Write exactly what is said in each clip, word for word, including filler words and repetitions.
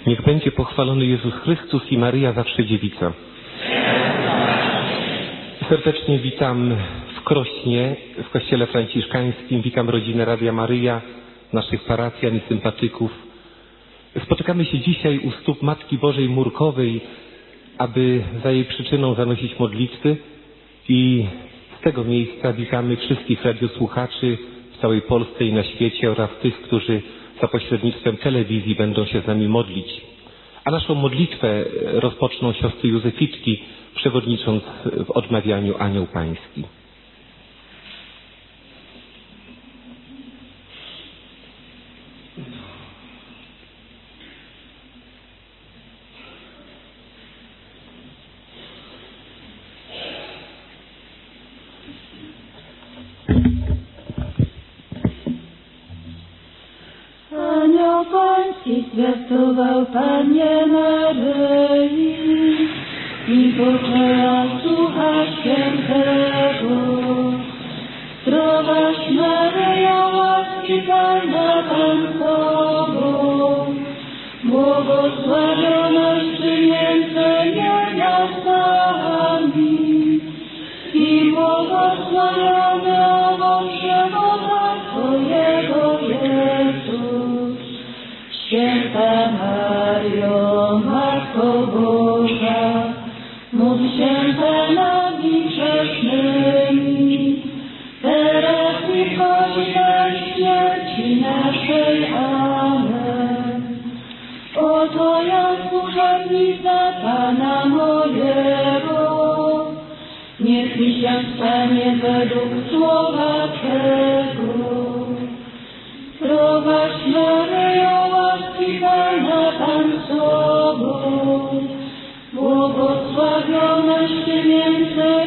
Niech będzie pochwalony Jezus Chrystus i Maryja zawsze dziewica. Serdecznie witam w Krośnie, w Kościele Franciszkańskim. Witam rodzinę Radia Maryja, naszych parafjan i sympatyków. Spotykamy się dzisiaj u stóp Matki Bożej Murkowej, aby za jej przyczyną zanosić modlitwy i z tego miejsca witamy wszystkich radiosłuchaczy w całej Polsce i na świecie oraz tych, którzy za pośrednictwem telewizji będą się z nami modlić. A naszą modlitwę rozpoczną siostry Józefitki, przewodnicząc w odmawianiu Anioł Pański. Anioł Pański zwiastował Pannie Maryi i poczęła Ducha Świętego. Zdrowaś Maryjo, łaski pełna Pan z Tobą, błogosławionaś Ty między niewiastami i błogosławiony owoc żywota Twojego, Jezus. Święta Maryjo, Matko Boża, módl się za nami grzesznymi, teraz i w godzinę śmierci naszej. Amen. Oto ja służebnica Pana mojego, niech mi się stanie według słowa Twego. Zdrowaś Maryjo, łaski pełna Pan z Tobą, błogosławionaś Ty między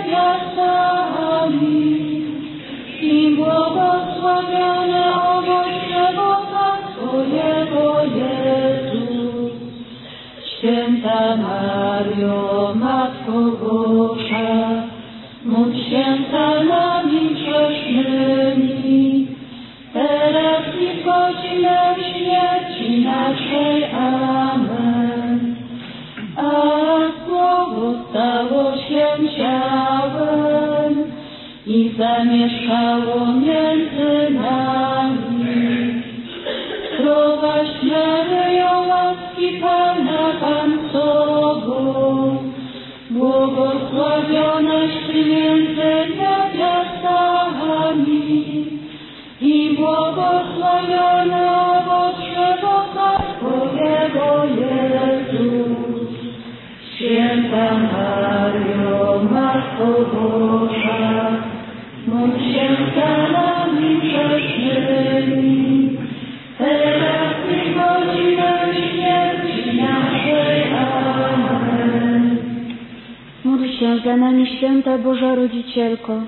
niewiastami i błogosławiony owoc żywota Twojego, Jezus. Święta Maryjo, Matko Boża, módl się za nami grzesznymi, teraz i w godzinę śmierci naszej. Amen. A Słowo stało się ciałem i zamieszkało między nami. Zdrowaś Maryjo, łaski pełna Pan z Tobą, błogosławionaś Ty między niewiastami i błogosławiony owoc żywota Twojego, Jezus. Święta Maryjo, Matko Boża, módl się za nami grzesznymi, teraz i w godzinę śmierci naszej. Amen. Módl się za nami, Święta Boża Rodzicielko.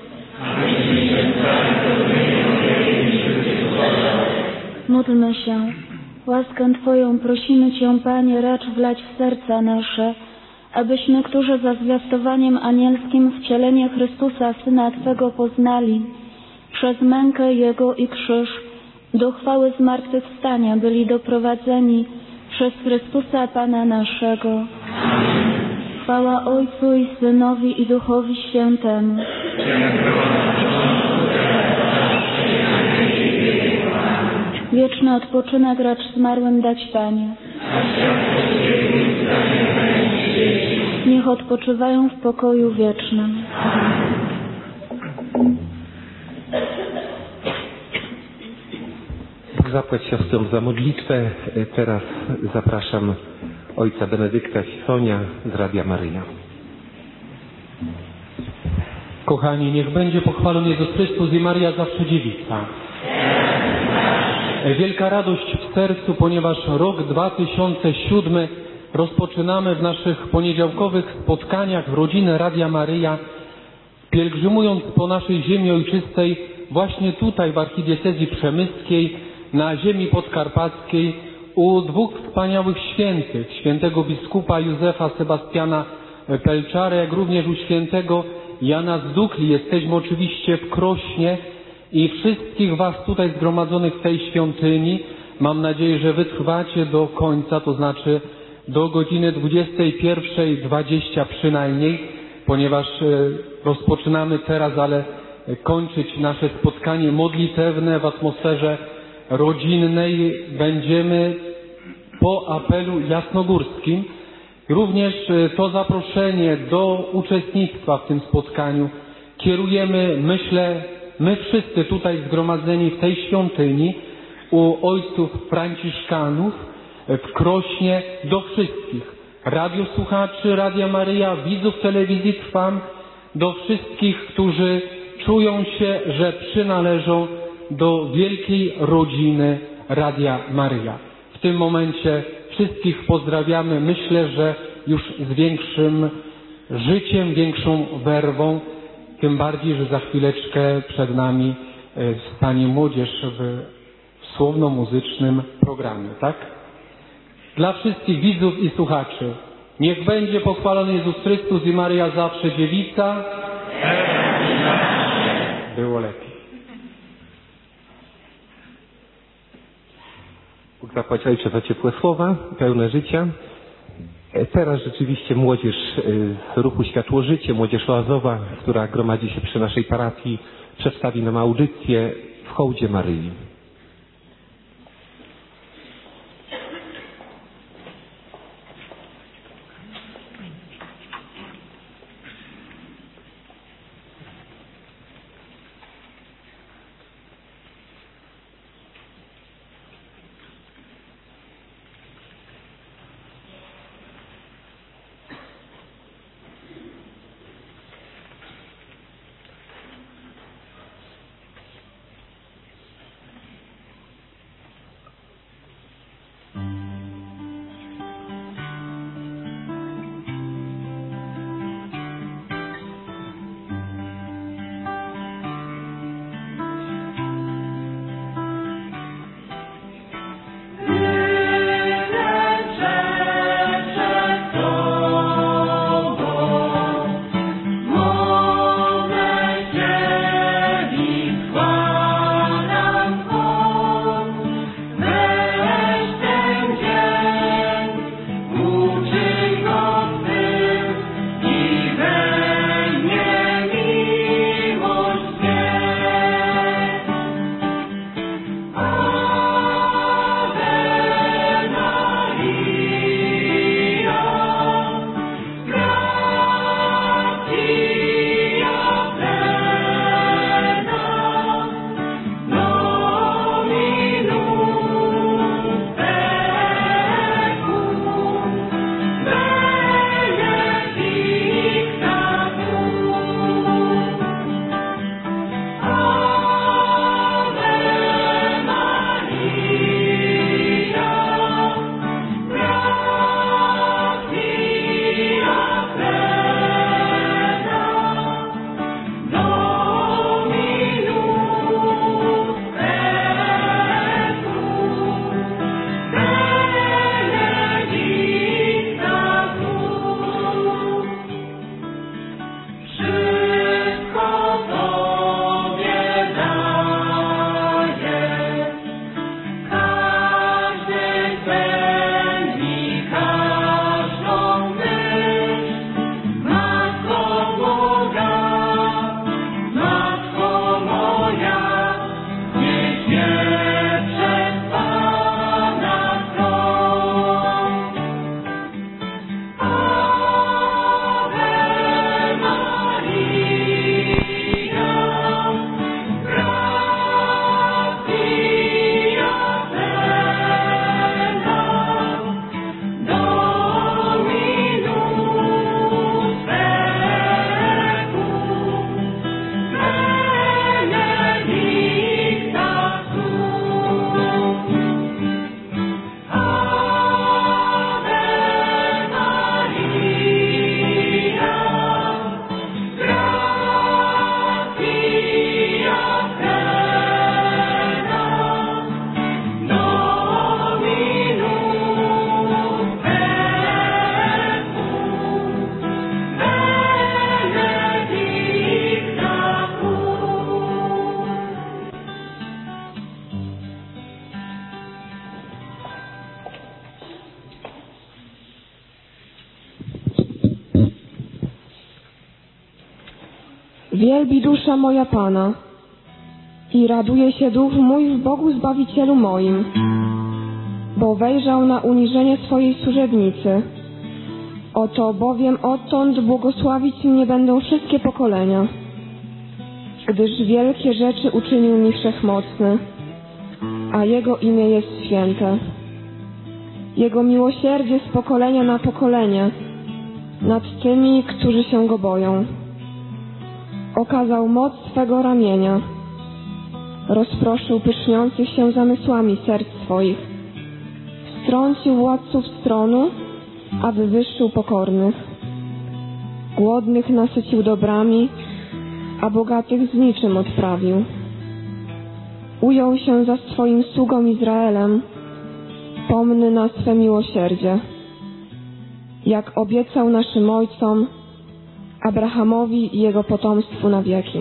Módlmy się. Łaskę Twoją prosimy Cię, Panie, racz wlać w serca nasze, abyśmy, którzy za zwiastowaniem anielskim wcielenie Chrystusa, Syna Twego, poznali, przez mękę Jego i krzyż do chwały zmartwychwstania byli doprowadzeni przez Chrystusa Pana naszego. Chwała Ojcu i Synowi i Duchowi Świętemu. Wieczny odpoczynek racz zmarłym dać, Panie. Niech odpoczywają w pokoju wiecznym. Zapłać siostrom za modlitwę. Teraz zapraszam ojca Benedykta Cisonia z Radia Maryja. Kochani, niech będzie pochwalony Jezus Chrystus i Maryja zawsze dziewica. Wielka radość w sercu, ponieważ rok dwa tysiące siódmy rozpoczynamy w naszych poniedziałkowych spotkaniach w rodzinę Radia Maryja, pielgrzymując po naszej ziemi ojczystej, właśnie tutaj w archidiecezji przemyskiej, na ziemi podkarpackiej, u dwóch wspaniałych świętych, świętego biskupa Józefa Sebastiana Pelczara, jak również u świętego Jana z Dukli. Jesteśmy oczywiście w Krośnie i wszystkich Was tutaj zgromadzonych w tej świątyni Mam nadzieję, że wytrwacie do końca, to znaczy do godziny dwudziestej pierwszej dwadzieścia przynajmniej, ponieważ rozpoczynamy teraz, ale kończyć nasze spotkanie modlitewne w atmosferze rodzinnej będziemy po apelu jasnogórskim. Również to zaproszenie do uczestnictwa w tym spotkaniu kierujemy, myślę, my wszyscy tutaj zgromadzeni w tej świątyni u ojców franciszkanów w Krośnie do wszystkich radiosłuchaczy Radia Maryja, widzów telewizji Trwam, do wszystkich, którzy czują się, że przynależą do wielkiej rodziny Radia Maryja. W tym momencie wszystkich pozdrawiamy, myślę, że już z większym życiem, większą werwą, tym bardziej, że za chwileczkę przed nami stanie młodzież w słowno-muzycznym programie, tak? Dla wszystkich widzów i słuchaczy, niech będzie pochwalony Jezus Chrystus i Maryja zawsze dziewica. Było lepiej. Bóg zapłać Ojcze za ciepłe słowa, pełne życia. Teraz rzeczywiście młodzież z ruchu Światło Życie, młodzież oazowa, która gromadzi się przy naszej parafii, przedstawi nam audycję w hołdzie Maryi. Wielbi dusza moja Pana i raduje się duch mój w Bogu Zbawicielu moim, bo wejrzał na uniżenie swojej służebnicy. Oto bowiem odtąd błogosławić mnie będą wszystkie pokolenia, gdyż wielkie rzeczy uczynił mi Wszechmocny, a Jego imię jest święte. Jego miłosierdzie z pokolenia na pokolenie nad tymi, którzy się Go boją. Okazał moc swego ramienia, rozproszył pyszniących się zamysłami serc swoich, strącił władców z tronu, a wywyższył pokornych. Głodnych nasycił dobrami, a bogatych z niczym odprawił. Ujął się za swoim sługą Izraelem, pomny na swe miłosierdzie, jak obiecał naszym ojcom, Abrahamowi i jego potomstwu na wieki.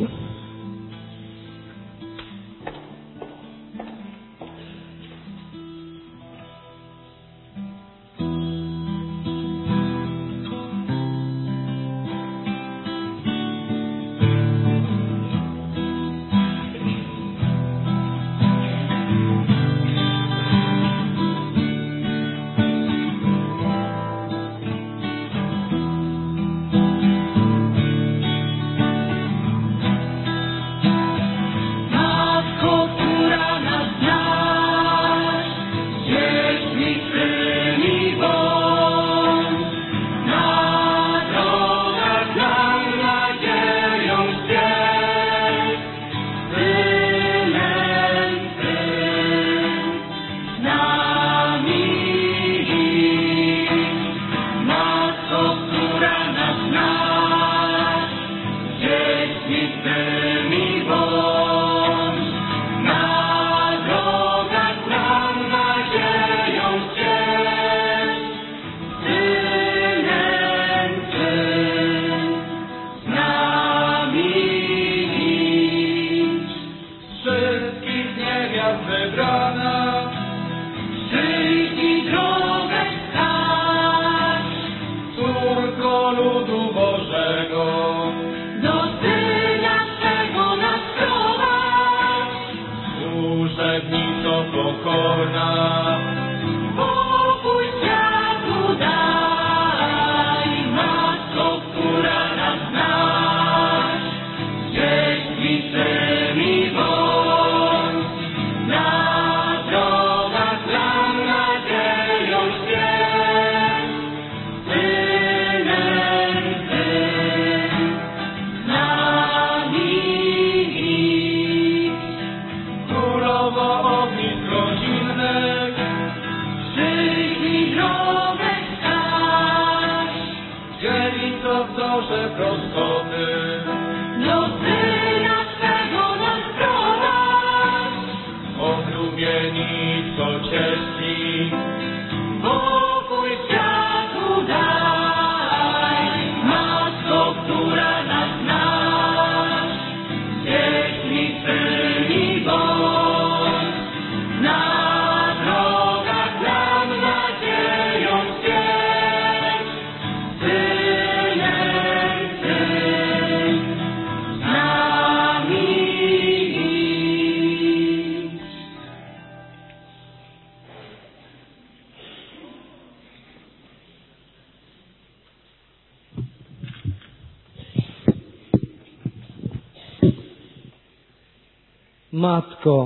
Matko,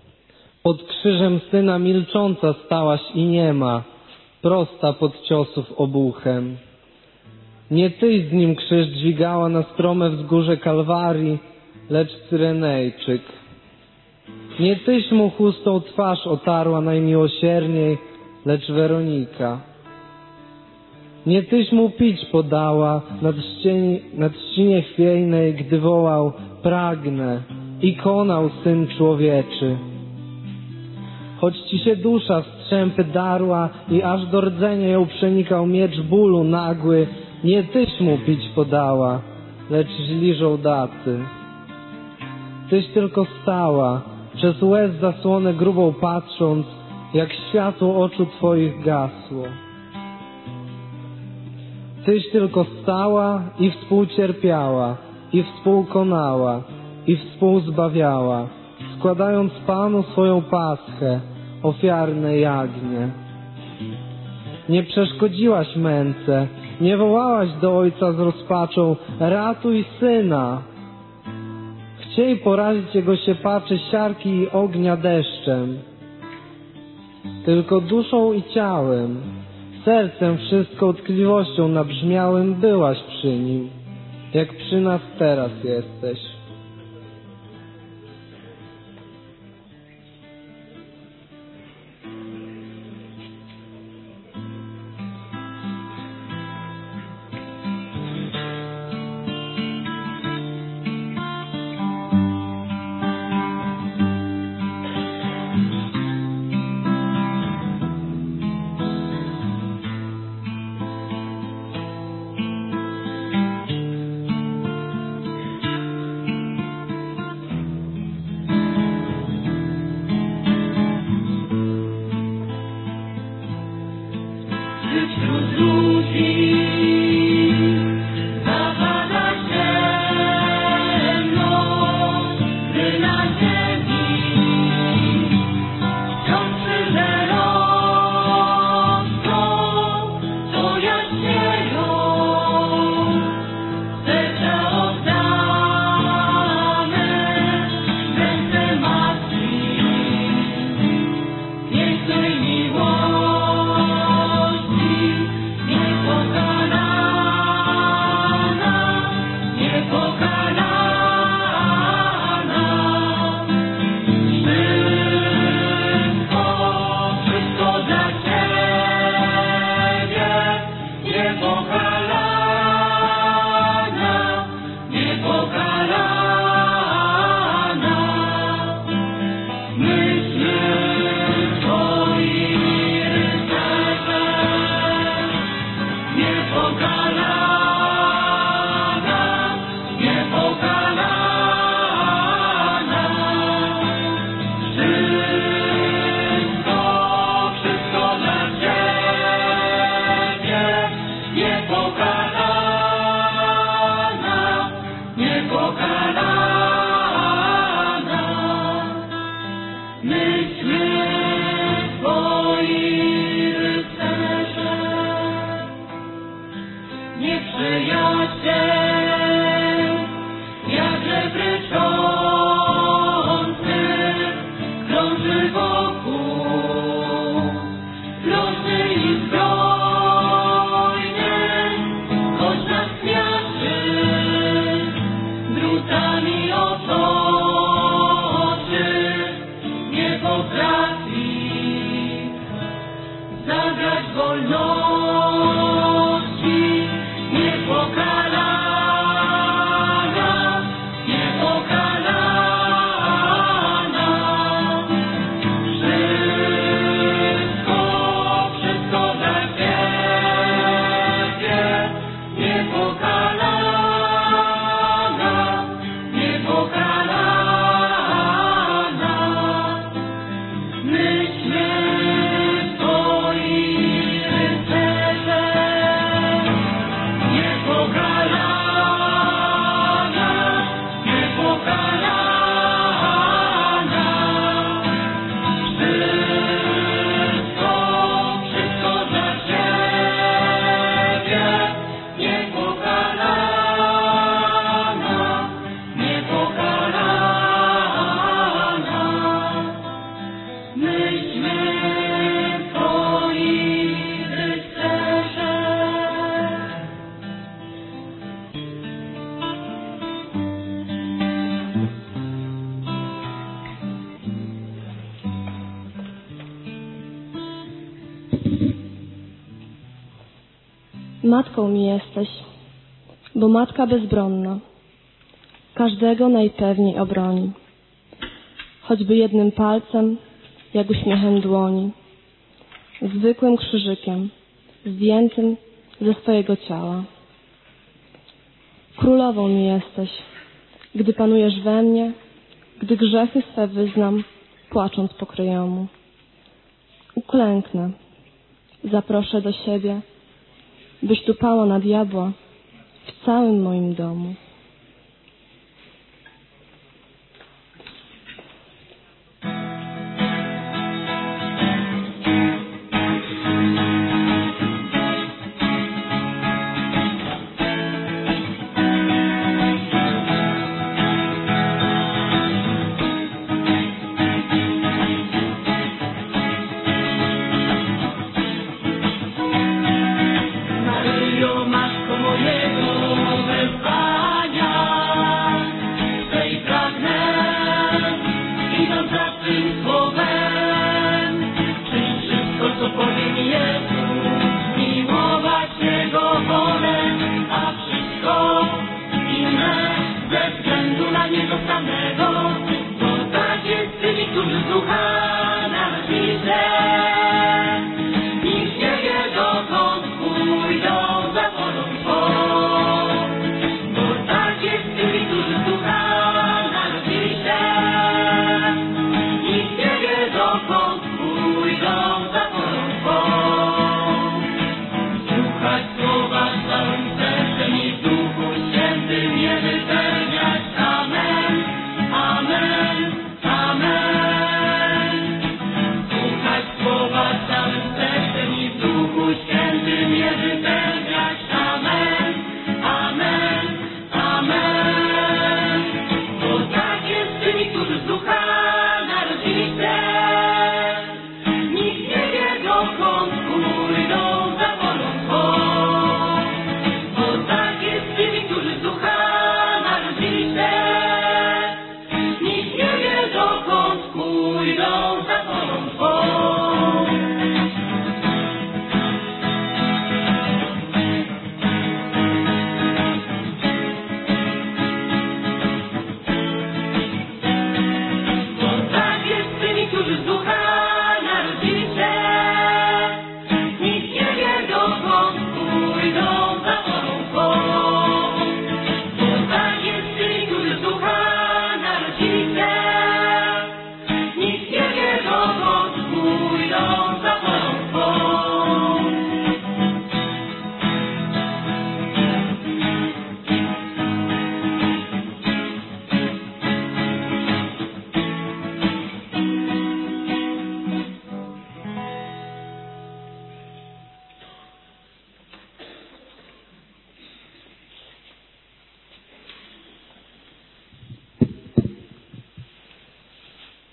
pod krzyżem Syna milcząca stałaś i niema, prosta pod ciosów obuchem. Nie Tyś z Nim krzyż dźwigała na strome wzgórze Kalwarii, lecz Cyrenejczyk. Nie Tyś Mu chustą twarz otarła najmiłosierniej, lecz Weronika. Nie Tyś Mu pić podała nad, ścieni, nad ścinie chwiejnej, gdy wołał: pragnę, i konał Syn Człowieczy. Choć Ci się dusza w strzępy darła i aż do rdzenia ją przenikał miecz bólu nagły, nie Tyś Mu pić podała, lecz źli żołdacy. Tyś tylko stała, przez łez zasłonę grubą patrząc, jak światło oczu Twoich gasło. Tyś tylko stała i współcierpiała, i współkonała, i współzbawiała, składając Panu swoją paschę, ofiarne jagnię. Nie przeszkodziłaś męce, nie wołałaś do Ojca z rozpaczą: ratuj Syna. Chciej porazić Jego siepaczy siarki i ognia deszczem. Tylko duszą i ciałem, sercem wszystko tkliwością nabrzmiałym byłaś przy Nim, jak przy nas teraz jesteś. Matką mi jesteś, bo matka bezbronna każdego najpewniej obroni, choćby jednym palcem, jak uśmiechem dłoni, zwykłym krzyżykiem, zdjętym ze swojego ciała. Królową mi jesteś, gdy panujesz we mnie, gdy grzechy swe wyznam, płacząc po kryjomu. Uklęknę, zaproszę do siebie, byś tupała na diabła w całym moim domu.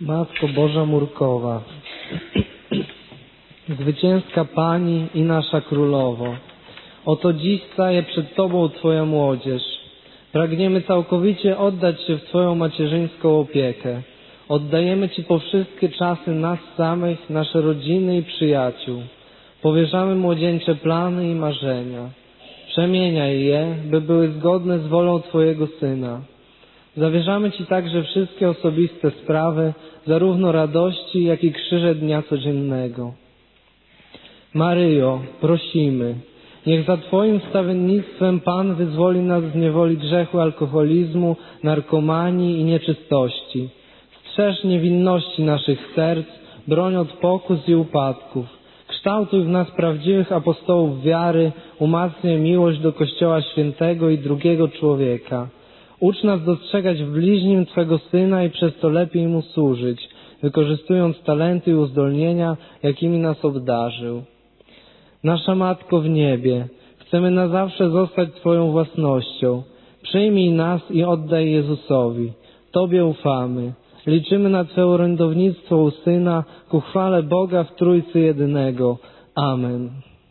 Matko Boża Murkowa, zwycięska Pani i nasza Królowo, oto dziś staje przed Tobą Twoja młodzież. Pragniemy całkowicie oddać się w Twoją macierzyńską opiekę. Oddajemy Ci po wszystkie czasy nas samych, nasze rodziny i przyjaciół. Powierzamy młodzieńcze plany i marzenia. Przemieniaj je, by były zgodne z wolą Twojego Syna. Zawierzamy Ci także wszystkie osobiste sprawy, zarówno radości, jak i krzyże dnia codziennego. Maryjo, prosimy, niech za Twoim wstawiennictwem Pan wyzwoli nas z niewoli grzechu alkoholizmu, narkomanii i nieczystości. Strzeż niewinności naszych serc, broń od pokus i upadków. Kształtuj w nas prawdziwych apostołów wiary, umacniaj miłość do Kościoła Świętego i drugiego człowieka. Ucz nas dostrzegać w bliźnim Twego Syna i przez to lepiej Mu służyć, wykorzystując talenty i uzdolnienia, jakimi nas obdarzył. Nasza Matko w niebie, chcemy na zawsze zostać Twoją własnością. Przyjmij nas i oddaj Jezusowi. Tobie ufamy. Liczymy na Twoje orędownictwo u Syna, ku chwale Boga w Trójcy Jedynego. Amen.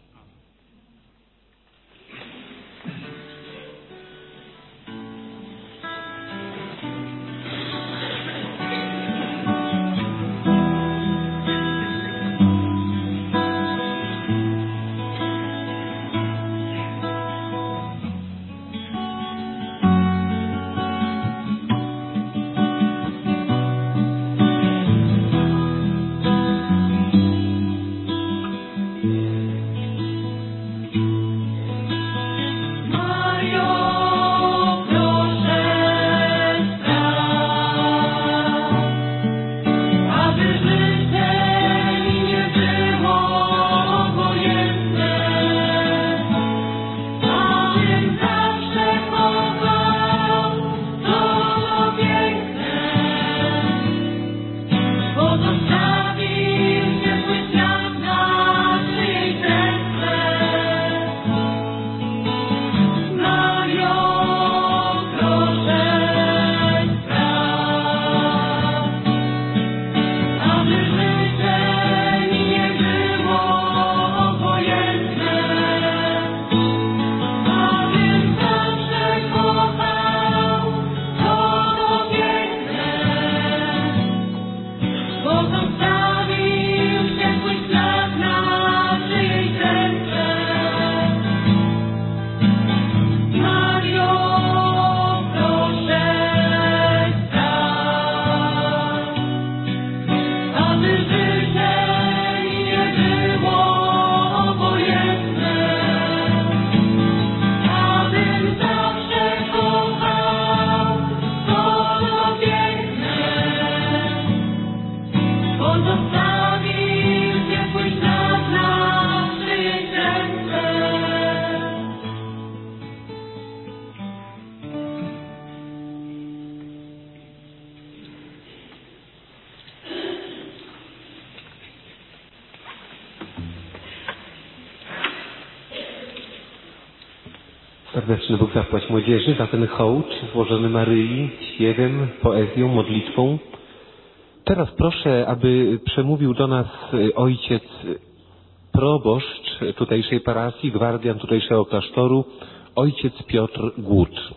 Serdeczny Bóg zapłać młodzieży za ten hołd złożony Maryi śpiewem, poezją, modlitwą. Teraz proszę, aby przemówił do nas ojciec proboszcz tutejszej parafii, gwardian tutejszego klasztoru, ojciec Piotr Głód.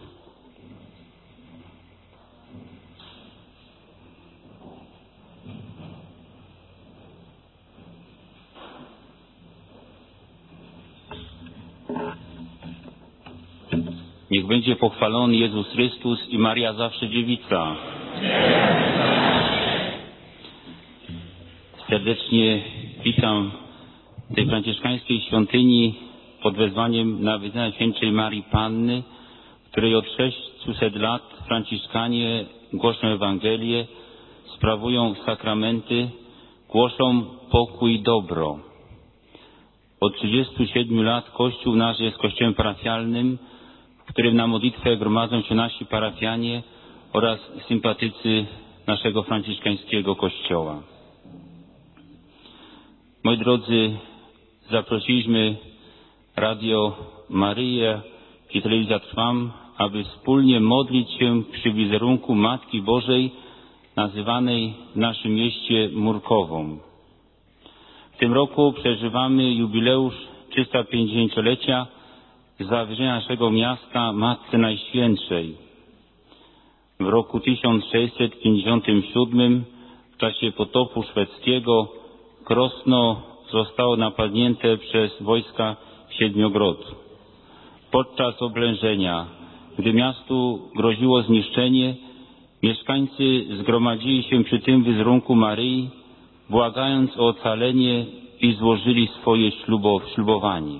Niech będzie pochwalony Jezus Chrystus i Maria zawsze dziewica. Serdecznie witam w tej franciszkańskiej świątyni pod wezwaniem nawiedzenia Świętej Marii Panny, w której od sześciuset lat franciszkanie głoszą Ewangelię, sprawują sakramenty, głoszą pokój i dobro. Od trzydziestu siedmiu lat Kościół nasz jest kościołem parafialnym, w którym na modlitwę gromadzą się nasi parafianie oraz sympatycy naszego franciszkańskiego kościoła. Moi drodzy, zaprosiliśmy Radio Maryję i Telewizja Trwam, aby wspólnie modlić się przy wizerunku Matki Bożej nazywanej w naszym mieście Murkową. W tym roku przeżywamy jubileusz trzystupięćdziesięciolecia zawierzenia naszego miasta Matce Najświętszej. W roku tysiąc sześćset pięćdziesiątym siódmym w czasie potopu szwedzkiego Krosno zostało napadnięte przez wojska Siedmiogrodu. Podczas oblężenia, gdy miastu groziło zniszczenie, mieszkańcy zgromadzili się przy tym wizerunku Maryi, błagając o ocalenie i złożyli swoje ślubo, ślubowanie.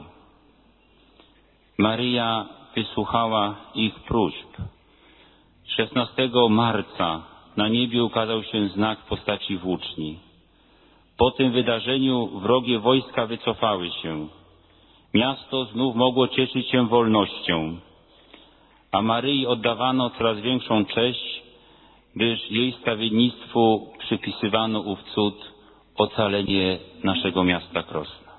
Maryja wysłuchała ich próśb. szesnastego marca na niebie ukazał się znak w postaci włóczni. Po tym wydarzeniu wrogie wojska wycofały się. Miasto znów mogło cieszyć się wolnością, a Maryi oddawano coraz większą cześć, gdyż jej stawiennictwu przypisywano ów cud, ocalenie naszego miasta Krosna.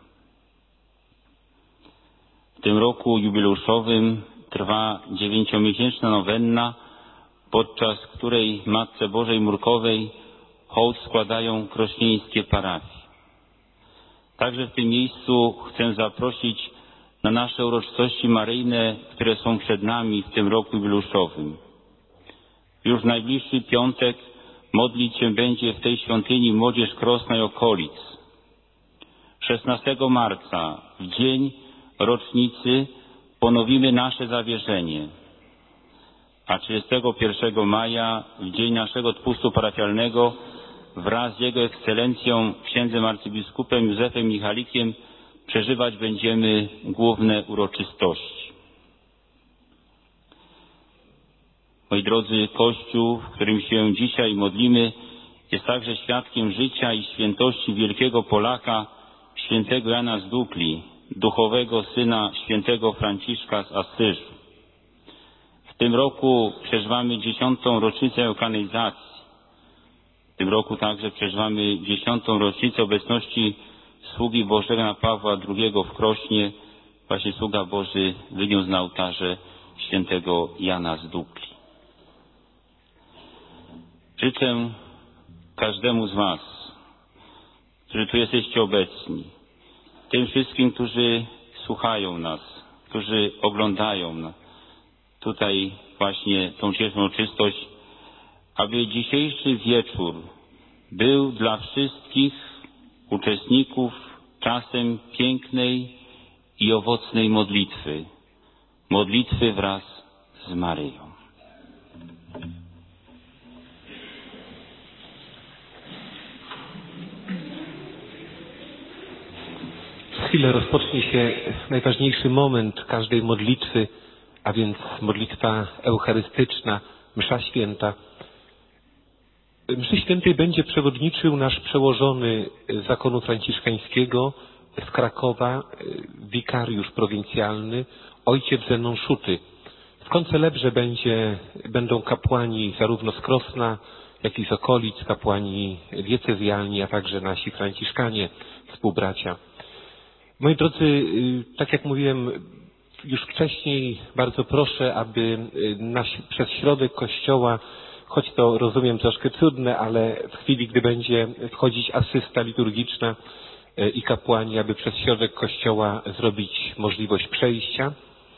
W tym roku jubileuszowym trwa dziewięciomiesięczna nowenna, podczas której Matce Bożej Murkowej hołd składają krośnieńskie parafie. Także w tym miejscu chcę zaprosić na nasze uroczystości maryjne, które są przed nami w tym roku jubileuszowym. Już w najbliższy piątek modlić się będzie w tej świątyni młodzież Krosna i okolic. szesnastego marca, w dzień rocznicy, ponowimy nasze zawierzenie, a trzydziestego pierwszego maja, w dzień naszego odpustu parafialnego, wraz z Jego Ekscelencją, księdzem arcybiskupem Józefem Michalikiem, przeżywać będziemy główne uroczystości. Moi drodzy, Kościół, w którym się dzisiaj modlimy, jest także świadkiem życia i świętości wielkiego Polaka, świętego Jana z Dukli, duchowego syna świętego Franciszka z Asyżu. W tym roku przeżywamy dziesiątą rocznicę eukanizacji. W tym roku także przeżywamy dziesiątą rocznicę obecności sługi Bożego Jana Pawła drugiego w Krośnie. Właśnie sługa Boży wyniósł na ołtarze świętego Jana z Dukli. Życzę każdemu z Was, którzy tu jesteście obecni, tym wszystkim, którzy słuchają nas, którzy oglądają nas, tutaj właśnie tą dzisiejszą uroczystość, aby dzisiejszy wieczór był dla wszystkich uczestników czasem pięknej i owocnej modlitwy. Modlitwy wraz z Maryją. Za chwilę rozpocznie się najważniejszy moment każdej modlitwy, a więc modlitwa eucharystyczna, msza święta. Mszy świętej będzie przewodniczył nasz przełożony zakonu franciszkańskiego z Krakowa, wikariusz prowincjalny, ojciec Zenon Szuty. W koncelebrze będzie, będą kapłani zarówno z Krosna, jak i z okolic, kapłani diecezjalni, a także nasi franciszkanie, współbracia. Moi drodzy, tak jak mówiłem już wcześniej, bardzo proszę, aby na, przez środek Kościoła, choć to rozumiem troszkę trudne, ale w chwili, gdy będzie wchodzić asysta liturgiczna i kapłani, aby przez środek Kościoła zrobić możliwość przejścia.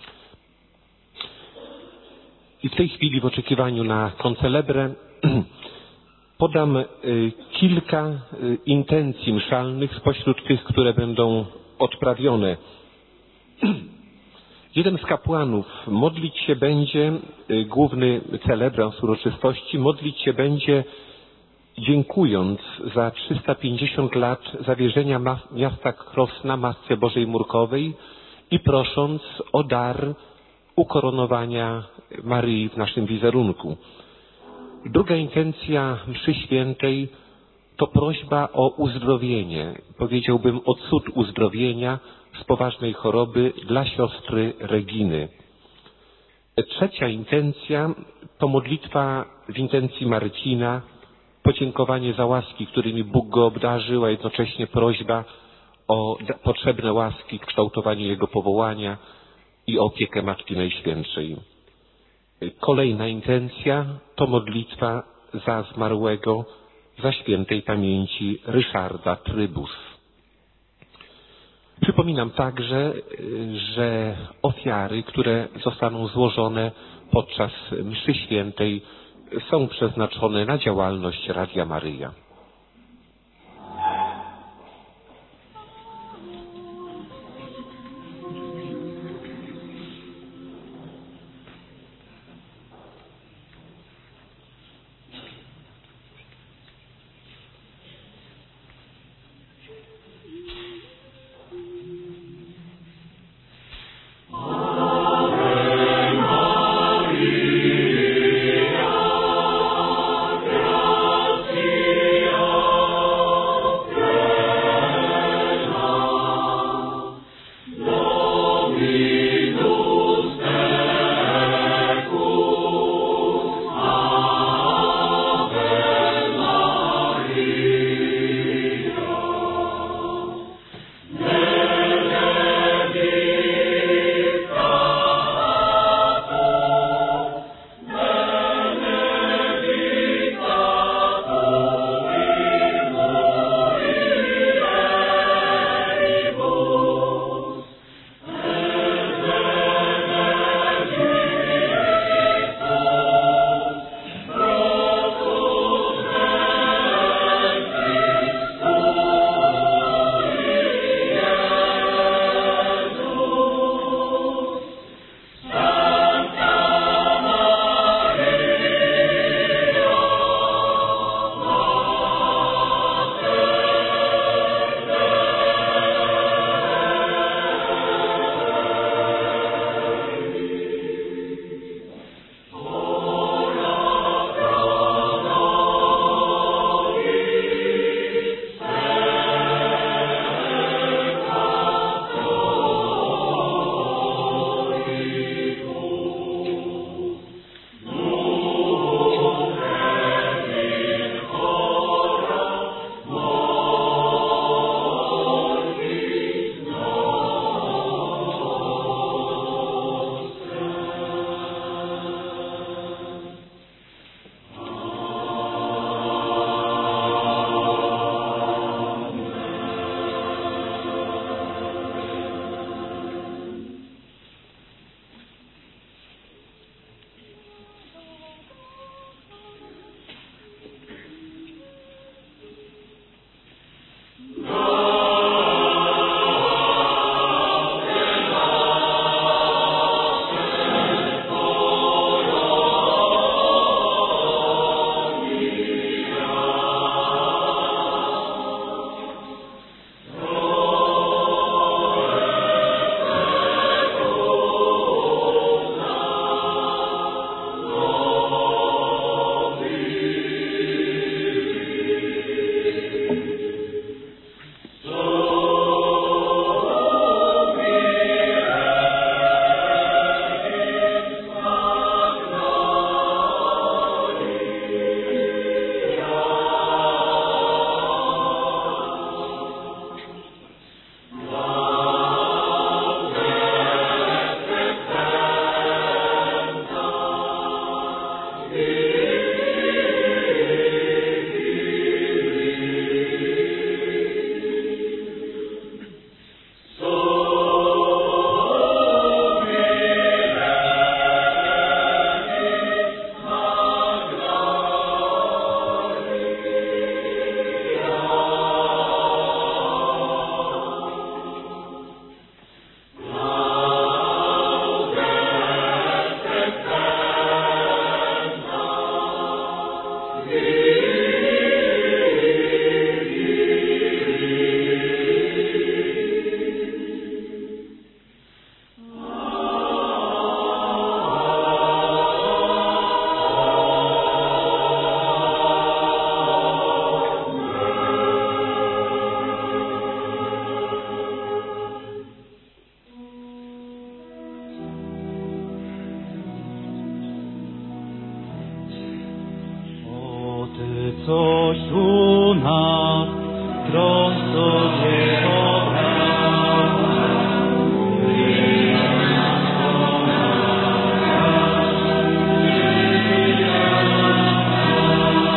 I w tej chwili, w oczekiwaniu na koncelebrę, podam kilka intencji mszalnych spośród tych, które będą odprawione. Jeden z kapłanów modlić się będzie, główny celebrant uroczystości, modlić się będzie, dziękując za trzysta pięćdziesiąt lat zawierzenia miasta Krosna Matce Bożej Murkowej i prosząc o dar ukoronowania Maryi w naszym wizerunku. Druga intencja mszy świętej to prośba o uzdrowienie, powiedziałbym o cud uzdrowienia z poważnej choroby dla siostry Reginy. Trzecia intencja to modlitwa w intencji Marcina, podziękowanie za łaski, którymi Bóg go obdarzył, a jednocześnie prośba o potrzebne łaski w kształtowaniu jego powołania i opiekę Matki Najświętszej. Kolejna intencja to modlitwa za zmarłego, za świętej pamięci Ryszarda Trybus. Przypominam także, że ofiary, które zostaną złożone podczas mszy świętej, są przeznaczone na działalność Radia Maryja. coś u nas, tron sobie obrał.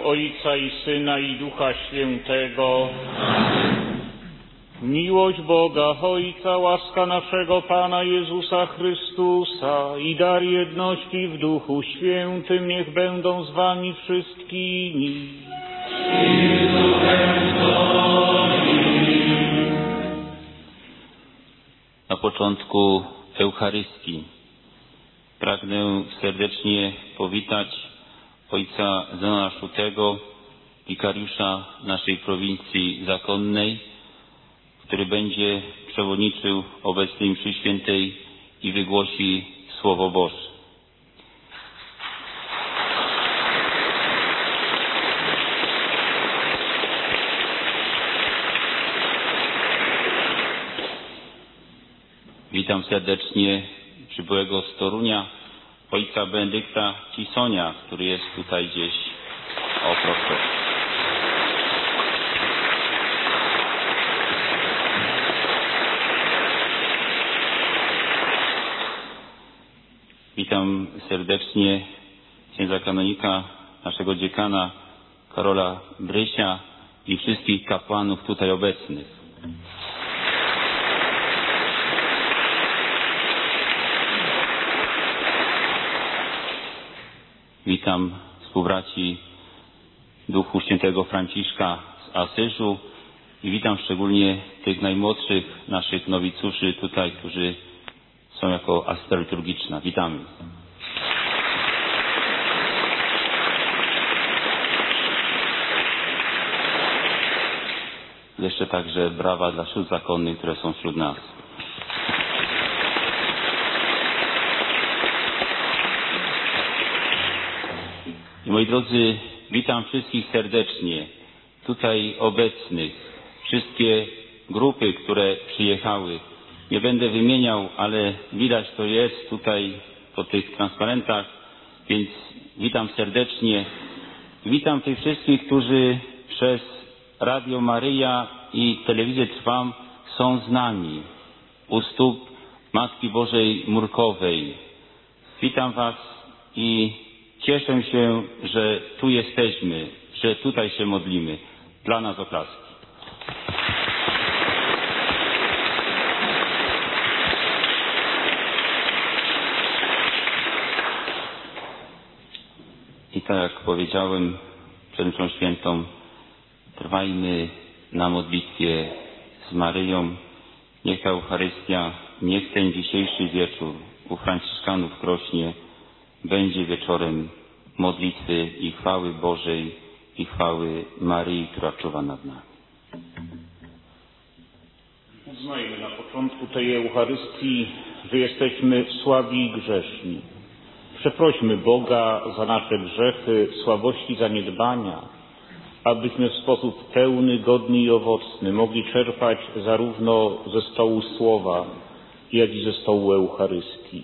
Ojca i Syna i Ducha Świętego. Miłość Boga Ojca, łaska naszego Pana Jezusa Chrystusa i dar jedności w Duchu Świętym niech będą z wami wszystkimi. Na początku Eucharystii pragnę serdecznie powitać ojca Zenona Szutego, wikariusza naszej prowincji zakonnej, który będzie przewodniczył obecnej mszy świętej i wygłosi Słowo Boże. Witam serdecznie przybyłego z Torunia ojca Benedykta Cisonia, który jest tutaj gdzieś. O, proszę. Witam serdecznie księdza kanonika, naszego dziekana Karola Brysia i wszystkich kapłanów tutaj obecnych. Witam współbraci Duchu Świętego Franciszka z Asyżu i witam szczególnie tych najmłodszych naszych nowicjuszy tutaj, którzy są jako asystent liturgiczna. Witamy. Jeszcze także brawa dla sióstr zakonnych, które są wśród nas. I moi drodzy, witam wszystkich serdecznie, tutaj obecnych, wszystkie grupy, które przyjechały. Nie będę wymieniał, ale widać to jest tutaj po tych transparentach, więc witam serdecznie. Witam tych wszystkich, którzy przez Radio Maryja i Telewizję Trwam są z nami u stóp Matki Bożej Murkowej. Witam Was i cieszę się, że tu jesteśmy, że tutaj się modlimy. Dla nas oklaski. I tak jak powiedziałem przed mszą świętą, trwajmy na modlitwie z Maryją. Niech ta Eucharystia, niech ten dzisiejszy wieczór u Franciszkanów w Krośnie będzie wieczorem modlitwy i chwały Bożej i chwały Maryi, która czuwa nad nami. Uznajmy na początku tej Eucharystii, że jesteśmy słabi i grzeszni. Przeprośmy Boga za nasze grzechy, słabości, zaniedbania, abyśmy w sposób pełny, godny i owocny mogli czerpać zarówno ze stołu Słowa, jak i ze stołu Eucharystii.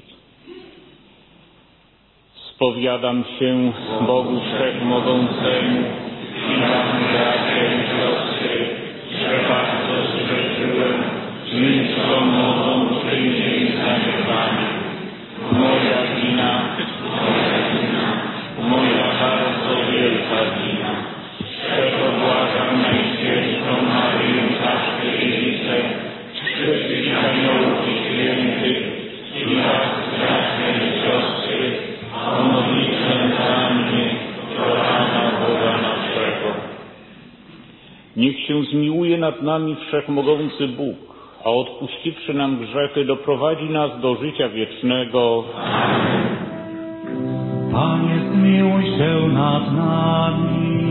Spowiadam się Bogu Wszechmogącemu i wam, bracia i siostry, że bardzo zgrzeszyłem myślą, mową, czyniem i zaniedbaniem. Moja wina, moja wina, moja bardzo wielka wina. Czego błagam Najświętszą Maryję, zawsze Dziewicę, wszystkich aniołów i świętych i was, bracia i siostry, o modlitwę za mnie, do Pana Boga naszego. Niech się zmiłuje nad nami Wszechmogący Bóg, a odpuściwszy nam grzechy, doprowadzi nas do życia wiecznego. Amen. Panie, zmiłuj się nad nami.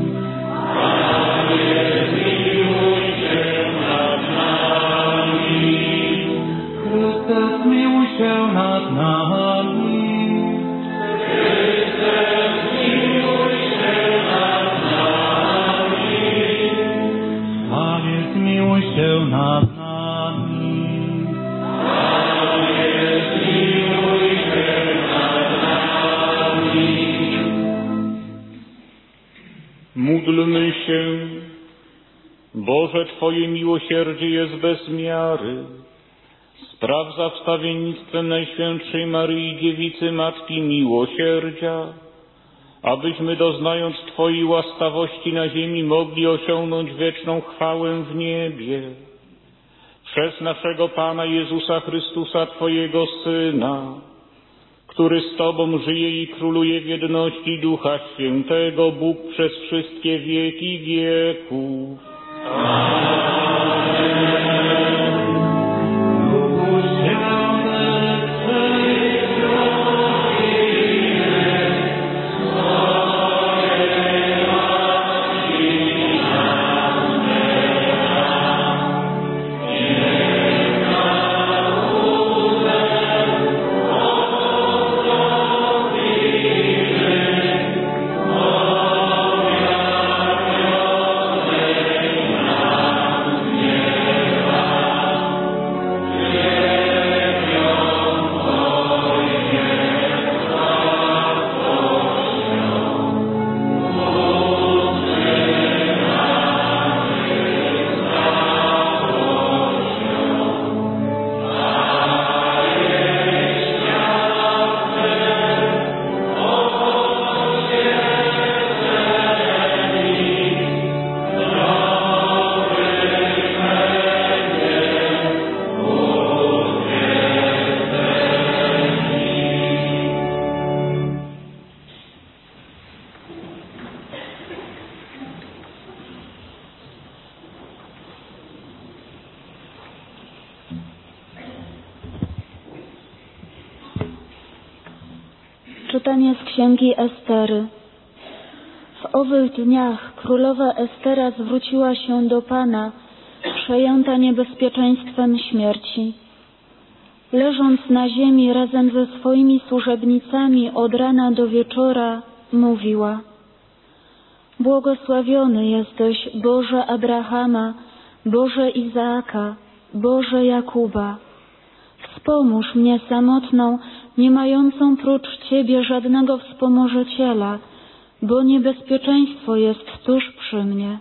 Panie, zmiłuj się nad nami. Chryste, zmiłuj się nad nami. Chryste, zmiłuj się nad nami. Panie, zmiłuj się nad nami. Panie, zmiłuj się nad nami. Módlmy się. Boże, Twoje miłosierdzie jest bez miary. Spraw za wstawiennictwem Najświętszej Maryi Dziewicy, Matki Miłosierdzia, abyśmy doznając Twojej łaskawości na ziemi mogli osiągnąć wieczną chwałę w niebie. Przez naszego Pana Jezusa Chrystusa, Twojego Syna, który z Tobą żyje i króluje w jedności Ducha Świętego, Bóg przez wszystkie wieki wieków. Czytanie z księgi Estery. W owych dniach królowa Estera zwróciła się do Pana, przejęta niebezpieczeństwem śmierci. Leżąc na ziemi razem ze swoimi służebnicami od rana do wieczora, mówiła: Błogosławiony jesteś, Boże Abrahama, Boże Izaaka, Boże Jakuba. Wspomóż mnie samotną, nie mającą prócz Ciebie żadnego wspomożyciela, bo niebezpieczeństwo jest tuż przy mnie.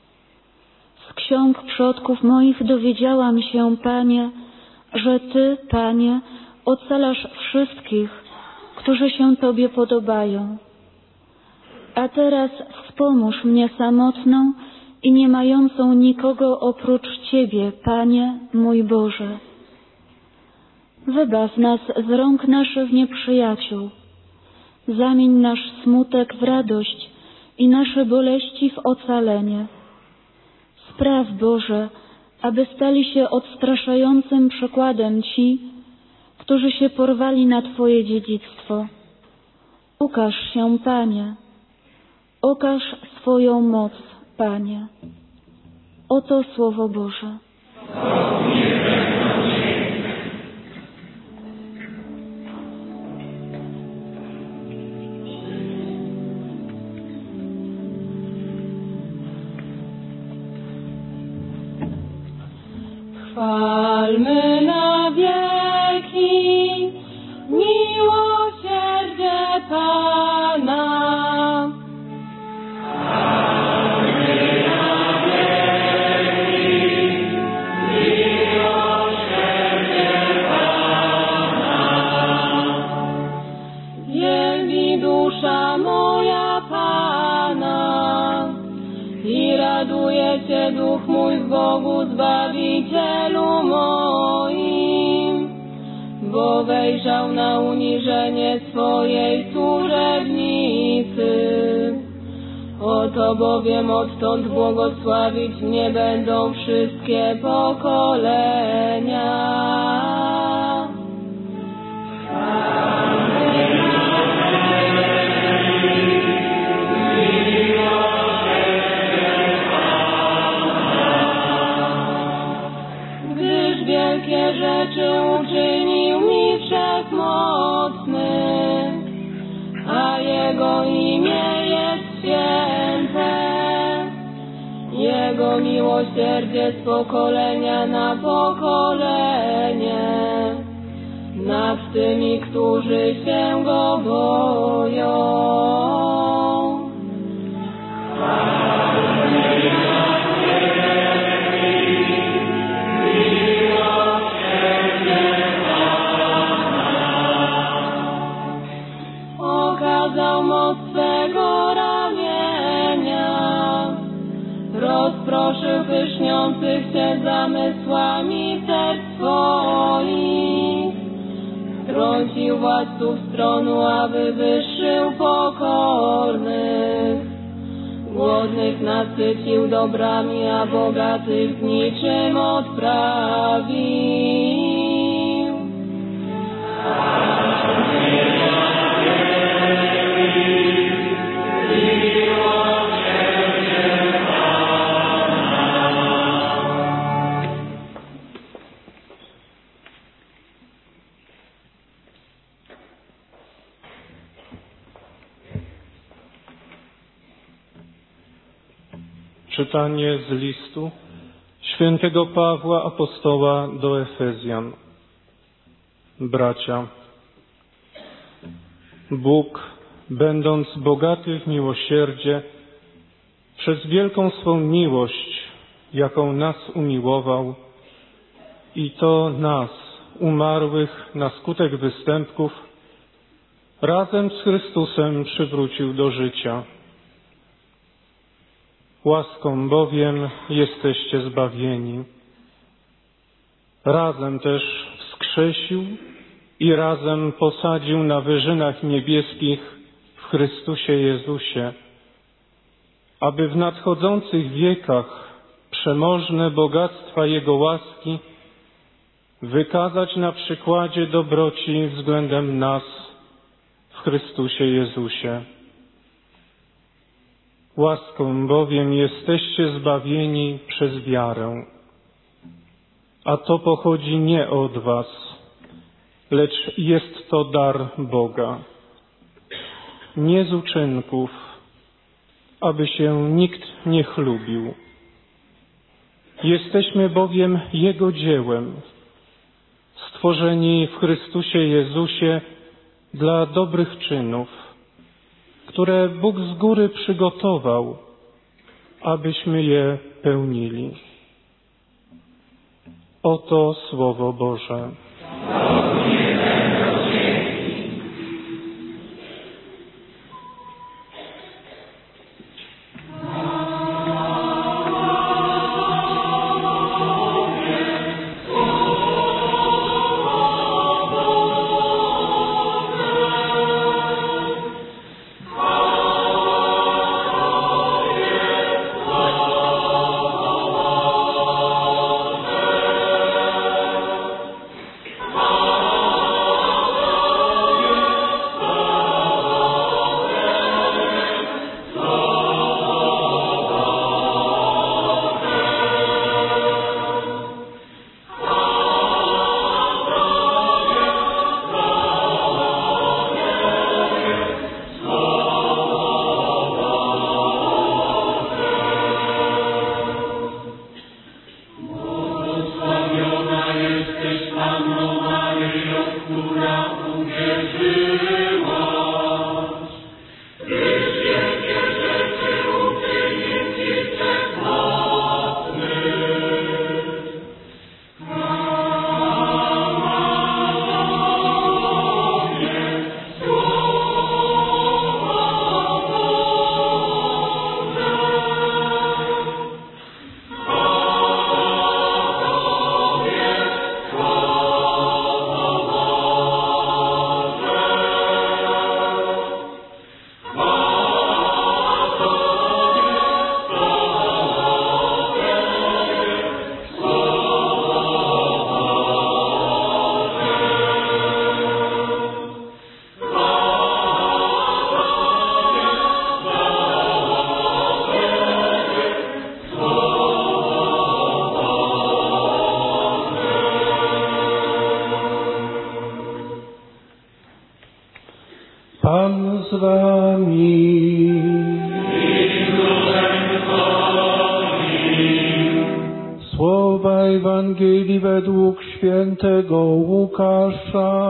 Z ksiąg przodków moich dowiedziałam się, Panie, że Ty, Panie, ocalasz wszystkich, którzy się Tobie podobają. A teraz wspomóż mnie samotną i nie mającą nikogo oprócz Ciebie, Panie, mój Boże. Wybaw nas z rąk naszych nieprzyjaciół. Zamień nasz smutek w radość i nasze boleści w ocalenie. Spraw, Boże, aby stali się odstraszającym przykładem ci, którzy się porwali na Twoje dziedzictwo. Ukaż się, Panie. Okaż swoją moc, Panie. Oto Słowo Boże. Chwalmy na wieki miłosierdzie Pana. Chwalmy na wieki miłosierdzie Pana. Wielbi dusza moja Pana i raduje się duch mój w Bogu Zbawicielu moim, bo wejrzał na uniżenie swojej służebnicy. Oto bowiem odtąd błogosławić mnie będą wszystkie pokolenia. Wielkie rzeczy uczynił mi Wszechmocny, a Jego imię jest święte. Jego miłosierdzie z pokolenia na pokolenie nad tymi, którzy się Go boją. Okazał moc swego ramienia. Rozproszył pyszniących się zamysłami serc swoich. Trącił władców stronu, aby wyższył pokornych. Głodnych nasycił dobrami, a bogatych niczym odprawił. Czytanie z listu świętego Pawła apostoła do Efezjan. Bracia, Bóg, będąc bogaty w miłosierdzie, przez wielką swą miłość, jaką nas umiłował, i to nas, umarłych na skutek występków, razem z Chrystusem przywrócił do życia. Łaską bowiem jesteście zbawieni. Razem też wskrzesił i razem posadził na wyżynach niebieskich w Chrystusie Jezusie, aby w nadchodzących wiekach przemożne bogactwa Jego łaski wykazać na przykładzie dobroci względem nas w Chrystusie Jezusie. Łaską bowiem jesteście zbawieni przez wiarę. A to pochodzi nie od was, lecz jest to dar Boga. Nie z uczynków, aby się nikt nie chlubił. Jesteśmy bowiem Jego dziełem, stworzeni w Chrystusie Jezusie dla dobrych czynów, które Bóg z góry przygotował, abyśmy je pełnili. Oto Słowo Boże. Pan z wami. Słowa Ewangelii według świętego Łukasza.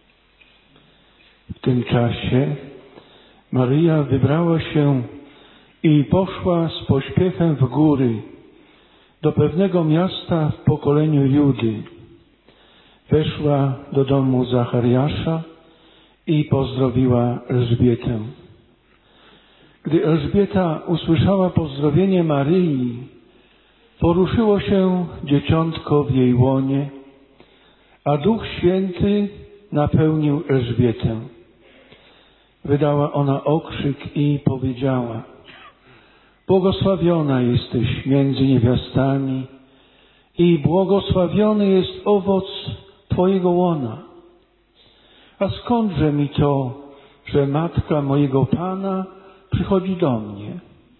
W tym czasie Maryja wybrała się i poszła z pośpiechem w góry do pewnego miasta w pokoleniu Judy. Weszła do domu Zachariasza i pozdrowiła Elżbietę. Gdy Elżbieta usłyszała pozdrowienie Maryi, poruszyło się dzieciątko w jej łonie, a Duch Święty napełnił Elżbietę. Wydała ona okrzyk i powiedziała: błogosławiona jesteś między niewiastami i błogosławiony jest owoc Twojego łona. A skądże mi to, że matka mojego Pana przychodzi do mnie?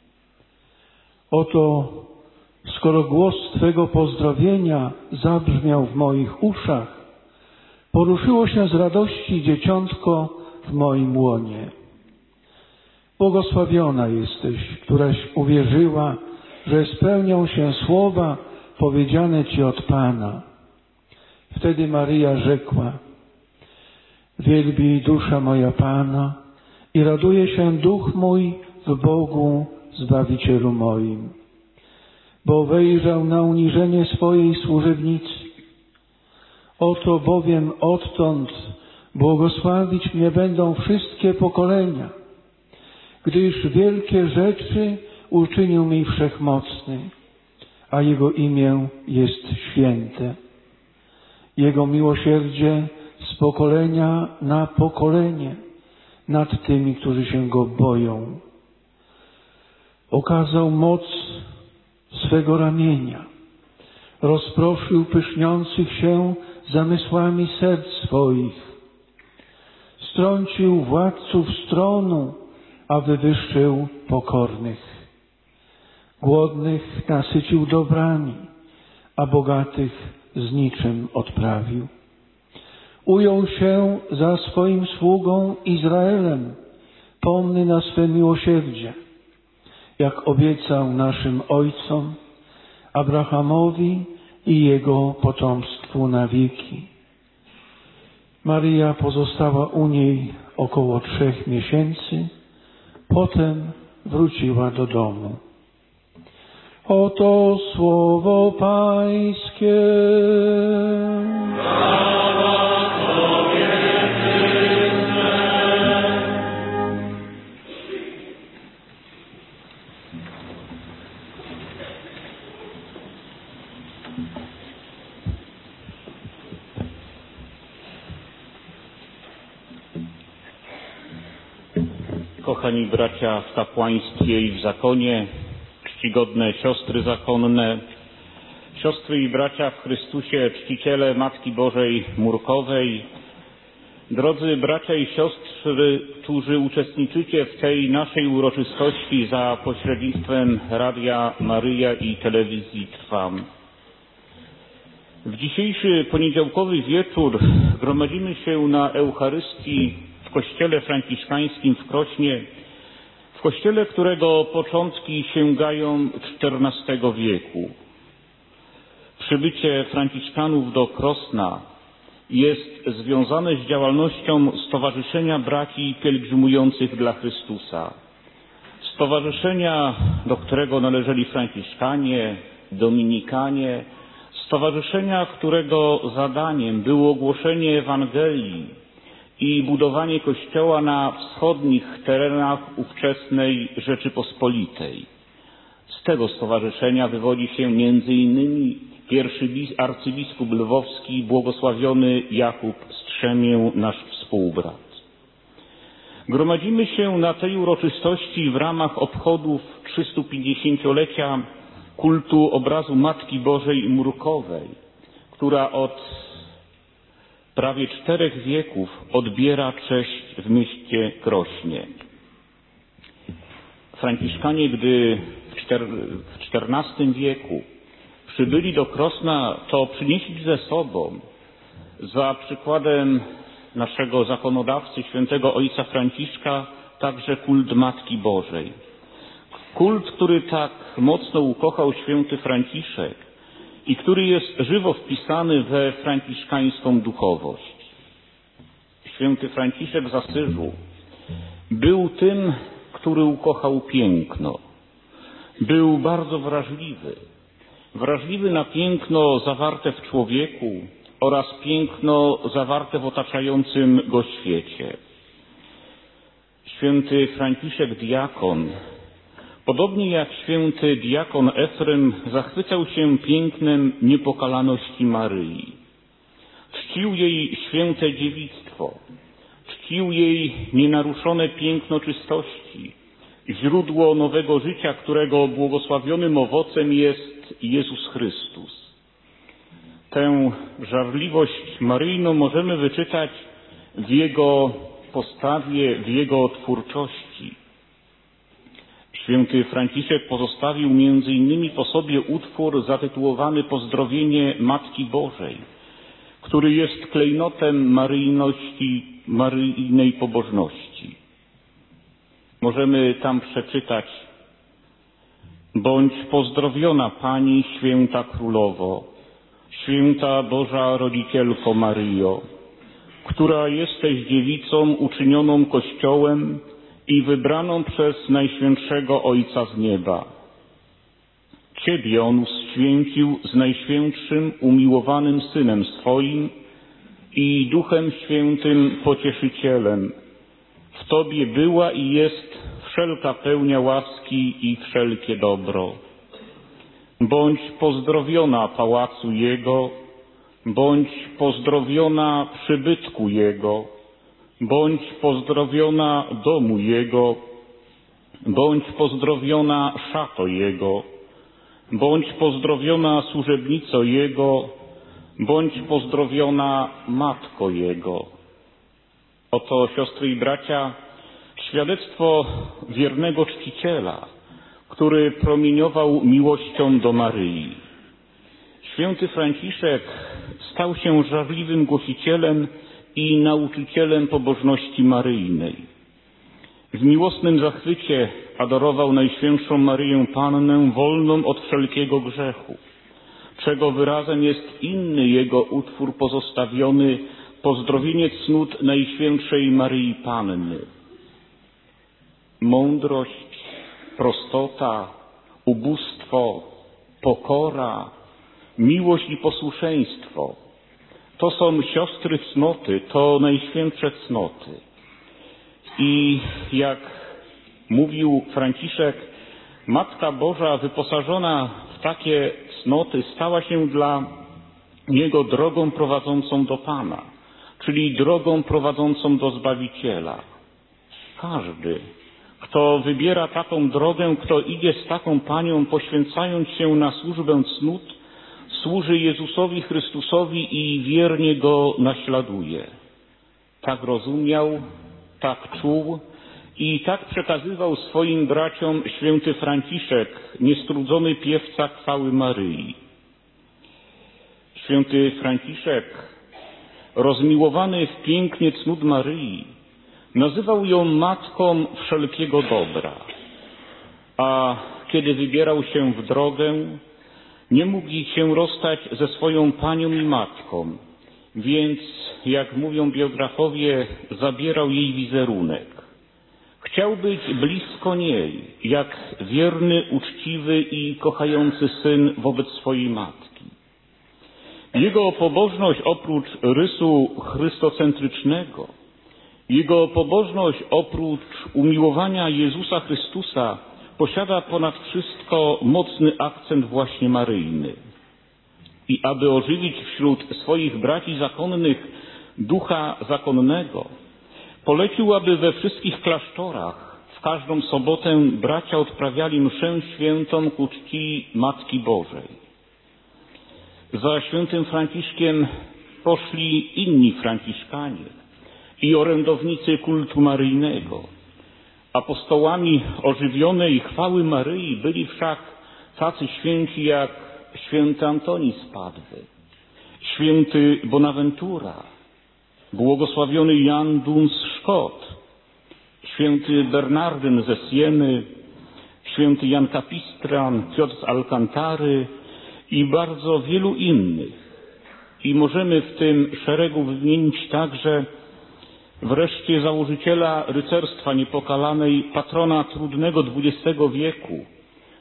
Oto, skoro głos Twego pozdrowienia zabrzmiał w moich uszach, poruszyło się z radości dzieciątko w moim łonie. Błogosławiona jesteś, któraś uwierzyła, że spełnią się słowa powiedziane Ci od Pana. Wtedy Maryja rzekła: wielbi dusza moja Pana i raduje się duch mój w Bogu Zbawicielu moim, bo wejrzał na uniżenie swojej służebnicy. Oto bowiem odtąd błogosławić mnie będą wszystkie pokolenia, gdyż wielkie rzeczy uczynił mi Wszechmocny, a Jego imię jest święte. Jego miłosierdzie z pokolenia na pokolenie nad tymi, którzy się Go boją. Okazał moc swego ramienia, rozproszył pyszniących się zamysłami serc swoich, strącił władców z tronu, a wywyższył pokornych. Głodnych nasycił dobrami, a bogatych z niczym odprawił. Ujął się za swoim sługą Izraelem, pomny na swe miłosierdzie, jak obiecał naszym ojcom, Abrahamowi i jego potomstwu na wieki. Maryja pozostała u niej około trzech miesięcy, potem wróciła do domu. Oto słowo Pańskie. Kochani bracia w kapłaństwie i w zakonie, czcigodne siostry zakonne, siostry i bracia w Chrystusie, czciciele Matki Bożej Murkowej, drodzy bracia i siostry, którzy uczestniczycie w tej naszej uroczystości za pośrednictwem Radia Maryja i Telewizji Trwam. W dzisiejszy poniedziałkowy wieczór gromadzimy się na Eucharystii w kościele franciszkańskim w Krośnie, w kościele, którego początki sięgają czternastego wieku. Przybycie Franciszkanów do Krosna jest związane z działalnością Stowarzyszenia Braci Pielgrzymujących dla Chrystusa. Stowarzyszenia, do którego należeli Franciszkanie, Dominikanie, stowarzyszenia, którego zadaniem było głoszenie Ewangelii i budowanie kościoła na wschodnich terenach ówczesnej Rzeczypospolitej. Z tego stowarzyszenia wywodzi się między innymi pierwszy arcybiskup lwowski, błogosławiony Jakub Strzemię, nasz współbrat. Gromadzimy się na tej uroczystości w ramach obchodów trzystupięćdziesięciolecia kultu obrazu Matki Bożej Murkowej, która od prawie czterech wieków odbiera cześć w mieście Krośnie. Franciszkanie, gdy w czternastym wieku przybyli do Krosna, to przynieśli ze sobą, za przykładem naszego zakonodawcy, świętego ojca Franciszka, także kult Matki Bożej. Kult, który tak mocno ukochał święty Franciszek i który jest żywo wpisany we franciszkańską duchowość. Święty Franciszek z Asyżu był tym, który ukochał piękno. Był bardzo wrażliwy. Wrażliwy na piękno zawarte w człowieku oraz piękno zawarte w otaczającym go świecie. Święty Franciszek Diakon, podobnie jak święty diakon Efrem, zachwycał się pięknem niepokalaności Maryi. Czcił jej święte dziewictwo, czcił jej nienaruszone piękno czystości, źródło nowego życia, którego błogosławionym owocem jest Jezus Chrystus. Tę żarliwość maryjną możemy wyczytać w Jego postawie, w Jego twórczości. Święty Franciszek pozostawił między innymi po sobie utwór zatytułowany Pozdrowienie Matki Bożej, który jest klejnotem maryjności, maryjnej pobożności. Możemy tam przeczytać: Bądź pozdrowiona Pani, święta Królowo, święta Boża Rodzicielko Maryjo, która jesteś dziewicą uczynioną Kościołem i wybraną przez Najświętszego Ojca z nieba. Ciebie On uświęcił z Najświętszym, umiłowanym Synem swoim i Duchem Świętym Pocieszycielem. W Tobie była i jest wszelka pełnia łaski i wszelkie dobro. Bądź pozdrowiona pałacu Jego, bądź pozdrowiona przybytku Jego, bądź pozdrowiona domu Jego, bądź pozdrowiona szato Jego, bądź pozdrowiona służebnico Jego, bądź pozdrowiona matko Jego. Oto, siostry i bracia, świadectwo wiernego czciciela, który promieniował miłością do Maryi. Święty Franciszek stał się żarliwym głosicielem i nauczycielem pobożności maryjnej. W miłosnym zachwycie adorował Najświętszą Maryję Pannę wolną od wszelkiego grzechu, czego wyrazem jest inny jego utwór pozostawiony Pozdrowienie cnót Najświętszej Maryi Panny. Mądrość, prostota, ubóstwo, pokora, miłość i posłuszeństwo to są siostry cnoty, to najświętsze cnoty. I jak mówił Franciszek, Matka Boża wyposażona w takie cnoty stała się dla niego drogą prowadzącą do Pana, czyli drogą prowadzącą do Zbawiciela. Każdy, kto wybiera taką drogę, kto idzie z taką Panią, poświęcając się na służbę cnót, służy Jezusowi Chrystusowi i wiernie Go naśladuje. Tak rozumiał, tak czuł i tak przekazywał swoim braciom święty Franciszek, niestrudzony piewca chwały Maryi. Święty Franciszek, rozmiłowany w pięknie cnót Maryi, nazywał ją matką wszelkiego dobra, a kiedy wybierał się w drogę, nie mógł się rozstać ze swoją panią i matką, więc, jak mówią biografowie, zabierał jej wizerunek. Chciał być blisko niej, jak wierny, uczciwy i kochający syn wobec swojej matki. Jego pobożność oprócz rysu chrystocentrycznego, jego pobożność oprócz umiłowania Jezusa Chrystusa posiada ponad wszystko mocny akcent właśnie maryjny. I aby ożywić wśród swoich braci zakonnych ducha zakonnego, polecił, aby we wszystkich klasztorach w każdą sobotę bracia odprawiali mszę świętą ku czci Matki Bożej. Za świętym Franciszkiem poszli inni franciszkanie i orędownicy kultu maryjnego. Apostołami ożywionej chwały Maryi byli wszak tacy święci jak święty Antoni z Padwy, święty Bonaventura, błogosławiony Jan Duns Szkot, święty Bernardyn ze Sieny, święty Jan Kapistran, Piotr z Alcantary i bardzo wielu innych. I możemy w tym szeregu wymienić także wreszcie założyciela rycerstwa niepokalanej, patrona trudnego dwudziestego wieku,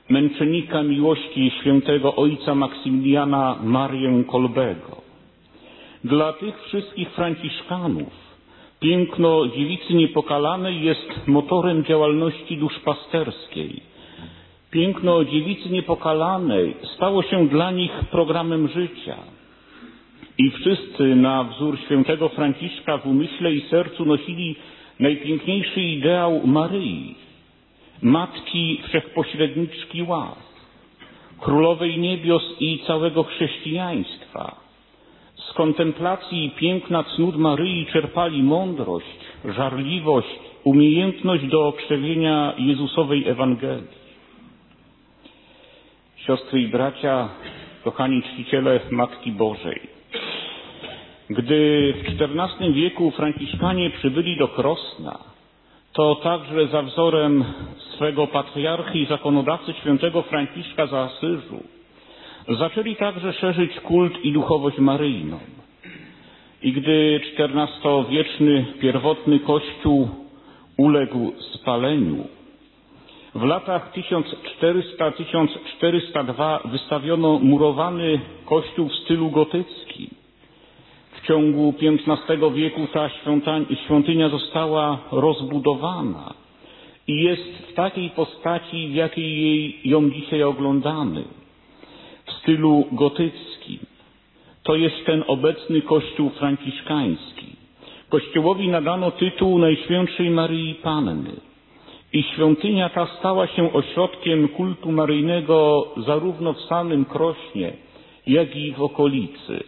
męczennika miłości świętego ojca Maksymiliana Marię Kolbego. Dla tych wszystkich franciszkanów piękno dziewicy niepokalanej jest motorem działalności duszpasterskiej. Piękno dziewicy niepokalanej stało się dla nich programem życia. I wszyscy na wzór świętego Franciszka w umyśle i sercu nosili najpiękniejszy ideał Maryi, Matki Wszechpośredniczki łask, Królowej Niebios i całego chrześcijaństwa. Z kontemplacji piękna cnót Maryi czerpali mądrość, żarliwość, umiejętność do krzewienia Jezusowej Ewangelii. Siostry i bracia, kochani czciciele Matki Bożej, gdy w czternastym wieku Franciszkanie przybyli do Krosna, to także za wzorem swego patriarchy i zakonodawcy świętego Franciszka z Asyżu zaczęli także szerzyć kult i duchowość maryjną. I gdy czternastowieczny pierwotny kościół uległ spaleniu, w latach tysiąc czterysta do tysiąc czterysta drugiego wystawiono murowany kościół w stylu gotyckim. W ciągu piętnastego wieku ta świątynia została rozbudowana i jest w takiej postaci, w jakiej jej, ją dzisiaj oglądamy, w stylu gotyckim. To jest ten obecny kościół franciszkański. Kościołowi nadano tytuł Najświętszej Maryi Panny i świątynia ta stała się ośrodkiem kultu maryjnego zarówno w samym Krośnie, jak i w okolicy.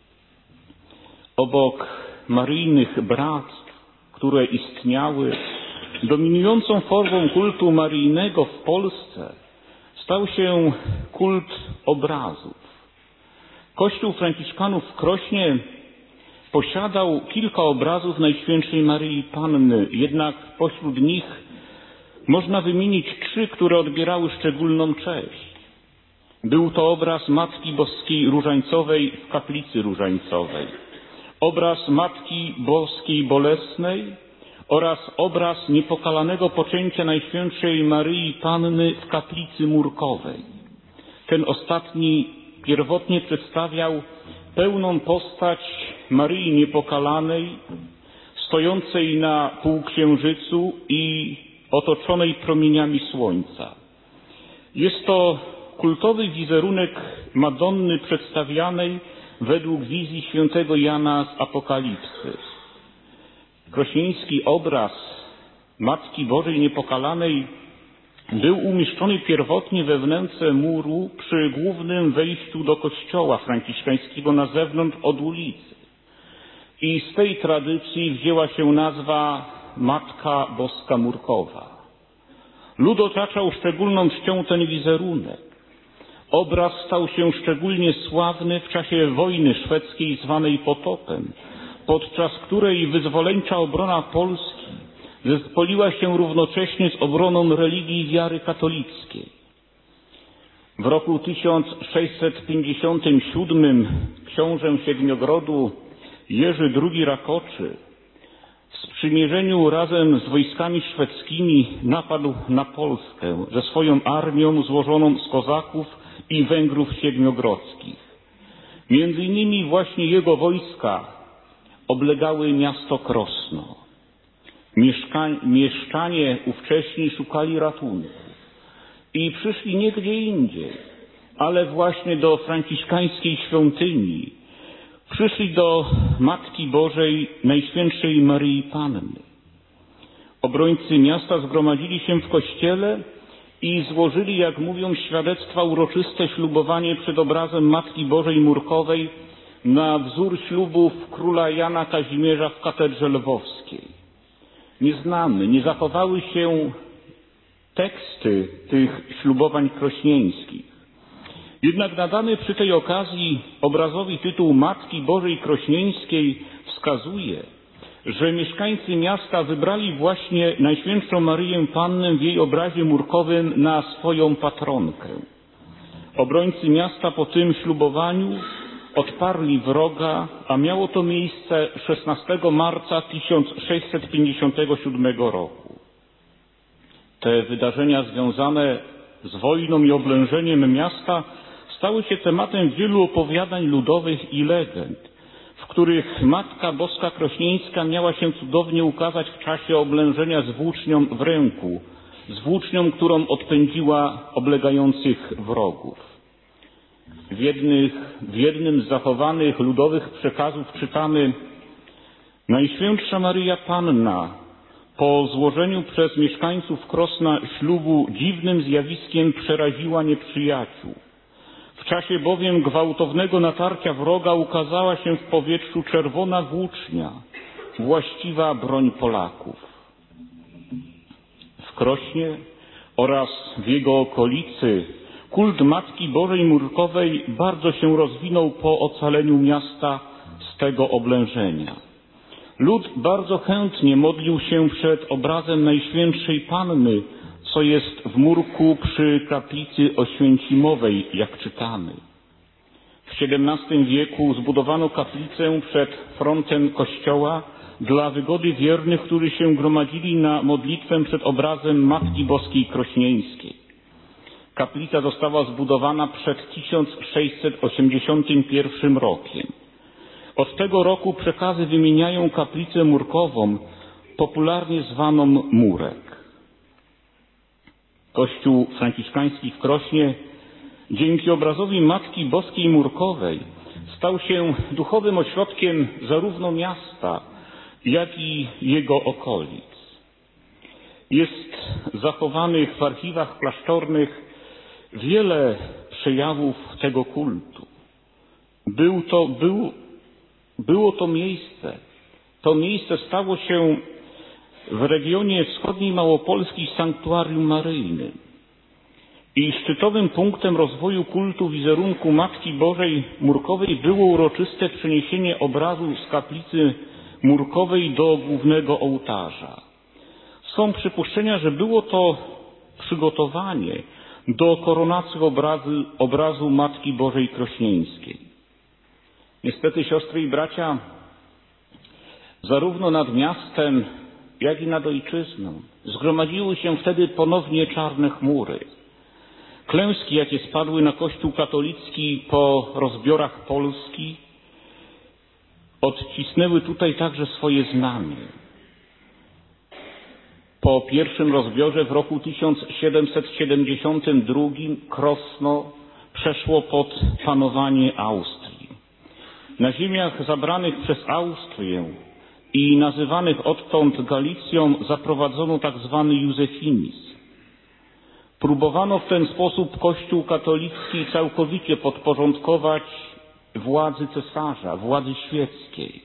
Obok maryjnych bractw, które istniały, dominującą formą kultu maryjnego w Polsce stał się kult obrazów. Kościół Franciszkanów w Krośnie posiadał kilka obrazów Najświętszej Maryi Panny, jednak pośród nich można wymienić trzy, które odbierały szczególną cześć. Był to obraz Matki Boskiej Różańcowej w kaplicy różańcowej, obraz Matki Boskiej Bolesnej oraz obraz niepokalanego poczęcia Najświętszej Maryi Panny w kaplicy murkowej. Ten ostatni pierwotnie przedstawiał pełną postać Maryi Niepokalanej, stojącej na półksiężycu i otoczonej promieniami słońca. Jest to kultowy wizerunek Madonny przedstawianej według wizji świętego Jana z Apokalipsy. Krośnieński obraz Matki Bożej Niepokalanej był umieszczony pierwotnie we wnętrze muru przy głównym wejściu do kościoła franciszkańskiego na zewnątrz od ulicy. I z tej tradycji wzięła się nazwa Matka Boska Murkowa. Lud otaczał szczególną czcią ten wizerunek. Obraz stał się szczególnie sławny w czasie wojny szwedzkiej zwanej Potopem, podczas której wyzwoleńcza obrona Polski zespoliła się równocześnie z obroną religii i wiary katolickiej. W roku tysiąc sześćset pięćdziesiątym siódmym książę Siedmiogrodu Jerzy drugi Rakoczy w sprzymierzeniu razem z wojskami szwedzkimi napadł na Polskę ze swoją armią złożoną z kozaków i Węgrów siedmiogrodzkich. Między innymi właśnie jego wojska oblegały miasto Krosno. Mieszka- mieszczanie ówcześni szukali ratunku i przyszli nie gdzie indziej, ale właśnie do franciszkańskiej świątyni. Przyszli do Matki Bożej Najświętszej Maryi Panny. Obrońcy miasta zgromadzili się w kościele i złożyli, jak mówią, świadectwa uroczyste ślubowanie przed obrazem Matki Bożej Murkowej na wzór ślubów króla Jana Kazimierza w katedrze lwowskiej. Nie znamy, nie zachowały się teksty tych ślubowań krośnieńskich. Jednak nadany przy tej okazji obrazowi tytuł Matki Bożej Krośnieńskiej wskazuje, że mieszkańcy miasta wybrali właśnie Najświętszą Maryję Pannę w jej obrazie murkowym na swoją patronkę. Obrońcy miasta po tym ślubowaniu odparli wroga, a miało to miejsce szesnastego marca tysiąc sześćset pięćdziesiątego siódmego roku. Te wydarzenia związane z wojną i oblężeniem miasta stały się tematem wielu opowiadań ludowych i legend, w których Matka Boska Krośnieńska miała się cudownie ukazać w czasie oblężenia z włócznią w ręku, z włócznią, którą odpędziła oblegających wrogów. W, jednych, w jednym z zachowanych ludowych przekazów czytamy: Najświętsza Maryja Panna po złożeniu przez mieszkańców Krosna ślubu dziwnym zjawiskiem przeraziła nieprzyjaciół. W czasie bowiem gwałtownego natarcia wroga ukazała się w powietrzu czerwona włócznia, właściwa broń Polaków. W Krośnie oraz w jego okolicy kult Matki Bożej Murkowej bardzo się rozwinął po ocaleniu miasta z tego oblężenia. Lud bardzo chętnie modlił się przed obrazem Najświętszej Panny, co jest w murku przy kaplicy oświęcimowej, jak czytamy. W siedemnastym wieku zbudowano kaplicę przed frontem kościoła dla wygody wiernych, którzy się gromadzili na modlitwę przed obrazem Matki Boskiej Krośnieńskiej. Kaplica została zbudowana przed tysiąc sześćset osiemdziesiątym pierwszym rokiem. Od tego roku przekazy wymieniają kaplicę murkową, popularnie zwaną Murek. Kościół franciszkański w Krośnie dzięki obrazowi Matki Boskiej Murkowej stał się duchowym ośrodkiem zarówno miasta, jak i jego okolic. Jest zachowanych w archiwach klasztornych wiele przejawów tego kultu. Był to, był, było to miejsce, to miejsce stało się w regionie wschodniej Małopolski sanktuarium maryjnym i szczytowym punktem rozwoju kultu wizerunku Matki Bożej Murkowej było uroczyste przeniesienie obrazu z kaplicy murkowej do głównego ołtarza. Są przypuszczenia, że było to przygotowanie do koronacji obrazu, obrazu Matki Bożej Krośnieńskiej. Niestety, siostry i bracia, zarówno nad miastem, jak i nad ojczyzną zgromadziły się wtedy ponownie czarne chmury. Klęski, jakie spadły na Kościół katolicki po rozbiorach Polski, odcisnęły tutaj także swoje znamie. Po pierwszym rozbiorze w roku tysiąc siedemset siedemdziesiątym drugim Krosno przeszło pod panowanie Austrii. Na ziemiach zabranych przez Austrię i nazywanych odtąd Galicją zaprowadzono tak zwany józefinizm. Próbowano w ten sposób Kościół katolicki całkowicie podporządkować władzy cesarza, władzy świeckiej.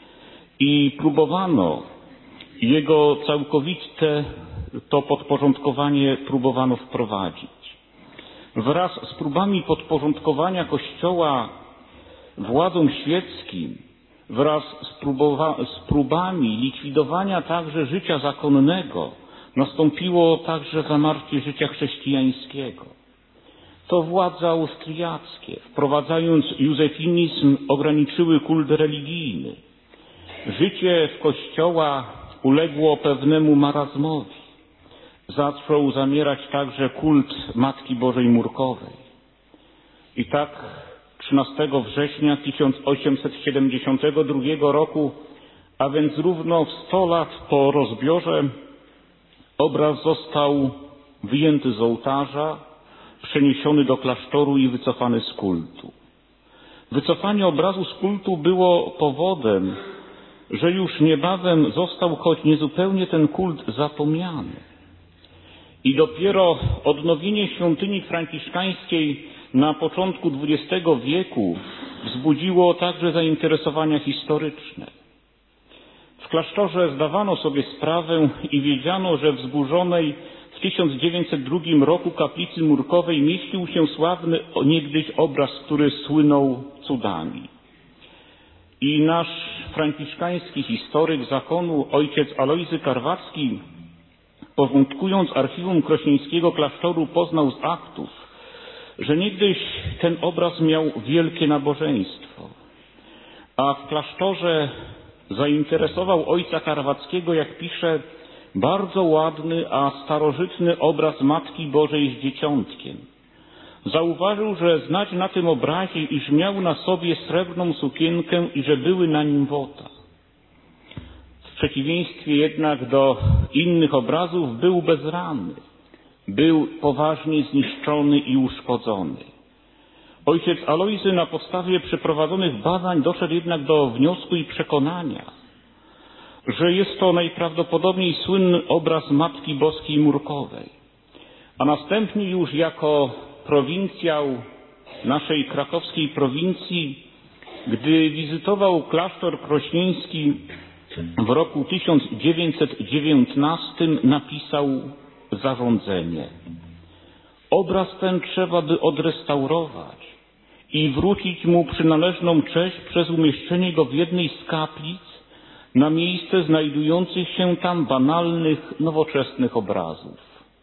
I próbowano jego całkowite to podporządkowanie próbowano wprowadzić. Wraz z próbami podporządkowania Kościoła władzom świeckim, wraz z, próbowa- z próbami likwidowania także życia zakonnego, nastąpiło także zamarcie życia chrześcijańskiego. To władze austriackie, wprowadzając józefinizm, ograniczyły kult religijny. Życie w Kościoła uległo pewnemu marazmowi. Zaczął zamierać także kult Matki Bożej Murkowej. I tak trzynastego września tysiąc osiemset siedemdziesiątego drugiego roku, a więc równo w sto lat po rozbiorze, obraz został wyjęty z ołtarza, przeniesiony do klasztoru i wycofany z kultu. Wycofanie obrazu z kultu było powodem, że już niebawem został choć niezupełnie ten kult zapomniany. I dopiero odnowienie świątyni franciszkańskiej na początku dwudziestego wieku wzbudziło także zainteresowania historyczne. W klasztorze zdawano sobie sprawę i wiedziano, że w zburzonej w tysiąc dziewięćset drugim roku kaplicy murkowej mieścił się sławny niegdyś obraz, który słynął cudami. I nasz franciszkański historyk zakonu, ojciec Alojzy Karwacki, porządkując archiwum krośnieńskiego klasztoru, poznał z aktów, że niegdyś ten obraz miał wielkie nabożeństwo, a w klasztorze zainteresował ojca Karwackiego, jak pisze, Bardzo ładny, a starożytny obraz Matki Bożej z dzieciątkiem. Zauważył, że znać na tym obrazie, iż miał na sobie srebrną sukienkę i że były na nim wota. W przeciwieństwie jednak do innych obrazów był bezranny. Był poważnie zniszczony i uszkodzony. Ojciec Alojzy na podstawie przeprowadzonych badań doszedł jednak do wniosku i przekonania, że jest to najprawdopodobniej słynny obraz Matki Boskiej Murkowej. A następnie już jako prowincjał naszej krakowskiej prowincji, gdy wizytował klasztor krośnieński w roku tysiąc dziewięćset dziewiętnastym, napisał zarządzenie. Obraz ten trzeba by odrestaurować i wrócić mu przynależną cześć przez umieszczenie go w jednej z kaplic na miejsce znajdujących się tam banalnych, nowoczesnych obrazów.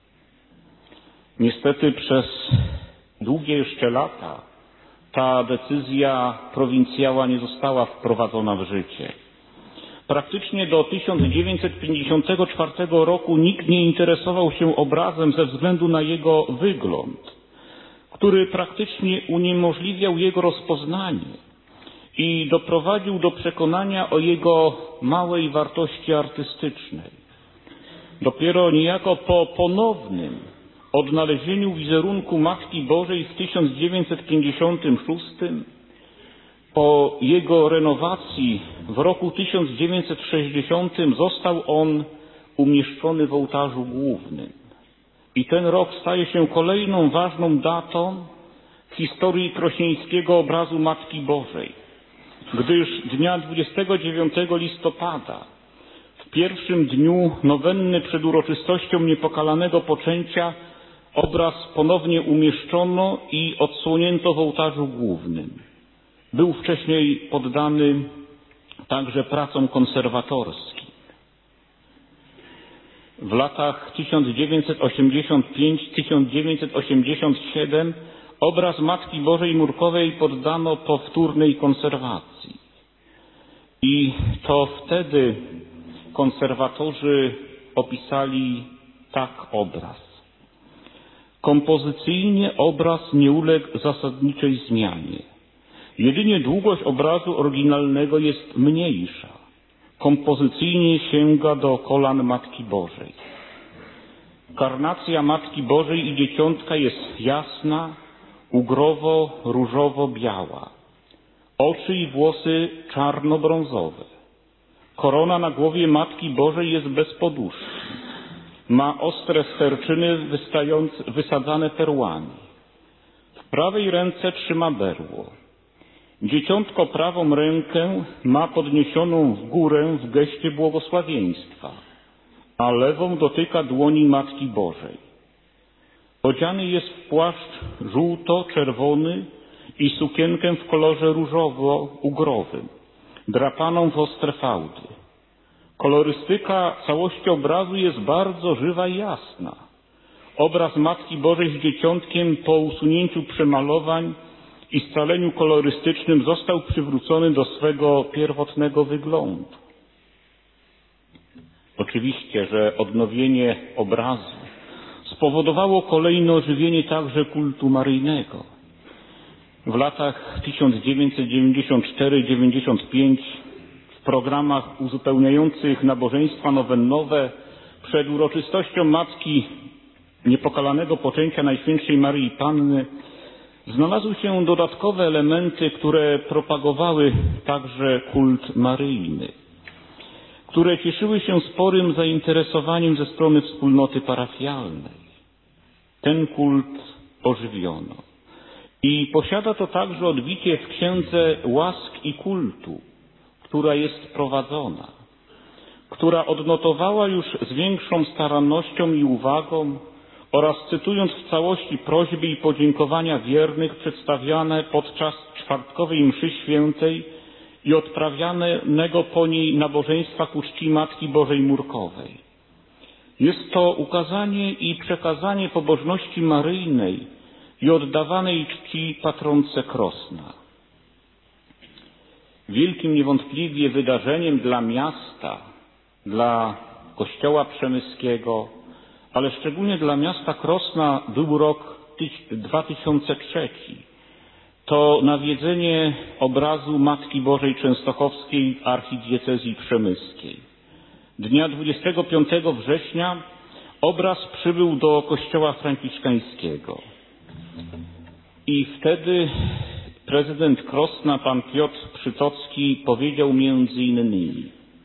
Niestety przez długie jeszcze lata ta decyzja prowincjała nie została wprowadzona w życie. Praktycznie do tysiąc dziewięćset pięćdziesiątego czwartego roku nikt nie interesował się obrazem ze względu na jego wygląd, który praktycznie uniemożliwiał jego rozpoznanie i doprowadził do przekonania o jego małej wartości artystycznej. Dopiero niejako po ponownym odnalezieniu wizerunku Matki Bożej w tysiąc dziewięćset pięćdziesiątym szóstym, po jego renowacji w roku tysiąc dziewięćset sześćdziesiątym został on umieszczony w ołtarzu głównym. I ten rok staje się kolejną ważną datą w historii krośnieńskiego obrazu Matki Bożej, gdyż dnia dwudziestego dziewiątego listopada, w pierwszym dniu nowenny przed uroczystością Niepokalanego Poczęcia, obraz ponownie umieszczono i odsłonięto w ołtarzu głównym. Był wcześniej poddany także pracom konserwatorskim. W latach tysiąc dziewięćset osiemdziesiąt pięć do tysiąc dziewięćset osiemdziesiąt siedem obraz Matki Bożej Murkowej poddano powtórnej konserwacji. I to wtedy konserwatorzy opisali tak obraz. Kompozycyjnie obraz nie uległ zasadniczej zmianie. Jedynie długość obrazu oryginalnego jest mniejsza. Kompozycyjnie sięga do kolan Matki Bożej. Karnacja Matki Bożej i Dzieciątka jest jasna, ugrowo-różowo-biała. Oczy i włosy czarno-brązowe. Korona na głowie Matki Bożej jest bez poduszki. Ma ostre sterczyny wysadzane perłami. W prawej ręce trzyma berło. Dzieciątko prawą rękę ma podniesioną w górę w geście błogosławieństwa, a lewą dotyka dłoni Matki Bożej. Odziany jest w płaszcz żółto-czerwony i sukienkę w kolorze różowo-ugrowym, drapaną w ostre fałdy. Kolorystyka całości obrazu jest bardzo żywa i jasna. Obraz Matki Bożej z Dzieciątkiem po usunięciu przemalowań i scaleniu kolorystycznym został przywrócony do swego pierwotnego wyglądu. Oczywiście, że odnowienie obrazu spowodowało kolejne ożywienie także kultu maryjnego. W latach tysiąc dziewięćset dziewięćdziesiąt cztery do dziewięćdziesiąt pięć w programach uzupełniających nabożeństwa nowennowe przed uroczystością Matki Niepokalanego Poczęcia Najświętszej Maryi Panny znalazły się dodatkowe elementy, które propagowały także kult maryjny, które cieszyły się sporym zainteresowaniem ze strony wspólnoty parafialnej. Ten kult ożywiono. I posiada to także odbicie w Księdze Łask i Kultu, która jest prowadzona, która odnotowała już z większą starannością i uwagą oraz cytując w całości prośby i podziękowania wiernych przedstawiane podczas czwartkowej mszy świętej i odprawianego po niej nabożeństwa ku czci Matki Bożej Murkowej. Jest to ukazanie i przekazanie pobożności maryjnej i oddawanej czci patronce Krosna. Wielkim niewątpliwie wydarzeniem dla miasta, dla Kościoła Przemyskiego, ale szczególnie dla miasta Krosna był rok dwa tysiące trzeci. To nawiedzenie obrazu Matki Bożej Częstochowskiej w archidiecezji przemyskiej. Dnia dwudziestego piątego września obraz przybył do kościoła franciszkańskiego. I wtedy prezydent Krosna, pan Piotr Przytocki, powiedział między innymi: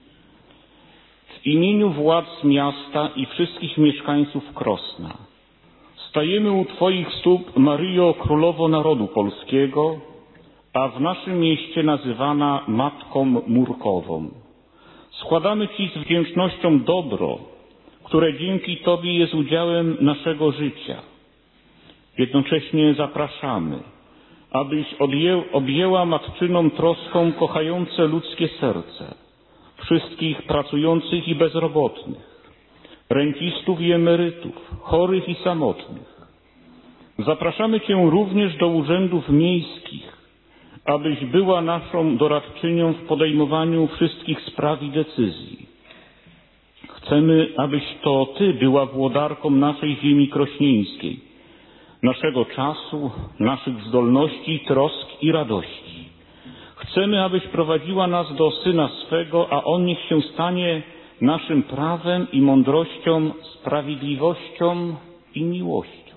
w imieniu władz miasta i wszystkich mieszkańców Krosna stajemy u Twoich stóp, Maryjo, Królowo Narodu Polskiego, a w naszym mieście nazywana Matką Murkową. Składamy Ci z wdzięcznością dobro, które dzięki Tobie jest udziałem naszego życia. Jednocześnie zapraszamy, abyś odję, objęła matczyną troską kochające ludzkie serce wszystkich pracujących i bezrobotnych, rencistów i emerytów, chorych i samotnych. Zapraszamy Cię również do urzędów miejskich, abyś była naszą doradczynią w podejmowaniu wszystkich spraw i decyzji. Chcemy, abyś to Ty była włodarką naszej ziemi krośnieńskiej, naszego czasu, naszych zdolności, trosk i radości. Chcemy, abyś prowadziła nas do Syna swego, a On niech się stanie naszym prawem i mądrością, sprawiedliwością i miłością.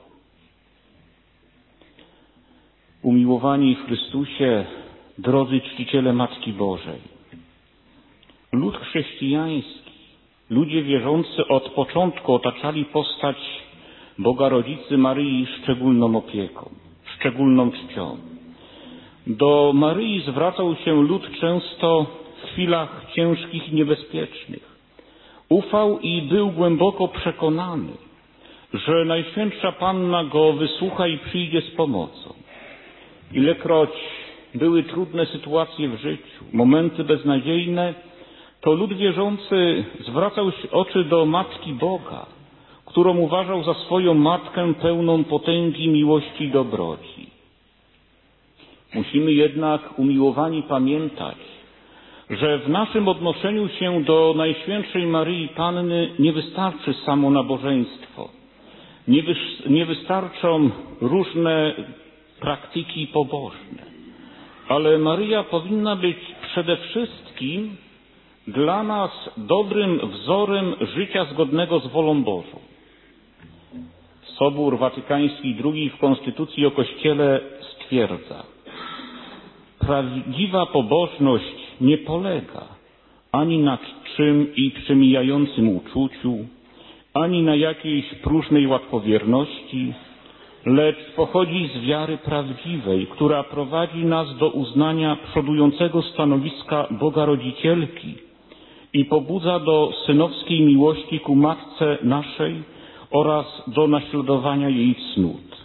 Umiłowani w Chrystusie, drodzy czciciele Matki Bożej, lud chrześcijański, ludzie wierzący od początku otaczali postać Boga Rodzicy Maryi szczególną opieką, szczególną czcią. Do Maryi zwracał się lud często w chwilach ciężkich i niebezpiecznych. Ufał i był głęboko przekonany, że Najświętsza Panna go wysłucha i przyjdzie z pomocą. Ilekroć były trudne sytuacje w życiu, momenty beznadziejne, to lud wierzący zwracał oczy do Matki Boga, którą uważał za swoją matkę pełną potęgi, miłości i dobroci. Musimy jednak, umiłowani, pamiętać, że w naszym odnoszeniu się do Najświętszej Maryi Panny nie wystarczy samo nabożeństwo. Nie, wy, nie wystarczą różne praktyki pobożne. Ale Maryja powinna być przede wszystkim dla nas dobrym wzorem życia zgodnego z wolą Bożą. Sobór Watykański drugi w Konstytucji o Kościele stwierdza: prawdziwa pobożność nie polega ani na czczym i przemijającym uczuciu, ani na jakiejś próżnej łatwowierności, lecz pochodzi z wiary prawdziwej, która prowadzi nas do uznania przodującego stanowiska Boga Rodzicielki i pobudza do synowskiej miłości ku Matce naszej oraz do naśladowania jej cnót.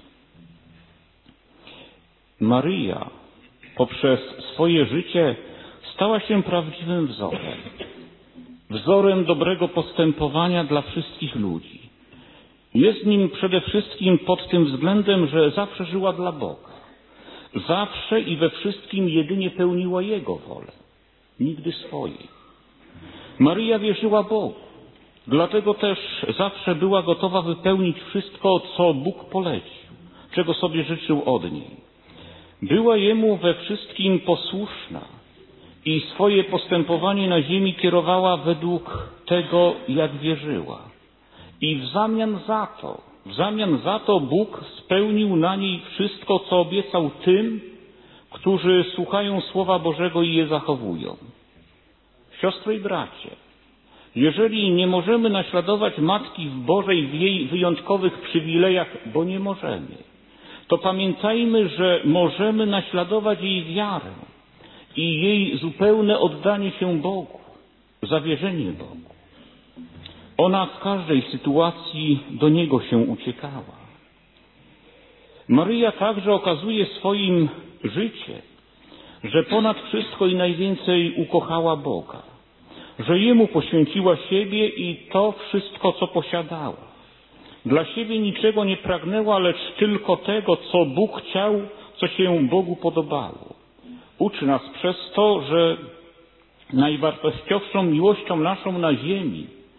Maryja poprzez swoje życie stała się prawdziwym wzorem. Wzorem dobrego postępowania dla wszystkich ludzi. Jest nim przede wszystkim pod tym względem, że zawsze żyła dla Boga. Zawsze i we wszystkim jedynie pełniła Jego wolę, nigdy swojej. Maryja wierzyła Bogu, dlatego też zawsze była gotowa wypełnić wszystko, co Bóg polecił, czego sobie życzył od niej. Była Jemu we wszystkim posłuszna i swoje postępowanie na ziemi kierowała według tego, jak wierzyła. I w zamian za to, w zamian za to Bóg spełnił na niej wszystko, co obiecał tym, którzy słuchają Słowa Bożego i je zachowują. Siostry i bracie, jeżeli nie możemy naśladować Matki Bożej w jej wyjątkowych przywilejach, bo nie możemy, to pamiętajmy, że możemy naśladować jej wiarę i jej zupełne oddanie się Bogu, zawierzenie Bogu. Ona w każdej sytuacji do Niego się uciekała. Maryja także okazuje swoim życiem, że ponad wszystko i najwięcej ukochała Boga, że Jemu poświęciła siebie i to wszystko, co posiadała. Dla siebie niczego nie pragnęła, lecz tylko tego, co Bóg chciał, co się Bogu podobało. Uczy nas przez to, że najwartościowszą miłością naszą na ziemi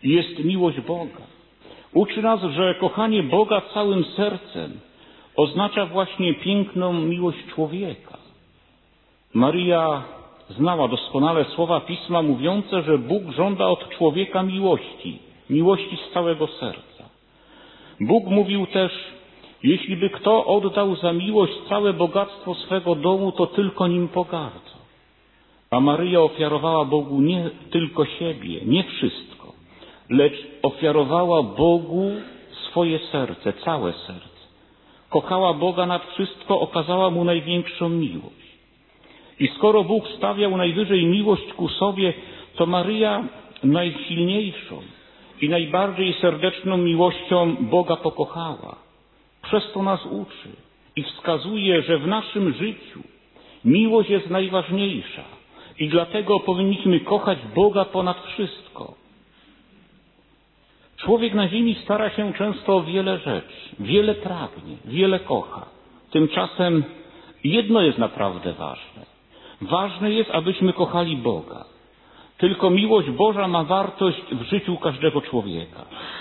jest miłość Boga. Uczy nas, że kochanie Boga całym sercem oznacza właśnie piękną miłość człowieka. Maryja znała doskonale słowa Pisma mówiące, że Bóg żąda od człowieka miłości, miłości z całego serca. Bóg mówił też, jeśli by kto oddał za miłość całe bogactwo swego domu, to tylko nim pogardza. A Maryja ofiarowała Bogu nie tylko siebie, nie wszystko, lecz ofiarowała Bogu swoje serce, całe serce. Kochała Boga nad wszystko, okazała Mu największą miłość. I skoro Bóg stawiał najwyżej miłość ku sobie, to Maryja najsilniejszą i najbardziej serdeczną miłością Boga pokochała. Przez to nas uczy i wskazuje, że w naszym życiu miłość jest najważniejsza i dlatego powinniśmy kochać Boga ponad wszystko. Człowiek na ziemi stara się często o wiele rzeczy, wiele pragnie, wiele kocha. Tymczasem jedno jest naprawdę ważne. Ważne jest, abyśmy kochali Boga. Tylko miłość Boża ma wartość w życiu każdego człowieka.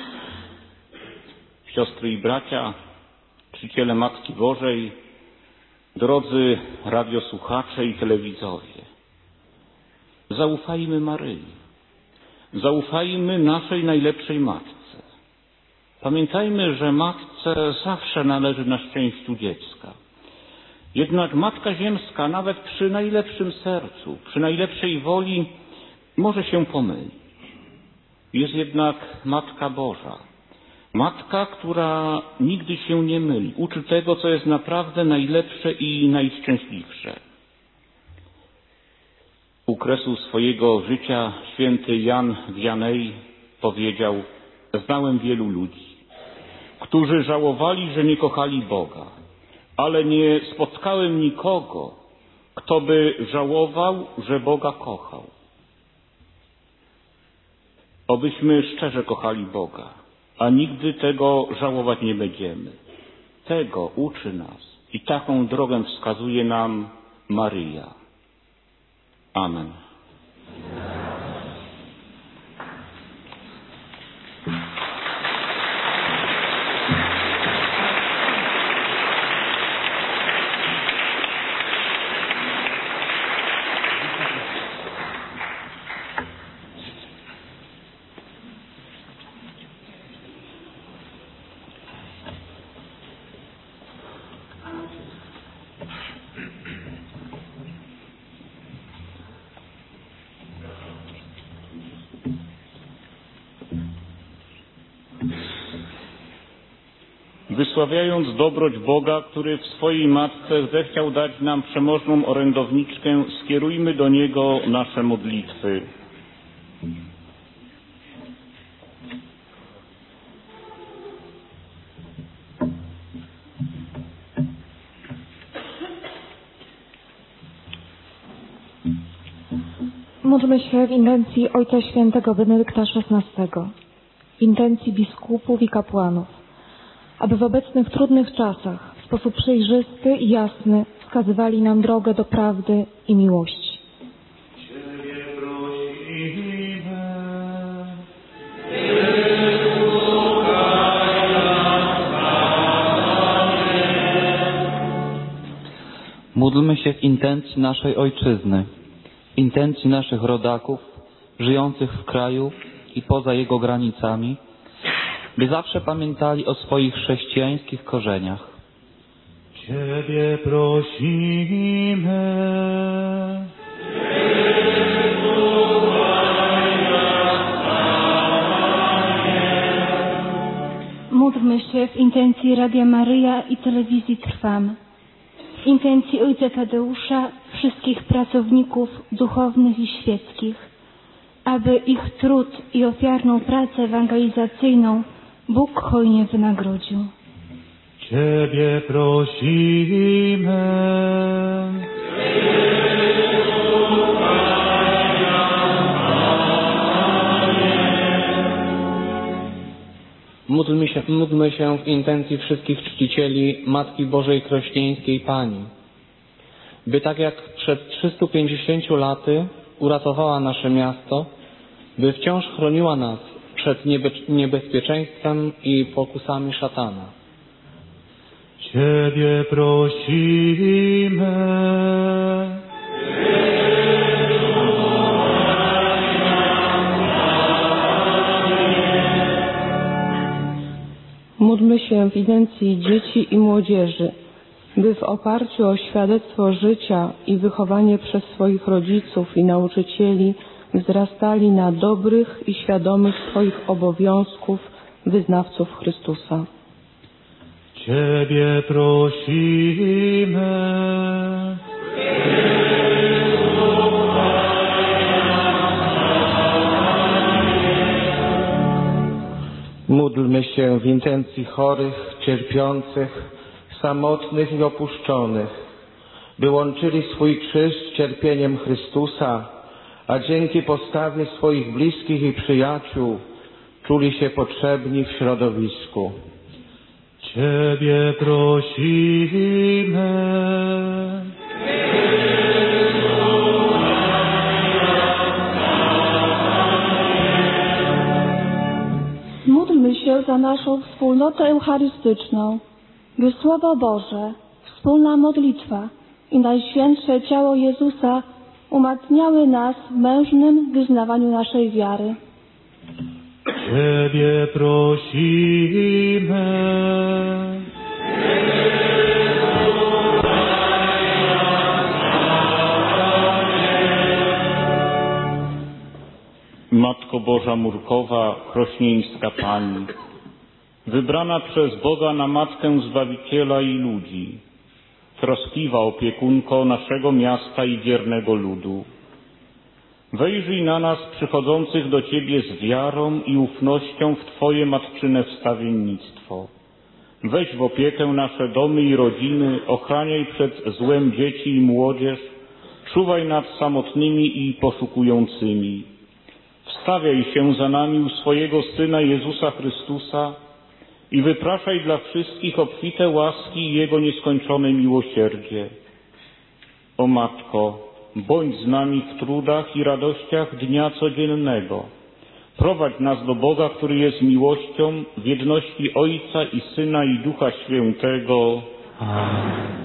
Siostry i bracia, czciciele Matki Bożej, drodzy radiosłuchacze i telewidzowie, zaufajmy Maryi. Zaufajmy naszej najlepszej Matce. Pamiętajmy, że Matce zawsze należy na szczęściu dziecka. Jednak Matka Ziemska nawet przy najlepszym sercu, przy najlepszej woli może się pomylić. Jest jednak Matka Boża. Matka, która nigdy się nie myli. Uczy tego, co jest naprawdę najlepsze i najszczęśliwsze. U kresu swojego życia święty Jan Wianej powiedział: znałem wielu ludzi, którzy żałowali, że nie kochali Boga, ale nie spotkałem nikogo, kto by żałował, że Boga kochał. Obyśmy szczerze kochali Boga, a nigdy tego żałować nie będziemy. Tego uczy nas i taką drogę wskazuje nam Maryja. Amen. Wysławiając dobroć Boga, który w swojej Matce zechciał dać nam przemożną orędowniczkę, skierujmy do Niego nasze modlitwy. Módlmy się w intencji Ojca Świętego Benedykta szesnastego, w intencji biskupów i kapłanów, aby w obecnych trudnych czasach w sposób przejrzysty i jasny wskazywali nam drogę do prawdy i miłości. Ciebie prosimy. Módlmy się w intencji naszej Ojczyzny, intencji naszych rodaków, żyjących w kraju i poza jego granicami, by zawsze pamiętali o swoich chrześcijańskich korzeniach. Ciebie prosimy. Módlmy się w intencji Radia Maryja i Telewizji Trwamy, w intencji Ojca Tadeusza, wszystkich pracowników duchownych i świeckich, aby ich trud i ofiarną pracę ewangelizacyjną Bóg hojnie wynagrodził. Ciebie prosimy. Módlmy się, módlmy się w intencji wszystkich czcicieli Matki Bożej Krośnieńskiej Pani, by tak jak przed trzystu pięćdziesięciu laty uratowała nasze miasto, by wciąż chroniła nas przed niebe- niebezpieczeństwem i pokusami szatana. Ciebie prosimy. Módlmy się w intencji dzieci i młodzieży, by w oparciu o świadectwo życia i wychowanie przez swoich rodziców i nauczycieli wzrastali na dobrych i świadomych swoich obowiązków wyznawców Chrystusa. Ciebie prosimy. Módlmy się w intencji chorych, cierpiących, samotnych i opuszczonych, by łączyli swój krzyż z cierpieniem Chrystusa, a dzięki postawie swoich bliskich i przyjaciół czuli się potrzebni w środowisku. Ciebie prosimy. Módlmy się za naszą wspólnotę eucharystyczną, by Słowo Boże, wspólna modlitwa i Najświętsze Ciało Jezusa umacniały nas w mężnym wyznawaniu naszej wiary. Ciebie prosimy. Matko Boża Murkowa, Krośnieńska Pani, wybrana przez Boga na Matkę Zbawiciela i ludzi, troskliwa opiekunko naszego miasta i wiernego ludu, wejrzyj na nas przychodzących do Ciebie z wiarą i ufnością w Twoje matczyne wstawiennictwo. Weź w opiekę nasze domy i rodziny, ochraniaj przed złem dzieci i młodzież, czuwaj nad samotnymi i poszukującymi. Wstawiaj się za nami u swojego Syna Jezusa Chrystusa i wypraszaj dla wszystkich obfite łaski i Jego nieskończone miłosierdzie. O Matko, bądź z nami w trudach i radościach dnia codziennego. Prowadź nas do Boga, który jest miłością, w jedności Ojca i Syna i Ducha Świętego. Amen.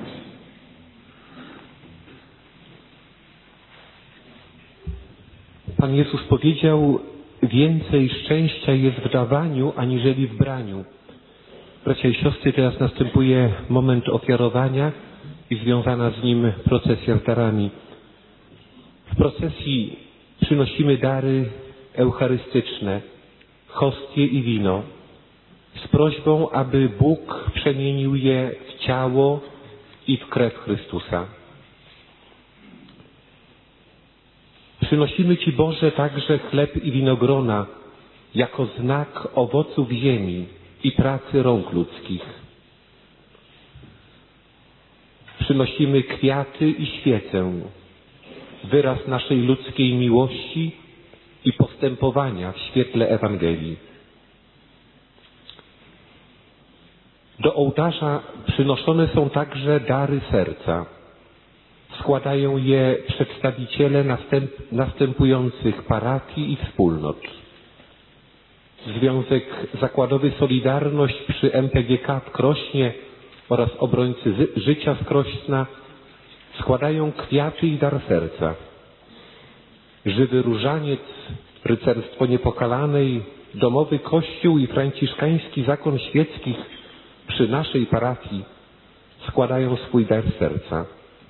Pan Jezus powiedział, więcej szczęścia jest w dawaniu, aniżeli w braniu. Bracia i siostry, teraz następuje moment ofiarowania i związana z nim procesja z darami. W procesji przynosimy dary eucharystyczne, hostie i wino, z prośbą, aby Bóg przemienił je w ciało i w krew Chrystusa. Przynosimy Ci, Boże, także chleb i winogrona, jako znak owoców ziemi i pracy rąk ludzkich. Przynosimy kwiaty i świecę, wyraz naszej ludzkiej miłości i postępowania w świetle Ewangelii. Do ołtarza przynoszone są także dary serca. Składają je przedstawiciele następ, następujących parafii i wspólnot. Związek Zakładowy Solidarność przy M P G K w Krośnie oraz Obrońcy Życia z Krośna składają kwiaty i dar serca. Żywy Różaniec, Rycerstwo Niepokalanej, Domowy Kościół i Franciszkański Zakon Świeckich przy naszej parafii składają swój dar serca.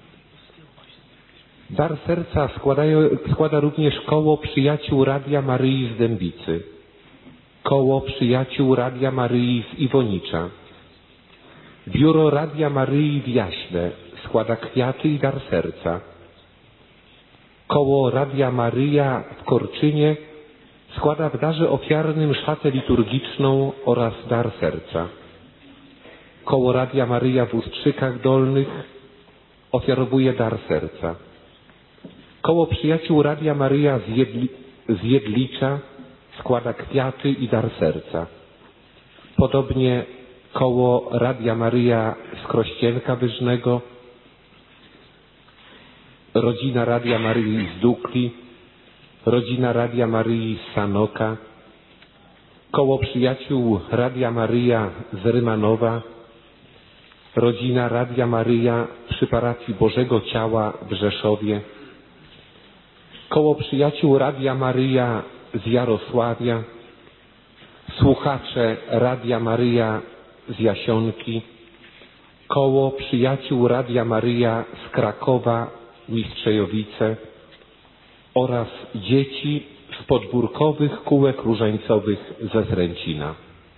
Dar serca składają, składa również Koło Przyjaciół Radia Maryi z Dębicy, Koło Przyjaciół Radia Maryi z Iwonicza, Biuro Radia Maryi w Jaśle składa kwiaty i dar serca, Koło Radia Maryja w Korczynie składa w darze ofiarnym szatę liturgiczną oraz dar serca. Koło Radia Maryja w Ustrzykach Dolnych ofiarowuje dar serca. Koło Przyjaciół Radia Maryja z, Jedli, z Jedlicza składa kwiaty i dar serca. Podobnie Koło Radia Maryja z Krościenka Wyżnego, Rodzina Radia Maryi z Dukli, Rodzina Radia Maryi z Sanoka, Koło Przyjaciół Radia Maryja z Rymanowa, rodzina Radia Maryja przy parafii Bożego Ciała w Rzeszowie, Koło Przyjaciół Radia Maryja z Jarosławia, słuchacze Radia Maryja z Jasionki, Koło Przyjaciół Radia Maryja z Krakowa, Mistrzejowice oraz dzieci z podwórkowych kółek różańcowych ze Zręcina.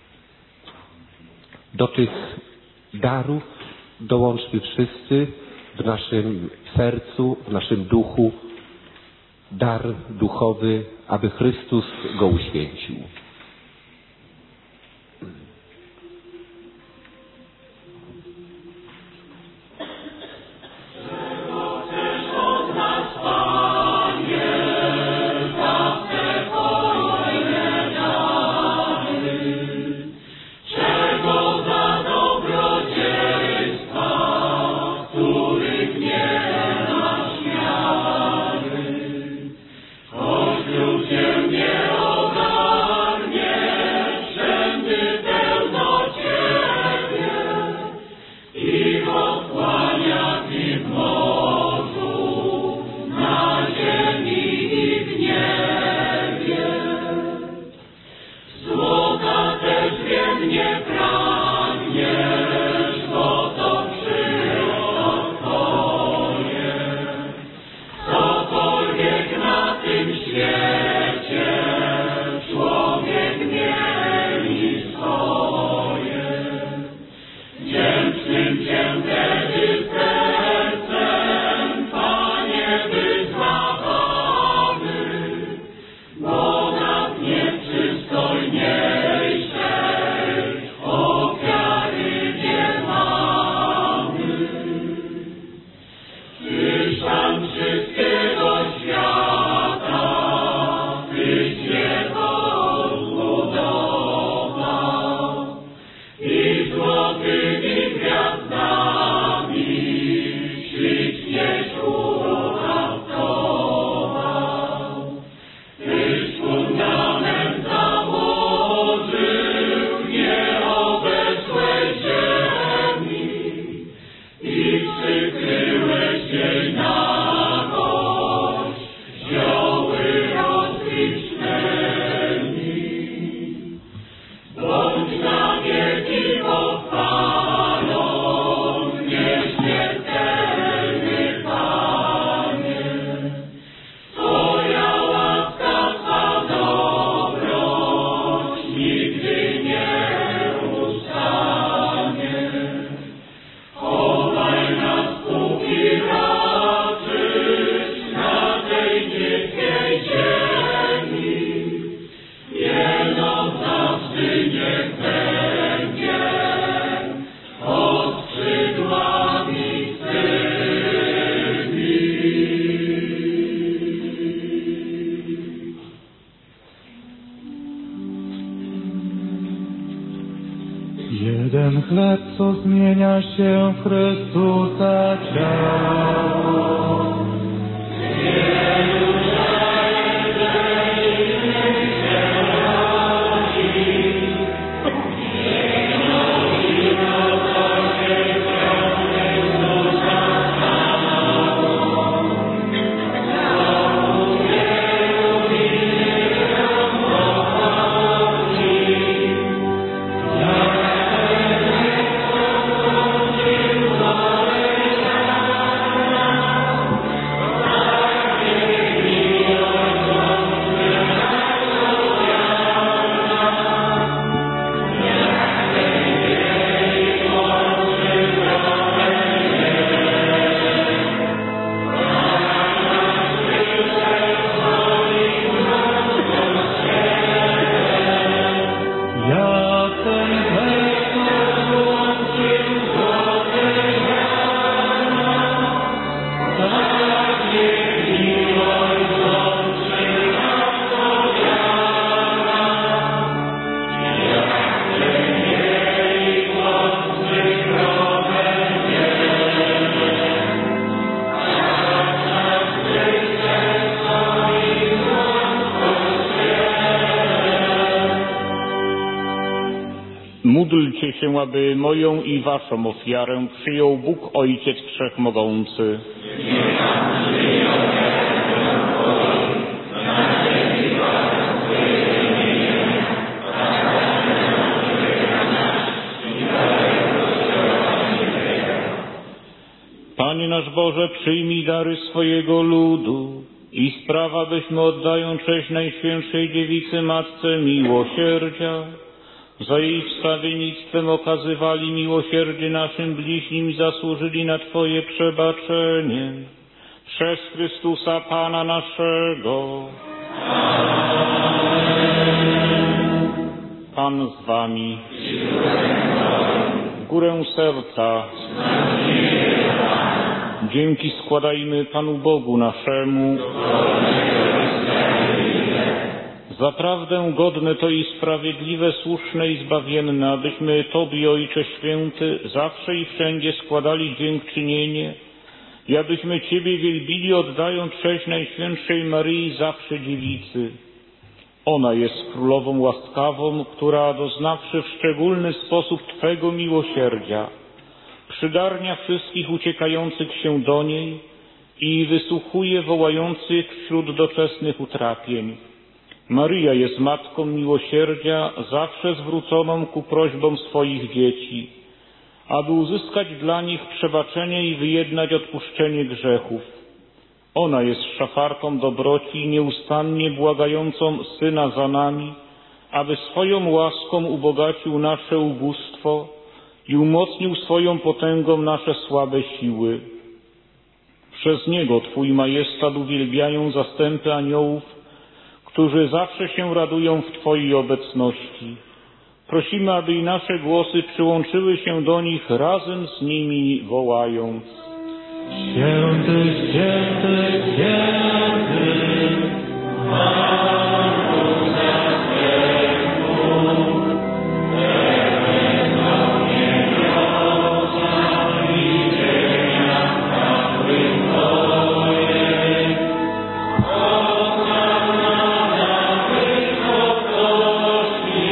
Do tych darów dołączmy wszyscy w naszym sercu, w naszym duchu dar duchowy, aby Chrystus go uświęcił. Jeden chleb, co zmienia się w Chrystusa ciało. Módlcie się, aby moją i waszą ofiarę przyjął Bóg Ojciec Wszechmogący. Panie nasz Boże, przyjmij dary swojego ludu i spraw, abyśmy oddając cześć Najświętszej Dziewicy Matce Miłosierdzia, za jej wstawiennictwem okazywali miłosierdzie naszym bliźnim i zasłużyli na Twoje przebaczenie. Przez Chrystusa Pana naszego. Pan z wami. W górę serca. Dzięki składajmy Panu Bogu naszemu. Zaprawdę godne to i sprawiedliwe, słuszne i zbawienne, abyśmy Tobie, Ojcze Święty, zawsze i wszędzie składali dziękczynienie i abyśmy Ciebie wielbili, oddając cześć Najświętszej Maryi, zawsze Dziewicy. Ona jest Królową łaskawą, która, doznawszy w szczególny sposób Twego miłosierdzia, przygarnia wszystkich uciekających się do niej i wysłuchuje wołających wśród doczesnych utrapień. Maryja jest Matką Miłosierdzia, zawsze zwróconą ku prośbom swoich dzieci, aby uzyskać dla nich przebaczenie i wyjednać odpuszczenie grzechów. Ona jest szafarką dobroci, nieustannie błagającą Syna za nami, aby swoją łaską ubogacił nasze ubóstwo i umocnił swoją potęgą nasze słabe siły. Przez Niego Twój majestat uwielbiają zastępy aniołów, którzy zawsze się radują w Twojej obecności. Prosimy, aby i nasze głosy przyłączyły się do nich razem z nimi, wołając: Święty, święty, święty, Panu zastępów, pełen niebiosa i ziemia chwały Twojej. Hosana na wysokości,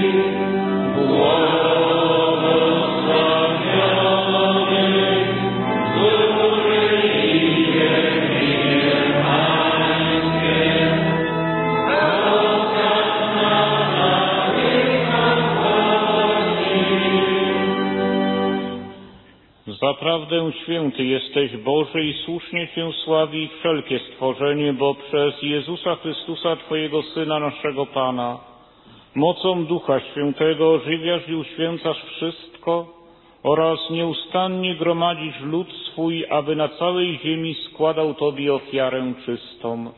błogosławiony, góry i ziemi pańskie. Hosana na wysokości. Zaprawdę święty jesteś, Boże, i słusznie Cię sławi wszelkie stworzenie, bo przez Jezusa Chrystusa, Twojego Syna, naszego Pana, mocą Ducha Świętego ożywiasz i uświęcasz wszystko oraz nieustannie gromadzisz lud swój, aby na całej ziemi składał Tobie ofiarę czystą.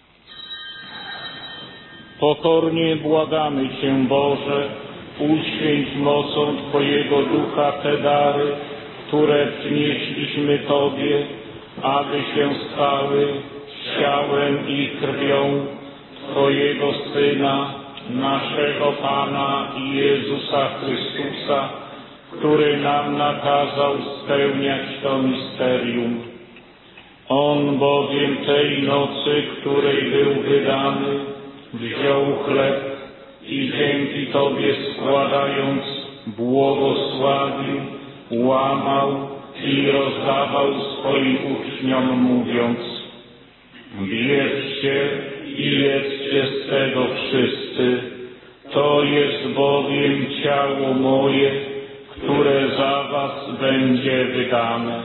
Pokornie błagamy Cię, Boże, uświęć mocą Twojego Ducha te dary, które przynieśliśmy Tobie, aby się stały ciałem i krwią Twojego Syna, naszego Pana Jezusa Chrystusa, który nam nakazał spełniać to misterium. On bowiem tej nocy, której był wydany, wziął chleb i dzięki Tobie składając, błogosławił, łamał i rozdawał swoim uczniom, mówiąc: bierzcie i jedzcie z tego wszyscy, to jest bowiem ciało moje, które za was będzie wydane.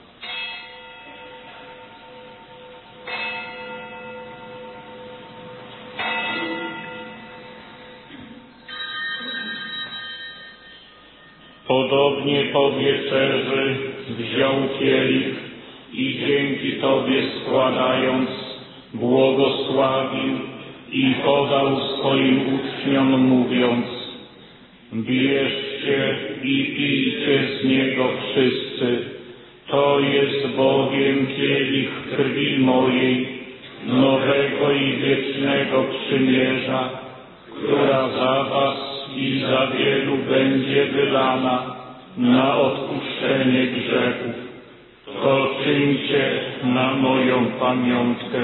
Podobnie po wieczerzy wziął kielich i dzięki Tobie składając, błogosławił i podał swoim uczniom, mówiąc: bierzcie i pijcie z niego wszyscy, to jest bowiem kielich krwi mojej, nowego i wiecznego przymierza, która za was i za wielu będzie wylana na odpuszczenie grzechów. To czyńcie na moją pamiątkę.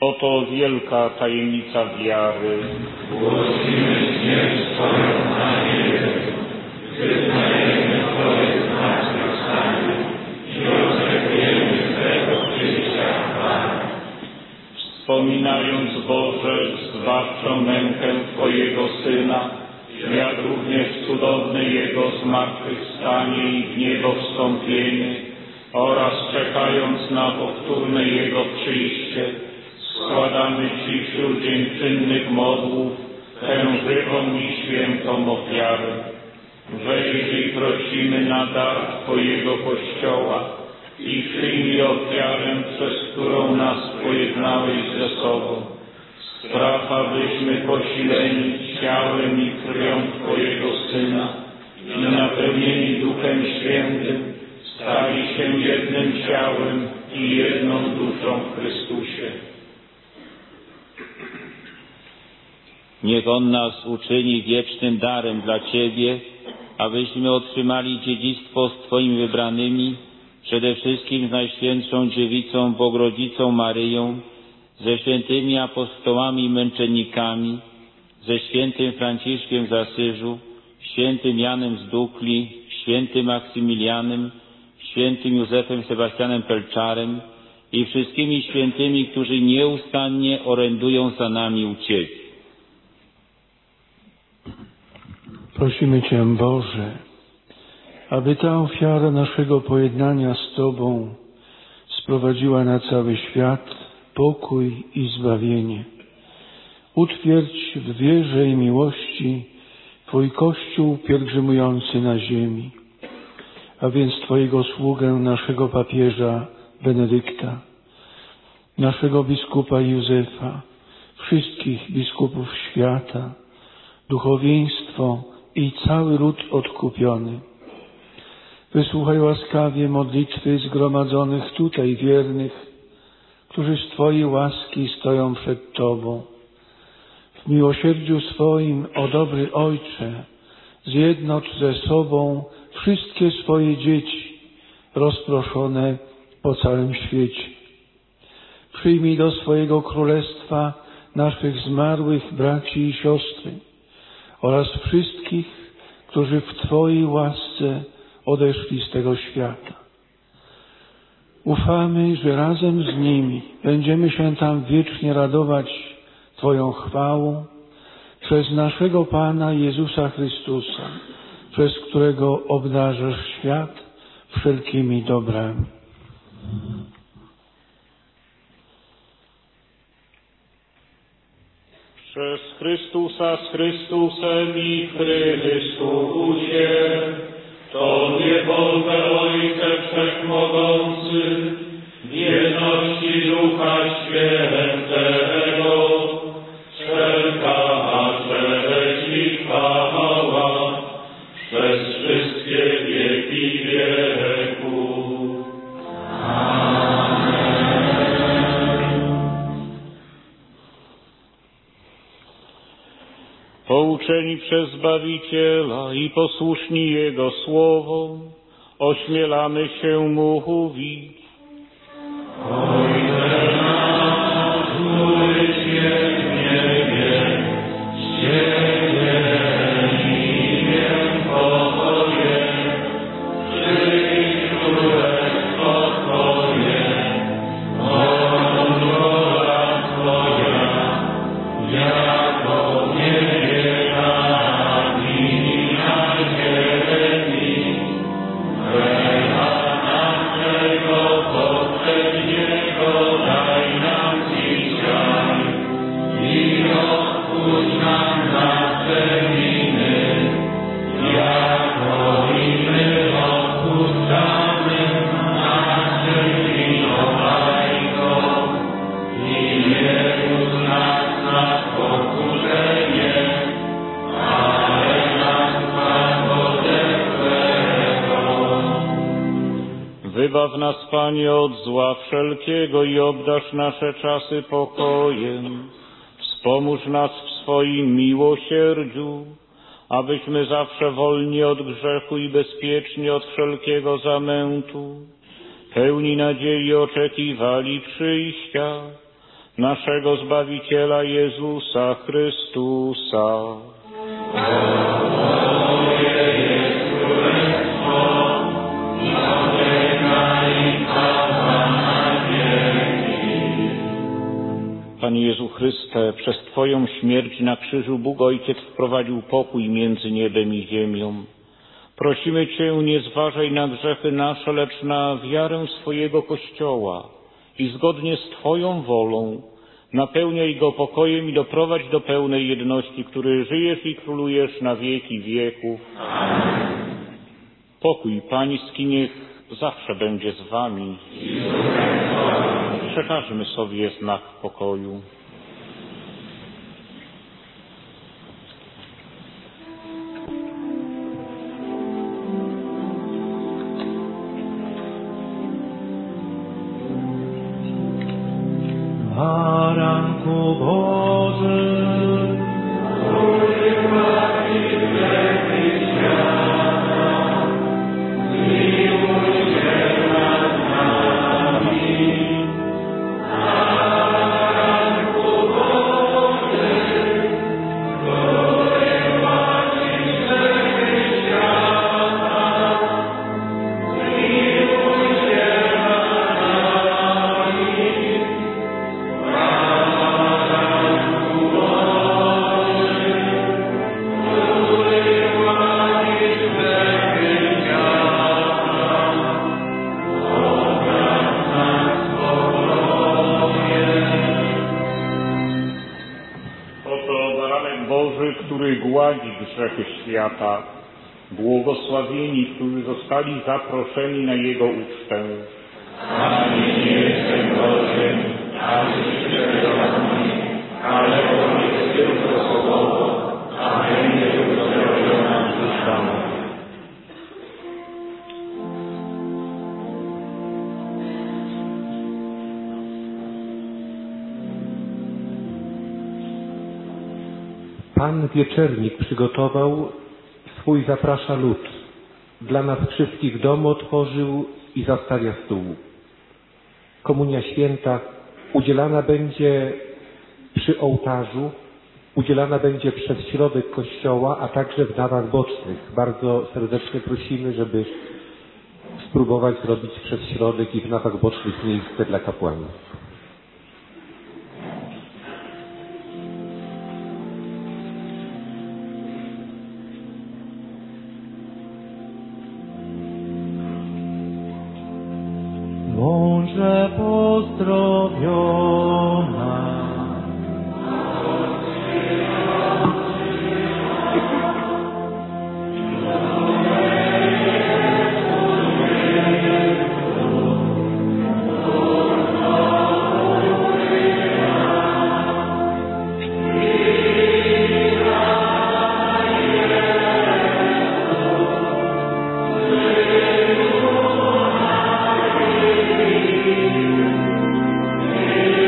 Oto wielka tajemnica wiary. Głosimy śmierć Twoją, Panie Jezu, wyznajemy Twoje zmartwychwstanie i oczekujemy Twego przyjścia w chwale. Wspominając, Boże, zbawczą mękę Twojego Syna, jak również cudowne Jego zmartwychwstanie i w niebo wstąpienie oraz czekając na powtórne Jego przyjście, składamy Ci wśród dziękczynnych modłów tę żywą i świętą ofiarę. Weź i prosimy na dar Twojego Kościoła i przyjmij ofiarę, przez którą nas pojednałeś ze sobą. Spraw, abyśmy posileni ciałem i krwią Twojego Syna i napełnieni Duchem Świętym stali się jednym ciałem i jedną duszą w Chrystusie. Niech On nas uczyni wiecznym darem dla Ciebie, abyśmy otrzymali dziedzictwo z Twoimi wybranymi, przede wszystkim z Najświętszą Dziewicą Bogrodzicą Maryją, ze świętymi apostołami i męczennikami, ze świętym Franciszkiem z Asyżu, świętym Janem z Dukli, świętym Maksymilianem, świętym Józefem Sebastianem Pelczarem i wszystkimi świętymi, którzy nieustannie orędują za nami u Ciebie. Prosimy Cię, Boże, aby ta ofiara naszego pojednania z Tobą sprowadziła na cały świat pokój i zbawienie. Utwierdź w wierze i miłości Twój Kościół pielgrzymujący na ziemi, a więc Twojego sługę, naszego papieża Benedykta, naszego biskupa Józefa, wszystkich biskupów świata, duchowieństwo i cały lud odkupiony. Wysłuchaj łaskawie modlitwy zgromadzonych tutaj wiernych, którzy z Twojej łaski stoją przed Tobą. W miłosierdziu swoim, o dobry Ojcze, zjednocz ze sobą wszystkie swoje dzieci rozproszone po całym świecie. Przyjmij do swojego królestwa naszych zmarłych braci i siostry oraz wszystkich, którzy w Twojej łasce odeszli z tego świata. Ufamy, że razem z nimi będziemy się tam wiecznie radować Twoją chwałą przez naszego Pana Jezusa Chrystusa, przez którego obdarzasz świat wszelkimi dobrami. Przez Chrystusa z Chrystusem i w Chrystusie, Tobie Boże Ojcze Wszechmogący, w jedności Ducha Świętego, wszelka cześć i chwała przez wszystkie wieki wieków. Pouczeni przez Zbawiciela i posłuszni Jego słowom, ośmielamy się Mu mówić. Ojcze nasz, któryś jest w niebie, święte imię Twoje, przyjdź królestwo Twoje, bądź wola Twoja, jako w niebie, tak i na ziemi. Chleba naszego powszedniego daj nam dzisiaj i odpuść nam nasze winy, jako i my odpuszczamy naszym winowajcom. I nie wódź nas na pokuszenie, ale nas zbaw ode złego. Wybaw nas, Panie, od zła wszelkiego i obdarz nasze czasy pokojem. Wspomóż nas w swoim miłosierdziu, abyśmy zawsze wolni od grzechu i bezpieczni od wszelkiego zamętu, pełni nadziei oczekiwali przyjścia naszego Zbawiciela Jezusa Chrystusa. Panie Jezu Chryste, przez Twoją śmierć na krzyżu Bóg Ojciec wprowadził pokój między niebem i ziemią. Prosimy Cię, nie zważaj na grzechy nasze, lecz na wiarę swojego Kościoła i zgodnie z Twoją wolą napełniaj go pokojem i doprowadź do pełnej jedności, który żyjesz i królujesz na wieki wieków. Amen. Pokój Pański niech zawsze będzie z Wami. Przekażmy sobie znak pokoju. Baranku Boży, który zbawi grzechy świata, zmiłuj się nad nami. Baranku Boży, który zbawi grzechy świata, zmiłuj się nad nami. Który gładzi grzechy świata, błogosławieni, którzy zostali zaproszeni na Jego ucztę. Panie, nie jestem godzien, abyś przyszedł do mnie, ale powiedz tylko słowo, a będzie uzdrowiona dusza moja. Pan wieczernik przygotował, swój zaprasza lud. Dla nas wszystkich dom otworzył i zastawia stół. Komunia święta udzielana będzie przy ołtarzu, udzielana będzie przez środek kościoła, a także w nawach bocznych. Bardzo serdecznie prosimy, żeby spróbować zrobić przez środek i w nawach bocznych miejsce dla kapłanów. Bądźże pozdrowiona. Amen.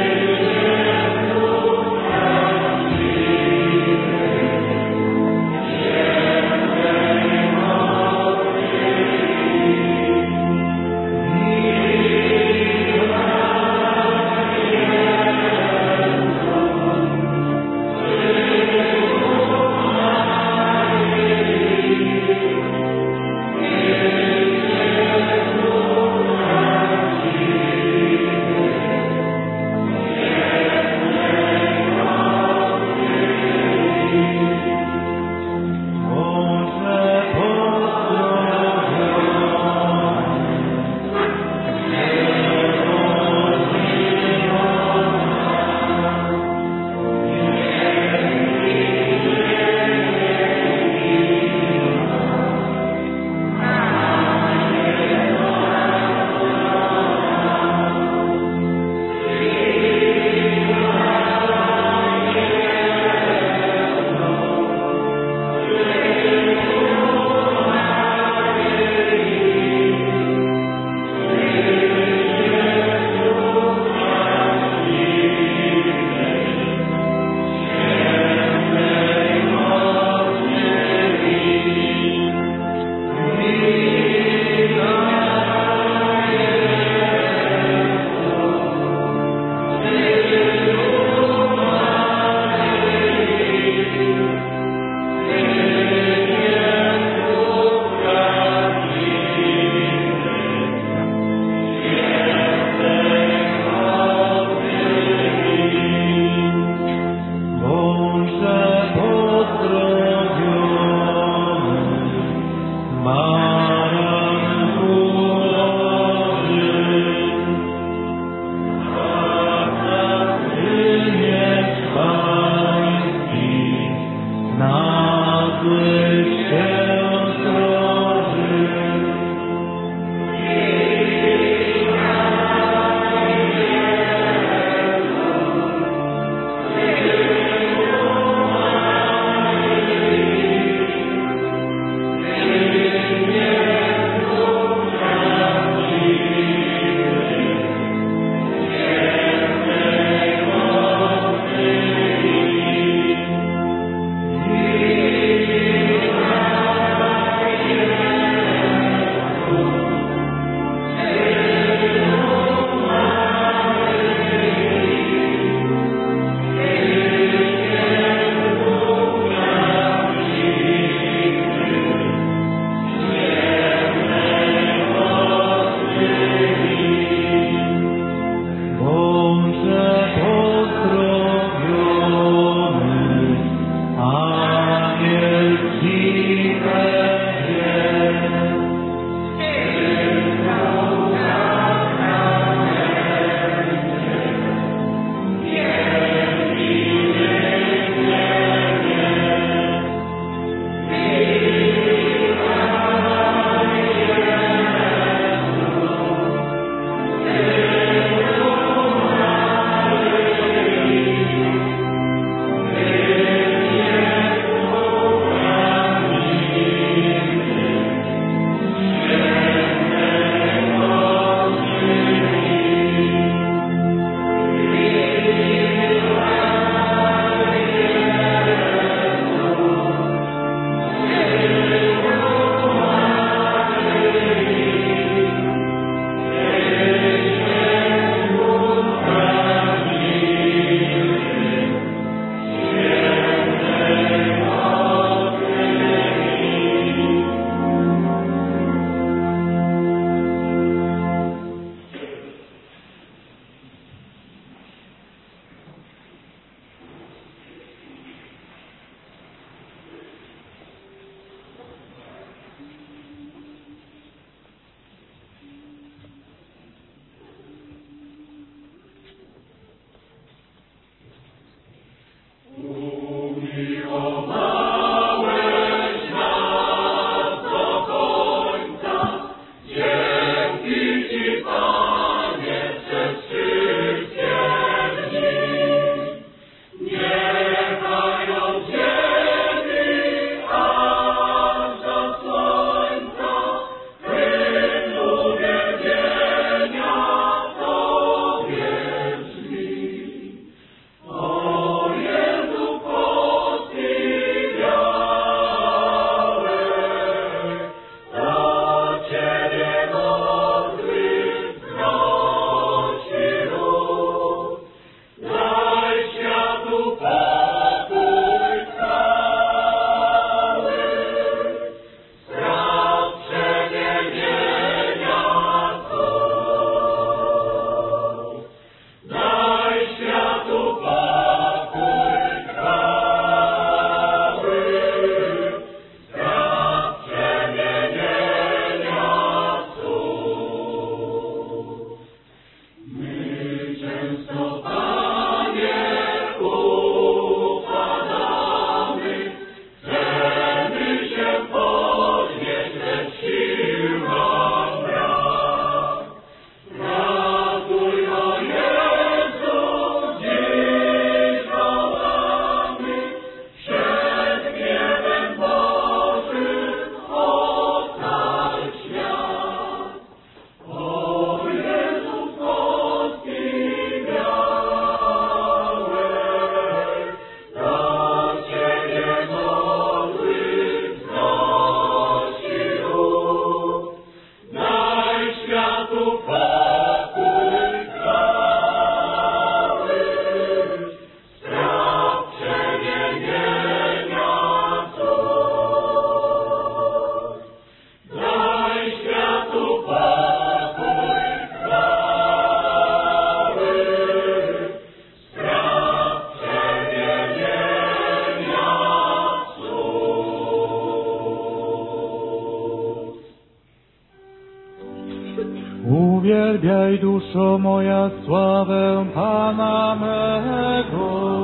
Uwielbiaj duszo moja sławę Pana mego.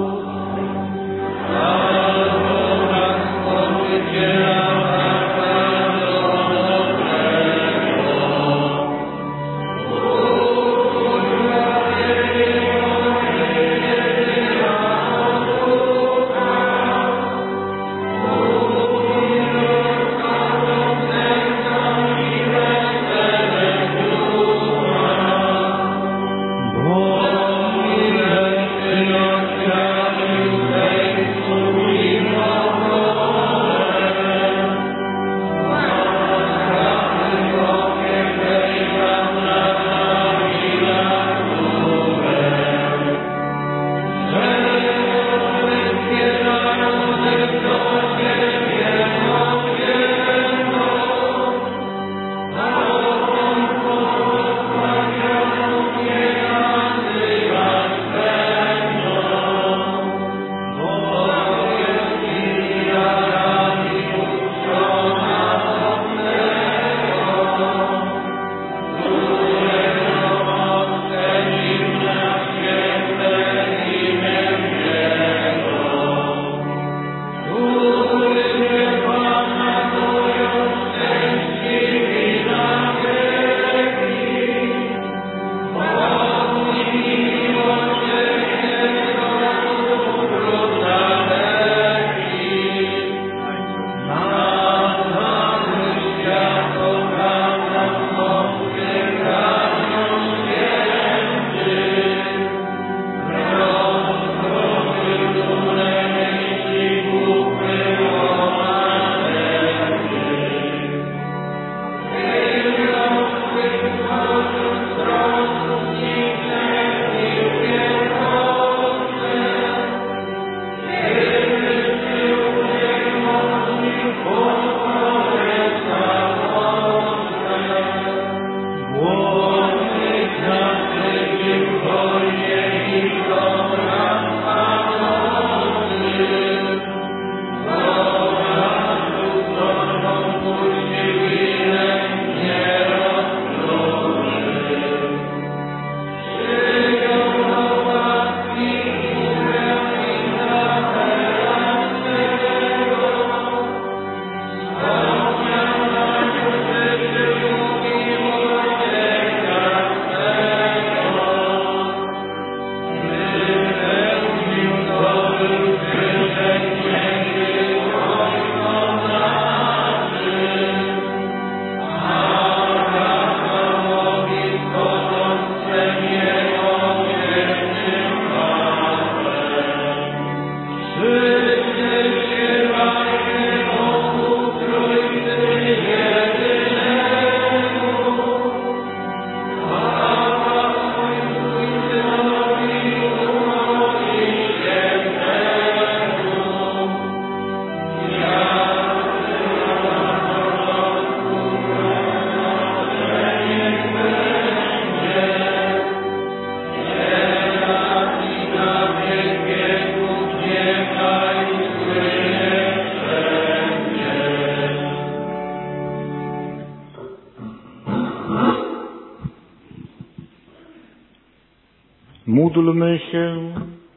Módlmy się.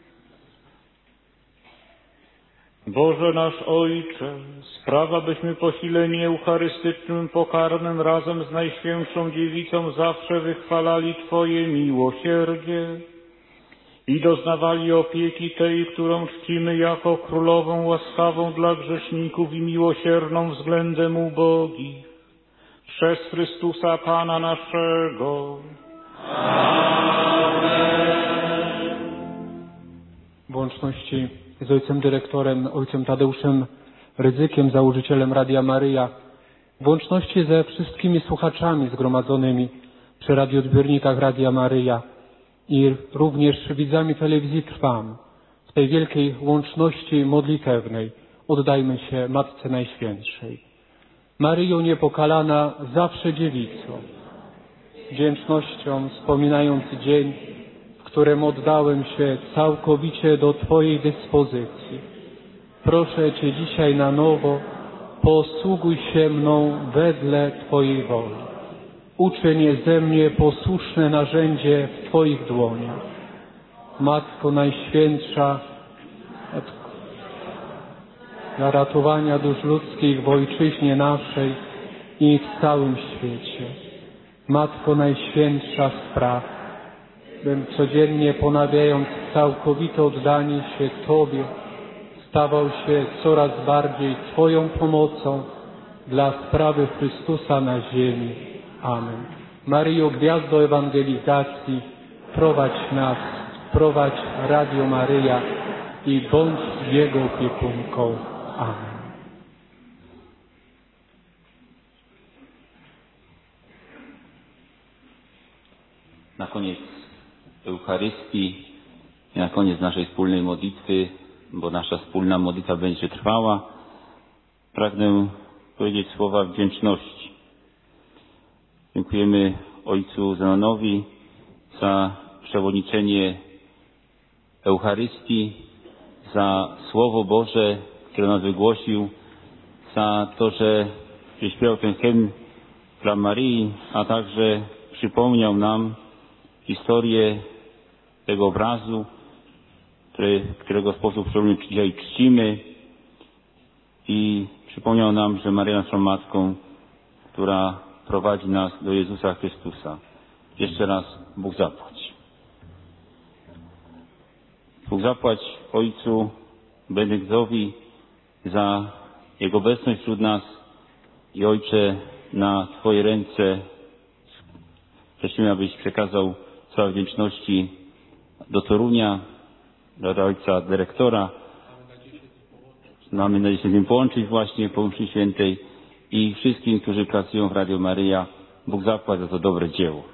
Boże nasz Ojcze, sprawa, byśmy posileni eucharystycznym pokarmem razem z Najświętszą Dziewicą zawsze wychwalali Twoje miłosierdzie i doznawali opieki tej, którą czcimy jako królową łaskawą dla grzeszników i miłosierną względem ubogich. Przez Chrystusa Pana naszego. W łączności z ojcem dyrektorem, ojcem Tadeuszem Rydzykiem, założycielem Radia Maryja, w łączności ze wszystkimi słuchaczami zgromadzonymi przy radioodbiornikach Radia Maryja i również widzami telewizji Trwam, w tej wielkiej łączności modlitewnej oddajmy się Matce Najświętszej. Maryjo niepokalana, zawsze dziewico, wdzięcznością wspominając dzień, w którym oddałem się całkowicie do Twojej dyspozycji. Proszę Cię dzisiaj na nowo, posługuj się mną wedle Twojej woli. uczyń ze mnie posłuszne narzędzie w Twoich dłoniach. Matko Najświętsza, dla ratowania dusz ludzkich w Ojczyźnie naszej i w całym świecie. Matko Najświętsza, spraw, bym codziennie ponawiając całkowite oddanie się Tobie, stawał się coraz bardziej Twoją pomocą dla sprawy Chrystusa na ziemi. Amen. Maryjo, gwiazdo ewangelizacji, prowadź nas, prowadź Radio Maryja i bądź Jego opiekunką. Amen. Na koniec Eucharystii i na koniec naszej wspólnej modlitwy, bo nasza wspólna modlitwa będzie trwała, pragnę powiedzieć słowa wdzięczności. Dziękujemy Ojcu Zenonowi za przewodniczenie Eucharystii, za Słowo Boże, które nas wygłosił, za to, że śpiewał ten hymn dla Maryi, a także przypomniał nam historię tego obrazu, który, którego w sposób szczególny dzisiaj czcimy, i przypomniał nam, że Maryja naszą Matką, która prowadzi nas do Jezusa Chrystusa. Jeszcze raz Bóg zapłać. Bóg zapłać Ojcu Benedyktowi za Jego obecność wśród nas i Ojcze, na Twoje ręce prosimy, abyś przekazał słowa wdzięczności do Torunia, do Ojca Dyrektora. Mamy nadzieję się z nim połączyć właśnie po mszy świętej i wszystkim, którzy pracują w Radio Maryja. Bóg zapłać za to dobre dzieło.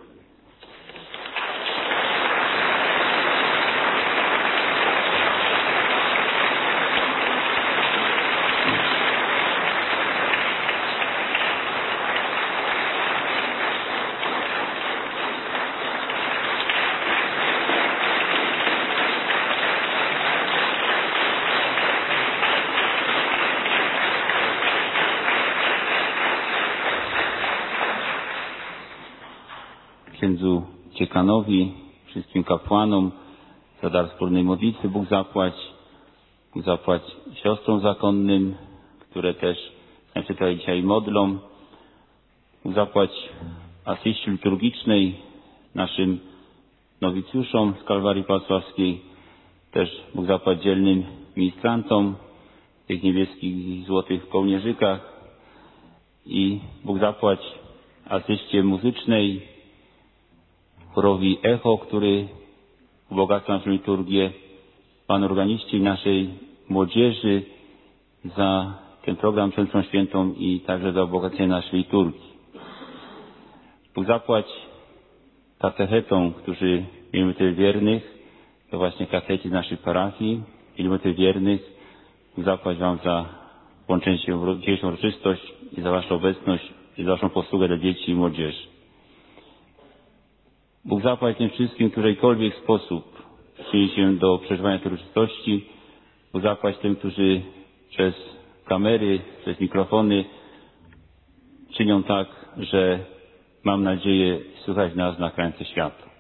Księdzu Ciekanowi, wszystkim kapłanom za dar wspólnej modlitwy. Bóg zapłać. Bóg zapłać siostrom zakonnym, które też się tutaj dzisiaj modlą. Bóg zapłać asyście liturgicznej, naszym nowicjuszom z Kalwarii Pasławskiej. Też Bóg zapłać dzielnym ministrantom w tych niebieskich i złotych kołnierzykach. I Bóg zapłać asyście muzycznej, chórowi Echo, który ubogaca naszą liturgię, Pan organiście i naszej młodzieży za ten program Mszę Świętą i także za ubogacenie naszej liturgii. Bóg zapłać katechetom, którzy mieli tyle wiernych, to właśnie katecheci z naszej parafii, mieli tyle wiernych. Bóg zapłać Wam za włączenie się w dzisiejszą uroczystość i za Waszą obecność i za Waszą posługę dla dzieci i młodzieży. Bóg zapłać tym wszystkim, w którykolwiek sposób przyczyni się do przeżywania tej uroczystości. Bóg zapłać tym, którzy przez kamery, przez mikrofony czynią tak, że mam nadzieję słychać nas na krańce świata.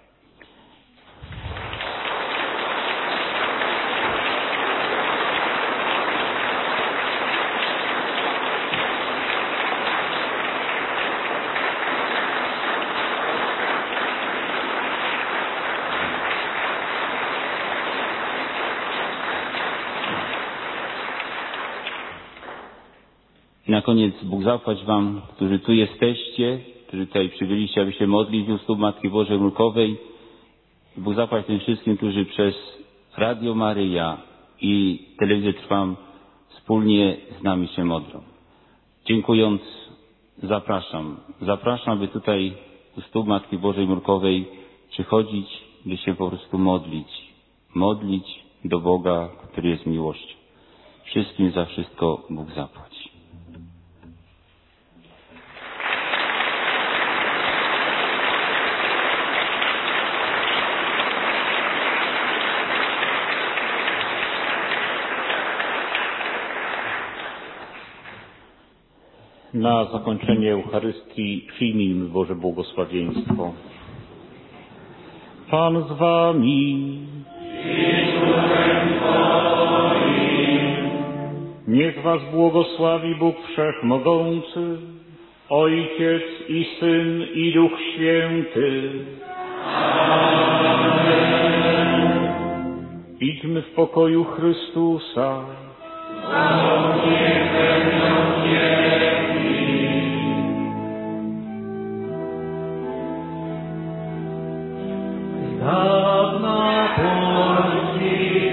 I na koniec Bóg zapłać Wam, którzy tu jesteście, którzy tutaj przybyliście, aby się modlić u stóp Matki Bożej Mrukowej. Bóg zapłać tym wszystkim, którzy przez Radio Maryja i Telewizję Trwam wspólnie z nami się modlą. Dziękując, zapraszam. Zapraszam, aby tutaj u stóp Matki Bożej Mrukowej przychodzić, by się po prostu modlić. Modlić do Boga, który jest miłością. Wszystkim za wszystko Bóg zapłać. Na zakończenie Eucharystii przyjmijmy Boże błogosławieństwo. Pan z wami. Niech was błogosławi Bóg Wszechmogący, Ojciec i Syn i Duch Święty. Idźmy w pokoju Chrystusa. Dawna Polski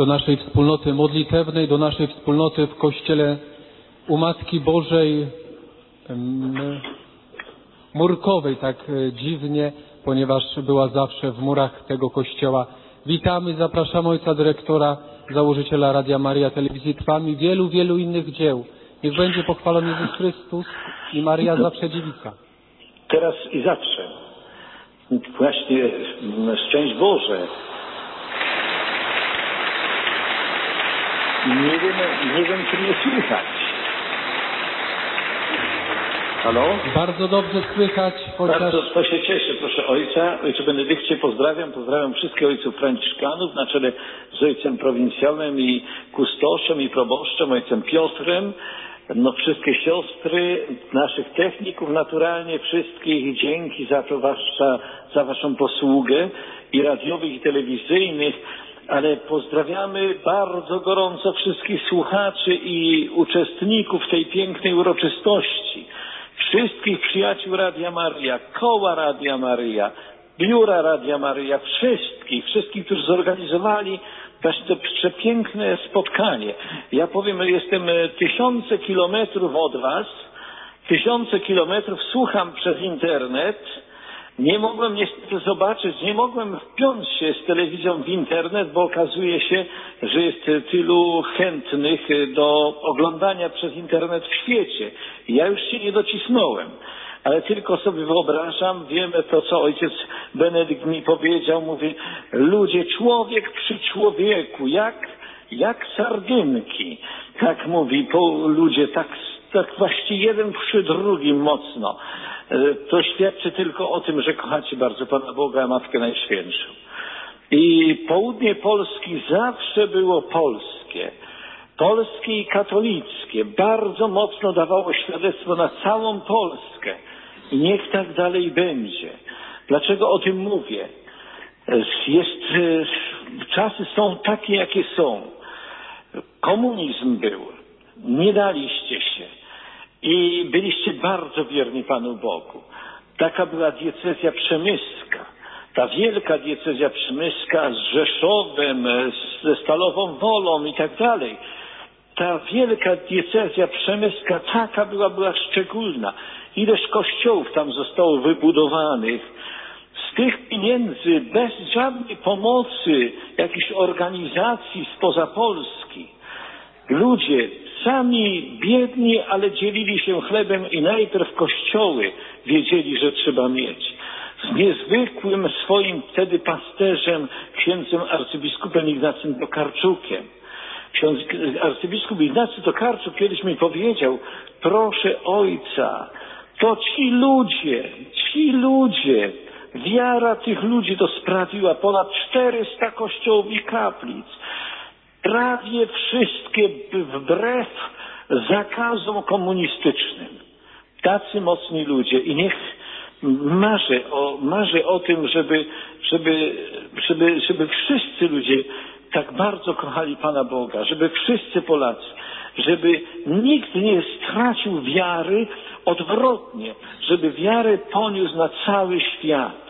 do naszej wspólnoty modlitewnej, do naszej wspólnoty w Kościele u Matki Bożej Murkowej, tak dziwnie, ponieważ była zawsze w murach tego kościoła. Witamy, zapraszamy ojca dyrektora, założyciela Radia Maryja, Telewizji Trwam i wielu, wielu innych dzieł. Niech będzie pochwalony Jezus Chrystus i Maryja zawsze dziewica. Teraz i zawsze. Właśnie szczęść Boże. Nie wiem, nie wiem, czy mnie słychać. Halo? Bardzo dobrze słychać, chociaż... Bardzo to się cieszę, proszę ojca. Ojcze Benedykcie, pozdrawiam, pozdrawiam wszystkich ojców franciszkanów na czele z ojcem prowincjalnym i kustoszem i proboszczem, ojcem Piotrem. No wszystkie siostry, naszych techników naturalnie, wszystkich dzięki za to wasza, za waszą posługę i radiowych i telewizyjnych, ale pozdrawiamy bardzo gorąco wszystkich słuchaczy i uczestników tej pięknej uroczystości. Wszystkich przyjaciół Radia Maryja, koła Radia Maryja, biura Radia Maryja, wszystkich, wszystkich, którzy zorganizowali właśnie to przepiękne spotkanie. Ja powiem, jestem tysiące kilometrów od was, tysiące kilometrów, słucham przez internet. Nie mogłem niestety zobaczyć, nie mogłem wpiąć się z telewizją w internet, bo okazuje się, że jest tylu chętnych do oglądania przez internet w świecie. Ja już się nie docisnąłem, ale tylko sobie wyobrażam, wiemy to, co ojciec Benedykt mi powiedział, mówi, ludzie, człowiek przy człowieku, jak, jak sardynki, tak mówi, po ludzie, tak, tak właściwie jeden przy drugim mocno. To świadczy tylko o tym, że kochacie bardzo Pana Boga, Matkę Najświętszą. I południe Polski zawsze było polskie. Polskie i katolickie. Bardzo mocno dawało świadectwo na całą Polskę. I niech tak dalej będzie. Dlaczego o tym mówię? Jest, czasy są takie, jakie są. Komunizm był. Nie daliście się. I byliście bardzo wierni Panu Bogu. Taka była diecezja przemyska. Ta wielka diecezja przemyska z Rzeszowem, ze Stalową Wolą i tak dalej. Ta wielka diecezja przemyska taka była, była szczególna. Ileż kościołów tam zostało wybudowanych. Z tych pieniędzy, bez żadnej pomocy jakichś organizacji spoza Polski, ludzie sami biedni, ale dzielili się chlebem i najpierw kościoły wiedzieli, że trzeba mieć. Z niezwykłym swoim wtedy pasterzem, księdzem arcybiskupem Ignacym Tokarczukiem. Ksiądz arcybiskup Ignacy Tokarczuk kiedyś mi powiedział, proszę ojca, to ci ludzie, ci ludzie, wiara tych ludzi to sprawiła ponad czterysta kościołów i kaplic. Prawie wszystkie wbrew zakazom komunistycznym. Tacy mocni ludzie. I niech marzę o, marzę o tym, żeby, żeby, żeby, żeby wszyscy ludzie tak bardzo kochali Pana Boga, żeby wszyscy Polacy, żeby nikt nie stracił wiary, odwrotnie, żeby wiarę poniósł na cały świat.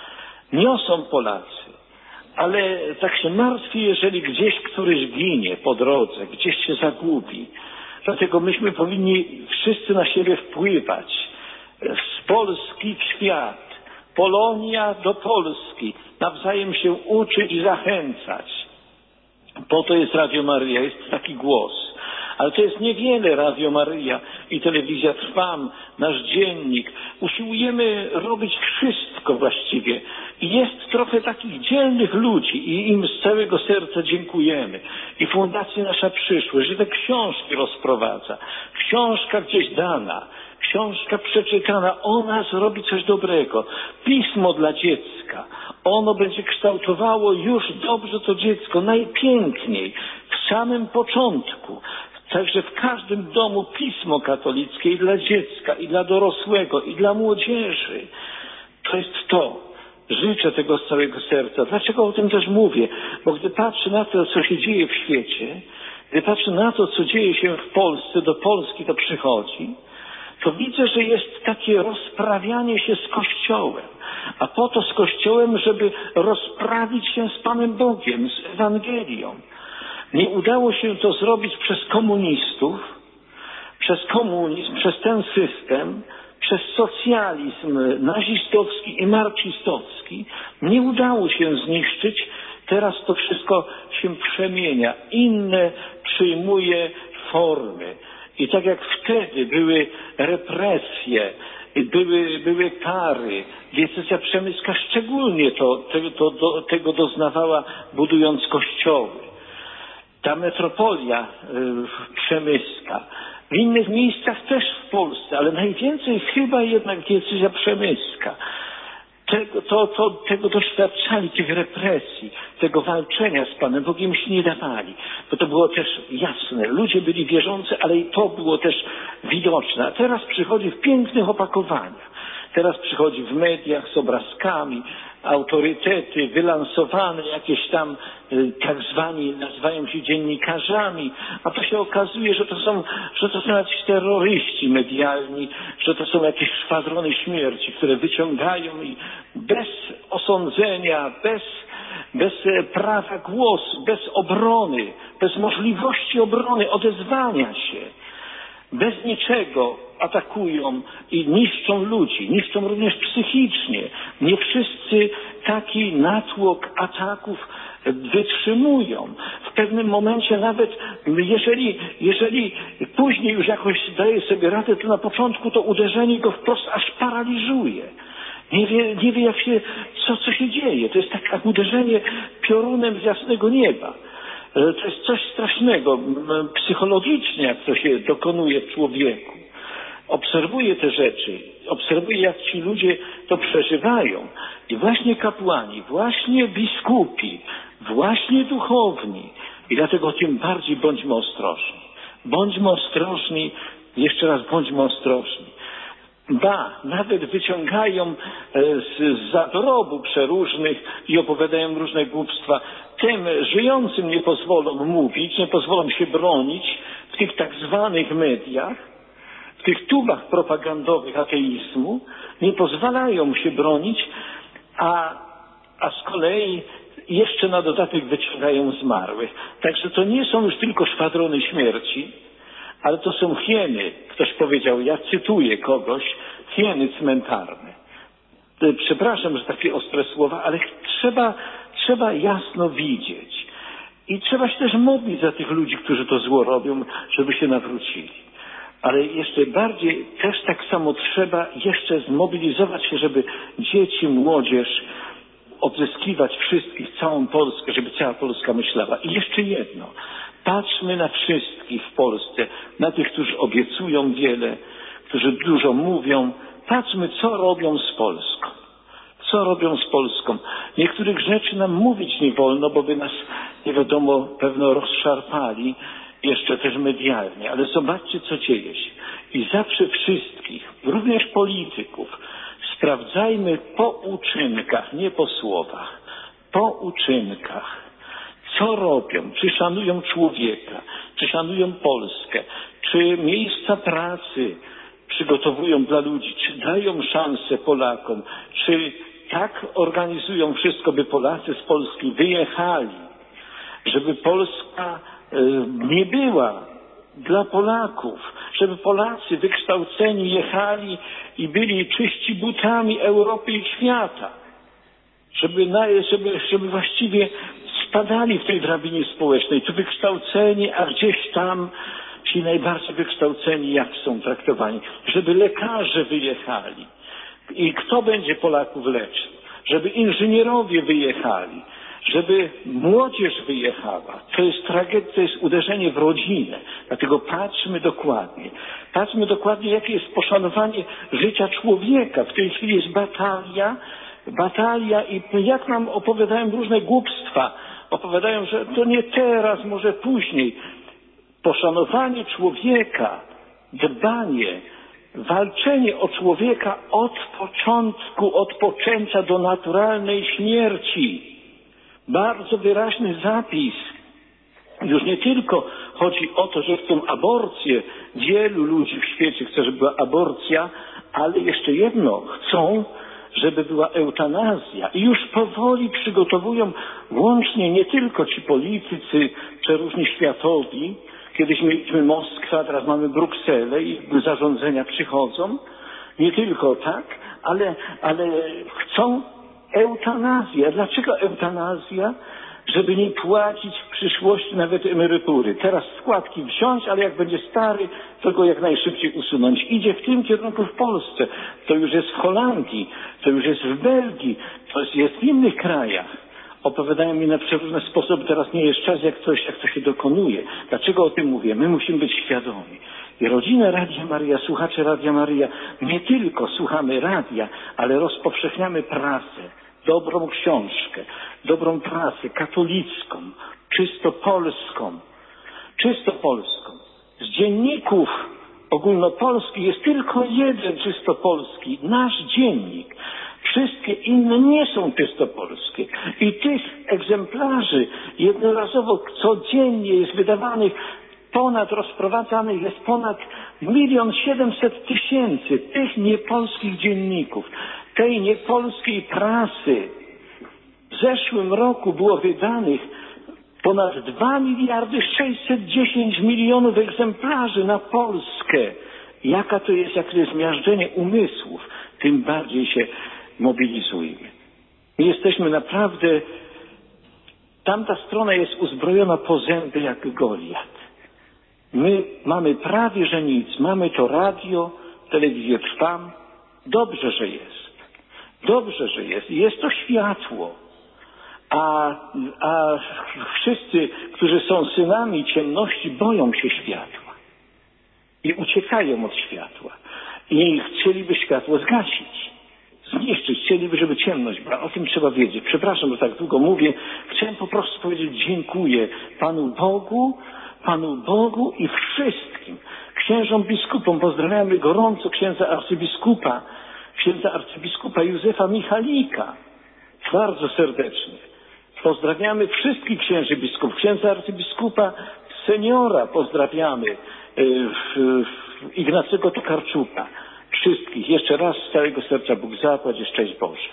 Niosą Polacy. Ale tak się martwię, jeżeli gdzieś któryś ginie po drodze, gdzieś się zagubi. Dlatego myśmy powinni wszyscy na siebie wpływać. Z Polski w świat. Polonia do Polski. Nawzajem się uczyć i zachęcać. Po to jest Radio Maryja, jest taki głos. Ale to jest niewiele Radio Maryja i Telewizja Trwam, nasz dziennik. Usiłujemy robić wszystko właściwie. I jest trochę takich dzielnych ludzi i im z całego serca dziękujemy. I Fundacja Nasza Przyszłość, że te książki rozprowadza. Książka gdzieś dana, książka przeczytana, ona zrobi coś dobrego. Pismo dla dziecka. Ono będzie kształtowało już dobrze to dziecko, najpiękniej, w samym początku. Także w każdym domu pismo katolickie i dla dziecka, i dla dorosłego, i dla młodzieży. To jest to. Życzę tego z całego serca. Dlaczego o tym też mówię? Bo gdy patrzę na to, co się dzieje w świecie, gdy patrzę na to, co dzieje się w Polsce, do Polski to przychodzi, to widzę, że jest takie rozprawianie się z Kościołem. A po to z Kościołem, żeby rozprawić się z Panem Bogiem, z Ewangelią. Nie udało się to zrobić przez komunistów, przez komunizm, przez ten system, przez socjalizm nazistowski i marksistowski. Nie udało się zniszczyć. Teraz to wszystko się przemienia. Inne przyjmuje formy. I tak jak wtedy były represje, były, były kary, diecezja przemyska szczególnie to, tego, to, do, tego doznawała, budując kościoły. Ta metropolia y, przemyska. W innych miejscach też w Polsce, ale najwięcej chyba jednak diecezja przemyska. Tego, to, to, tego doświadczali, tych represji, tego walczenia z Panem Bogiem się nie dawali. Bo to było też jasne. Ludzie byli wierzący, ale i to było też widoczne. A teraz przychodzi w pięknych opakowaniach. Teraz przychodzi w mediach z obrazkami, autorytety wylansowane, jakieś tam y, tak zwani, nazywają się dziennikarzami, a to się okazuje, że to są, że to są jacyś terroryści medialni, że to są jakieś szwadrony śmierci, które wyciągają i bez osądzenia, bez, bez prawa głosu, bez obrony, bez możliwości obrony, odezwania się, bez niczego atakują i niszczą ludzi, niszczą również psychicznie. Nie wszyscy taki natłok ataków wytrzymują. W pewnym momencie nawet, jeżeli, jeżeli później już jakoś daje sobie radę, to na początku to uderzenie go wprost aż paraliżuje. Nie wie, nie wie jak się, co, co się dzieje. To jest tak jak uderzenie piorunem z jasnego nieba. To jest coś strasznego, psychologicznie, jak to się dokonuje w człowieku. Obserwuję te rzeczy, obserwuję, jak ci ludzie to przeżywają. I właśnie kapłani, właśnie biskupi, właśnie duchowni. I dlatego tym bardziej bądźmy ostrożni. Bądźmy ostrożni, jeszcze raz bądźmy ostrożni. Ba, nawet wyciągają z, z zadrobu przeróżnych i opowiadają różne głupstwa. Tym żyjącym nie pozwolą mówić, nie pozwolą się bronić w tych tak zwanych mediach, w tych tubach propagandowych ateizmu, nie pozwalają się bronić, a, a z kolei jeszcze na dodatek wyciągają zmarłych. Także to nie są już tylko szwadrony śmierci, ale to są hieny. Ktoś powiedział, ja cytuję kogoś, hieny cmentarne. Przepraszam, że takie ostre słowa, ale trzeba, trzeba jasno widzieć. I trzeba się też modlić za tych ludzi, którzy to zło robią, żeby się nawrócili. Ale jeszcze bardziej też tak samo trzeba jeszcze zmobilizować się, żeby dzieci, młodzież odzyskiwać wszystkich, całą Polskę, żeby cała Polska myślała. I jeszcze jedno. Patrzmy na wszystkich w Polsce, na tych, którzy obiecują wiele, którzy dużo mówią. Patrzmy, co robią z Polską. Co robią z Polską. Niektórych rzeczy nam mówić nie wolno, bo by nas, nie wiadomo, pewno rozszarpali, jeszcze też medialnie. Ale zobaczcie, co dzieje się. I zawsze wszystkich, również polityków, sprawdzajmy po uczynkach, nie po słowach. Po uczynkach. Co robią? Czy szanują człowieka? Czy szanują Polskę? Czy miejsca pracy przygotowują dla ludzi? Czy dają szansę Polakom? Czy tak organizują wszystko, by Polacy z Polski wyjechali? Żeby Polska y, nie była dla Polaków. Żeby Polacy wykształceni jechali i byli czyści butami Europy i świata. Żeby, na, żeby, żeby właściwie spadali w tej drabinie społecznej, tu wykształceni, a gdzieś tam ci najbardziej wykształceni jak są traktowani. Żeby lekarze wyjechali. I kto będzie Polaków leczył? Żeby inżynierowie wyjechali. Żeby młodzież wyjechała. To jest tragedia, to jest uderzenie w rodzinę. Dlatego patrzmy dokładnie. Patrzmy dokładnie, jakie jest poszanowanie życia człowieka. W tej chwili jest batalia, batalia i jak nam opowiadają różne głupstwa. Opowiadają, że to nie teraz, może później. Poszanowanie człowieka, dbanie, walczenie o człowieka od początku, od poczęcia do naturalnej śmierci. Bardzo wyraźny zapis. Już nie tylko chodzi o to, że chcą aborcję. Wielu ludzi w świecie chce, żeby była aborcja, ale jeszcze jedno. Chcą, żeby była eutanazja. I już powoli przygotowują włącznie nie tylko ci politycy, przeróżni światowi, kiedyś mieliśmy Moskwę, a teraz mamy Brukselę i zarządzenia przychodzą, nie tylko tak, ale, ale chcą eutanazję. Dlaczego eutanazja? Żeby nie płacić w przyszłości nawet emerytury. Teraz składki wziąć, ale jak będzie stary, to go jak najszybciej usunąć. Idzie w tym kierunku w Polsce. To już jest w Holandii, to już jest w Belgii, to jest w innych krajach. Opowiadają mi na przeróżne sposoby, teraz nie jest czas, jak coś, jak to się dokonuje. Dlaczego o tym mówię? My musimy być świadomi. I rodzina Radia Maryja, słuchacze Radia Maryja, nie tylko słuchamy radia, ale rozpowszechniamy prasę, dobrą książkę, dobrą prasę katolicką, czysto polską, czysto polską. Z dzienników ogólnopolskich jest tylko jeden czysto polski, nasz dziennik. Wszystkie inne nie są czysto polskie. I tych egzemplarzy jednorazowo codziennie jest wydawanych ponad, rozprowadzanych jest ponad milion siedemset tysięcy tych niepolskich dzienników, tej niepolskiej prasy. W zeszłym roku było wydanych ponad dwa miliardy sześćset dziesięć milionów egzemplarzy na Polskę. Jaka to jest, jakie jest miażdżenie umysłów, tym bardziej się mobilizujmy. My jesteśmy naprawdę, tamta strona jest uzbrojona po zęby jak Goliat. My mamy prawie że nic, mamy to radio, telewizję Trwam. Dobrze, że jest. Dobrze, że jest. I jest to światło. A, a wszyscy, którzy są synami ciemności, boją się światła. I uciekają od światła. I chcieliby światło zgasić. Zniszczyć. Chcieliby, żeby ciemność była. O tym trzeba wiedzieć. Przepraszam, że tak długo mówię. Chciałem po prostu powiedzieć dziękuję Panu Bogu, Panu Bogu i wszystkim księżom biskupom. Pozdrawiamy gorąco księdza arcybiskupa, księdza arcybiskupa Józefa Michalika. Bardzo serdecznie. Pozdrawiamy wszystkich księży biskupów. Księdza arcybiskupa seniora pozdrawiamy, Ignacego Tokarczuka. Wszystkich. Jeszcze raz z całego serca Bóg zapłać i szczęść Boże.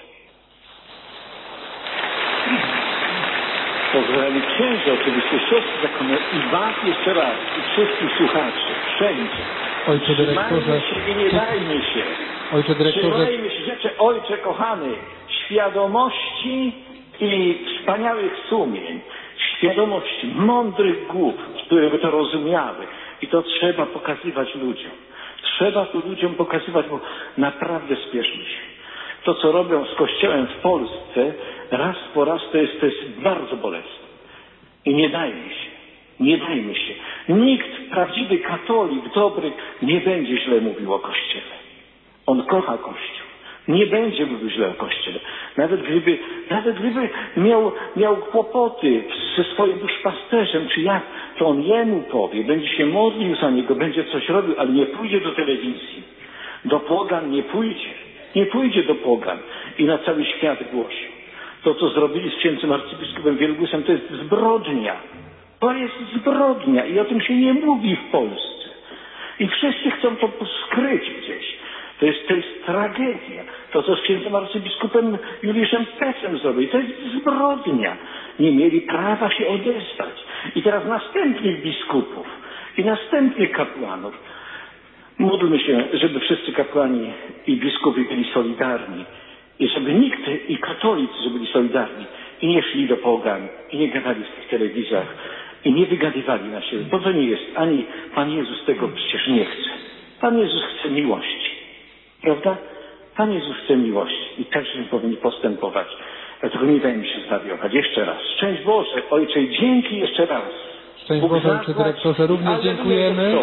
Pozdrawiam księży, oczywiście siostry zakonne i was jeszcze raz, i wszystkich słuchaczy, wszędzie. Ojcze dyrektorze, Trzymajmy się i nie dajmy się. Ojcze dyrektorze, Trzymajmy się, rzeczy, ojcze kochany, świadomości i wspaniałych sumień, świadomość mądrych głów, które by to rozumiały. I to trzeba pokazywać ludziom. Trzeba to ludziom pokazywać, bo naprawdę spieszmy się. To, co robią z Kościołem w Polsce, raz po raz, to jest, to jest bardzo bolesne. I nie dajmy się. Nie dajmy się. Nikt, prawdziwy katolik, dobry, nie będzie źle mówił o Kościele. On kocha Kościół. Nie będzie mówił źle o Kościele. Nawet gdyby, nawet gdyby miał, miał kłopoty ze swoim duszpasterzem, czy jak, to on jemu powie, będzie się modlił za niego, będzie coś robił, ale nie pójdzie do telewizji. Do pogan nie pójdzie. Nie pójdzie do pogan i na cały świat głosi. To, co zrobili z księdzem arcybiskupem Wielgusem, to jest zbrodnia. To jest zbrodnia i o tym się nie mówi w Polsce. I wszyscy chcą to skryć gdzieś. To jest, to jest tragedia. To, co z księdzem arcybiskupem Juliuszem Pecem zrobili, to jest zbrodnia. Nie mieli prawa się odezwać. I teraz następnych biskupów i następnych kapłanów. Módlmy się, żeby wszyscy kapłani i biskupi byli solidarni. I żeby nikt, i katolicy, żeby byli solidarni. I nie szli do pogan, i nie gadali w tych telewizjach, i nie wygadywali na siebie. Bo to nie jest, ani Pan Jezus tego przecież nie chce. Pan Jezus chce miłości. Prawda? Pan Jezus chce miłości i tak żeśmy powinni postępować. Dlatego nie dajmy się zwariować. Jeszcze raz. Szczęść Boże, Ojcze, dzięki jeszcze raz. Szczęść Bóg Boże, Ojcze dyrektorze, również dziękujemy.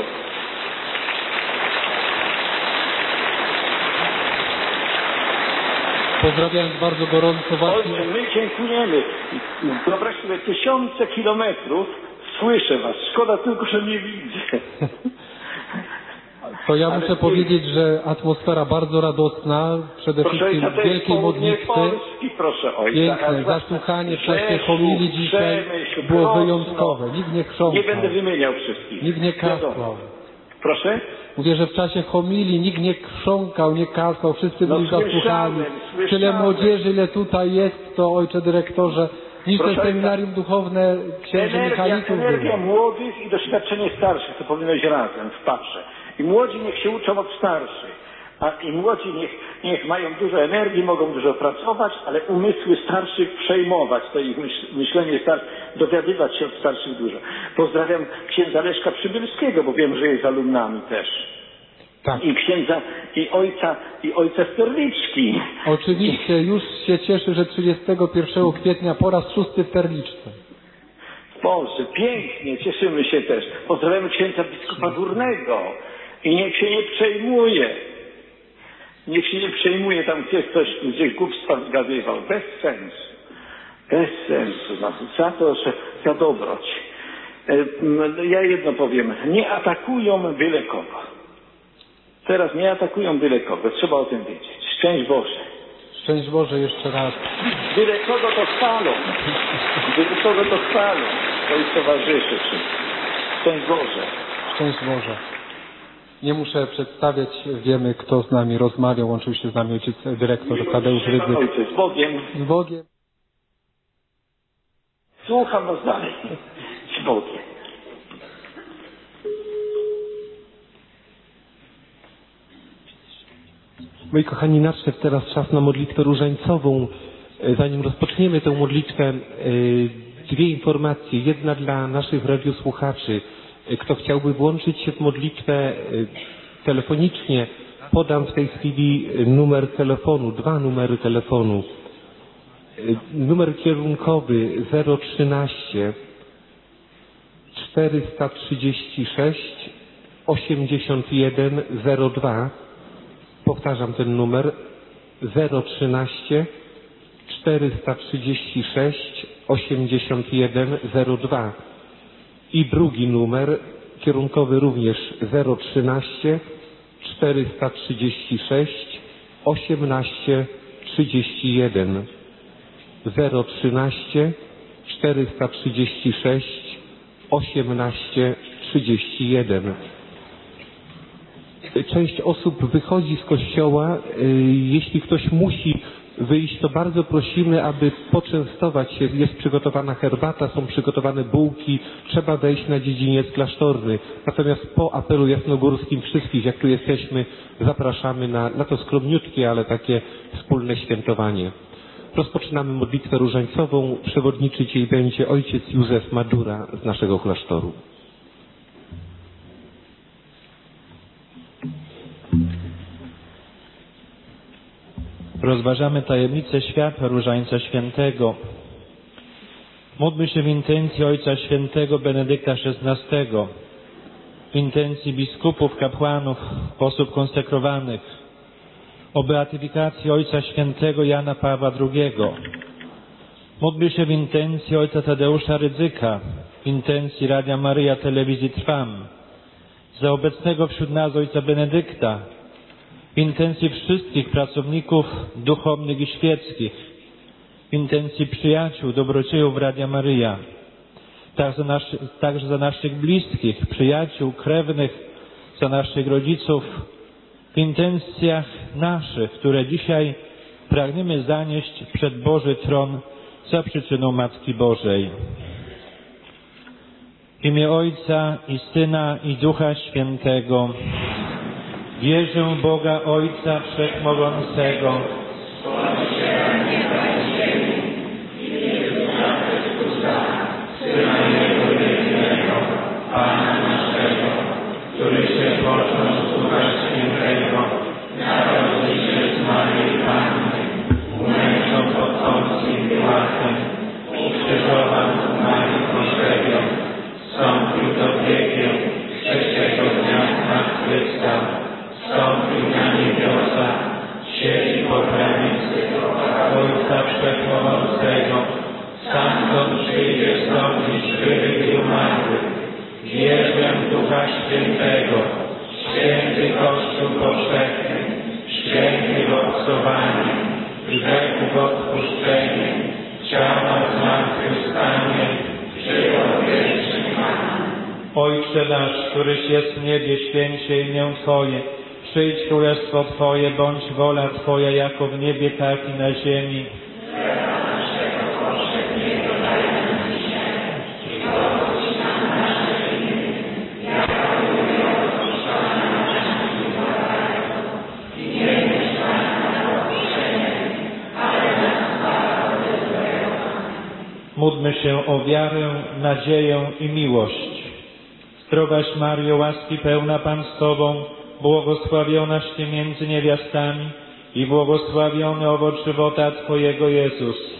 Pozdrawiam bardzo gorąco Was. Ojcze, my dziękujemy. Wyobraź sobie tysiące kilometrów. Słyszę Was. Szkoda tylko, że nie widzę. To ja muszę powiedzieć, że atmosfera bardzo radosna, przede proszę wszystkim ojca, wielkiej modlitwy. Polski, proszę ojca. Piękne, zasłuchanie w czasie homilii dzisiaj było wyjątkowe. Nikt nie chrząkał. Nie będę wymieniał wszystkich. Nikt nie kasłał. Proszę? Mówię, że w czasie homilii nikt nie chrząkał, nie kasłał, wszyscy no, byli zasłuchani. Tyle młodzieży, ile tutaj jest, to Ojcze dyrektorze, niż Proszę te seminarium duchowne księży energia, Michalitów energia było. młodych i doświadczenie starszych, to powinno iść razem w parze. I młodzi niech się uczą od starszych, a i młodzi niech, niech mają dużo energii, mogą dużo pracować, ale umysły starszych przejmować, to ich myśl, myślenie starszych, dowiadywać się od starszych dużo. Pozdrawiam księdza Leszka Przybylskiego, bo wiem, że jest alumnami też. Tak. I księdza, i ojca, i ojca Sterliczki. Oczywiście, już się cieszę, że trzydziestego pierwszego kwietnia po raz szósty w Terliczce. Boże, pięknie, cieszymy się też. Pozdrawiamy księdza biskupa Górnego i niech się nie przejmuje. Niech się nie przejmuje tam, gdzie ktoś gdzieś głupstwa zgadywał. Bez sensu. Bez sensu. Za to, że za dobroć. Ja jedno powiem. Nie atakują byle kogo. Teraz nie atakują byle kogo. Trzeba o tym wiedzieć. Szczęść Boże. Szczęść Boże jeszcze raz. Byle kogo to chwalą. Byle kogo to chwalą. To ich towarzyszy. Szczęść Boże. Szczęść Boże. Nie muszę przedstawiać, wiemy, kto z nami rozmawiał. Łączył się z nami ojciec dyrektor Tadeusz Rydzyk. Ojciec, z Bogiem. Z Bogiem. Słucham was dalej. Z Bogiem. Moi kochani, nadszedł teraz czas na modlitwę różańcową. Zanim rozpoczniemy tę modlitwę, dwie informacje. Jedna dla naszych radiosłuchaczy. Kto chciałby włączyć się w modlitwę telefonicznie, podam w tej chwili numer telefonu, dwa numery telefonu. Numer kierunkowy zero trzynaście czterysta trzydzieści sześć osiemdziesiąt jeden zero dwa. Powtarzam ten numer zero trzynaście czterysta trzydzieści sześć osiemdziesiąt jeden zero dwa i drugi numer kierunkowy również zero trzynaście czterysta trzydzieści sześć osiemnaście trzydzieści jeden zero trzynaście czterysta trzydzieści sześć osiemnaście trzydzieści jeden. Część osób wychodzi z kościoła. Jeśli ktoś musi wyjść, to bardzo prosimy, aby poczęstować się. Jest przygotowana herbata, są przygotowane bułki. Trzeba wejść na dziedziniec klasztorny. Natomiast po apelu jasnogórskim wszystkich, jak tu jesteśmy, zapraszamy na, na to skromniutkie, ale takie wspólne świętowanie. Rozpoczynamy modlitwę różańcową. Przewodniczyć jej będzie ojciec Józef Madura z naszego klasztoru. Rozważamy tajemnicę światła Różańca Świętego. Módlmy się w intencji Ojca Świętego Benedykta szesnastego, w intencji biskupów, kapłanów, osób konsekrowanych, o beatyfikacji Ojca Świętego Jana Pawła drugiego. Módlmy się w intencji Ojca Tadeusza Rydzyka, w intencji Radia Maryja Telewizji Trwam, za obecnego wśród nas Ojca Benedykta, w intencji wszystkich pracowników duchownych i świeckich, w intencji przyjaciół, dobrodziejów Radia Maryja, także, naszy, także za naszych bliskich, przyjaciół, krewnych, za naszych rodziców, w intencjach naszych, które dzisiaj pragniemy zanieść przed Boży Tron za przyczyną Matki Bożej. W imię Ojca i Syna i Ducha Świętego. Wierzę w Boga Ojca Wszechmogącego, Stworzyciela nieba i ziemi i Jezusa Chrystusa, Syna Jego jedynego, Pana naszego, który się począł z Ducha Świętego, narodził się z Maryi Panny, umęczon pod Poncjem Piłatem, ukrzyżowan w Marii Bożego, wstąpił do piekieł, trzeciego dnia zmartwychwstał, wstąpił na niebiosa, siedzi po prawicy Ojca Wszechmogącego, stamtąd przyjdzie sądzić żywych i umarłych. Wierzę w Ducha Świętego, święty Kościół powszechny, święty w obcowanie, grzechów odpuszczenie, ciała zmartwychwstanie, żywot wieczny. Ojcze nasz, któryś jest w niebie, święć się imię Twoje. Przyjdź królestwo Twoje, bądź wola Twoja jako w niebie, tak i na ziemi. Chleba naszego powszedniego Módlmy się o wiarę, nadzieję i miłość. Zdrowaś Maryjo, łaski pełna Pan z Tobą, błogosławionaś Ty między niewiastami i błogosławiony owoc żywota Twojego Jezus.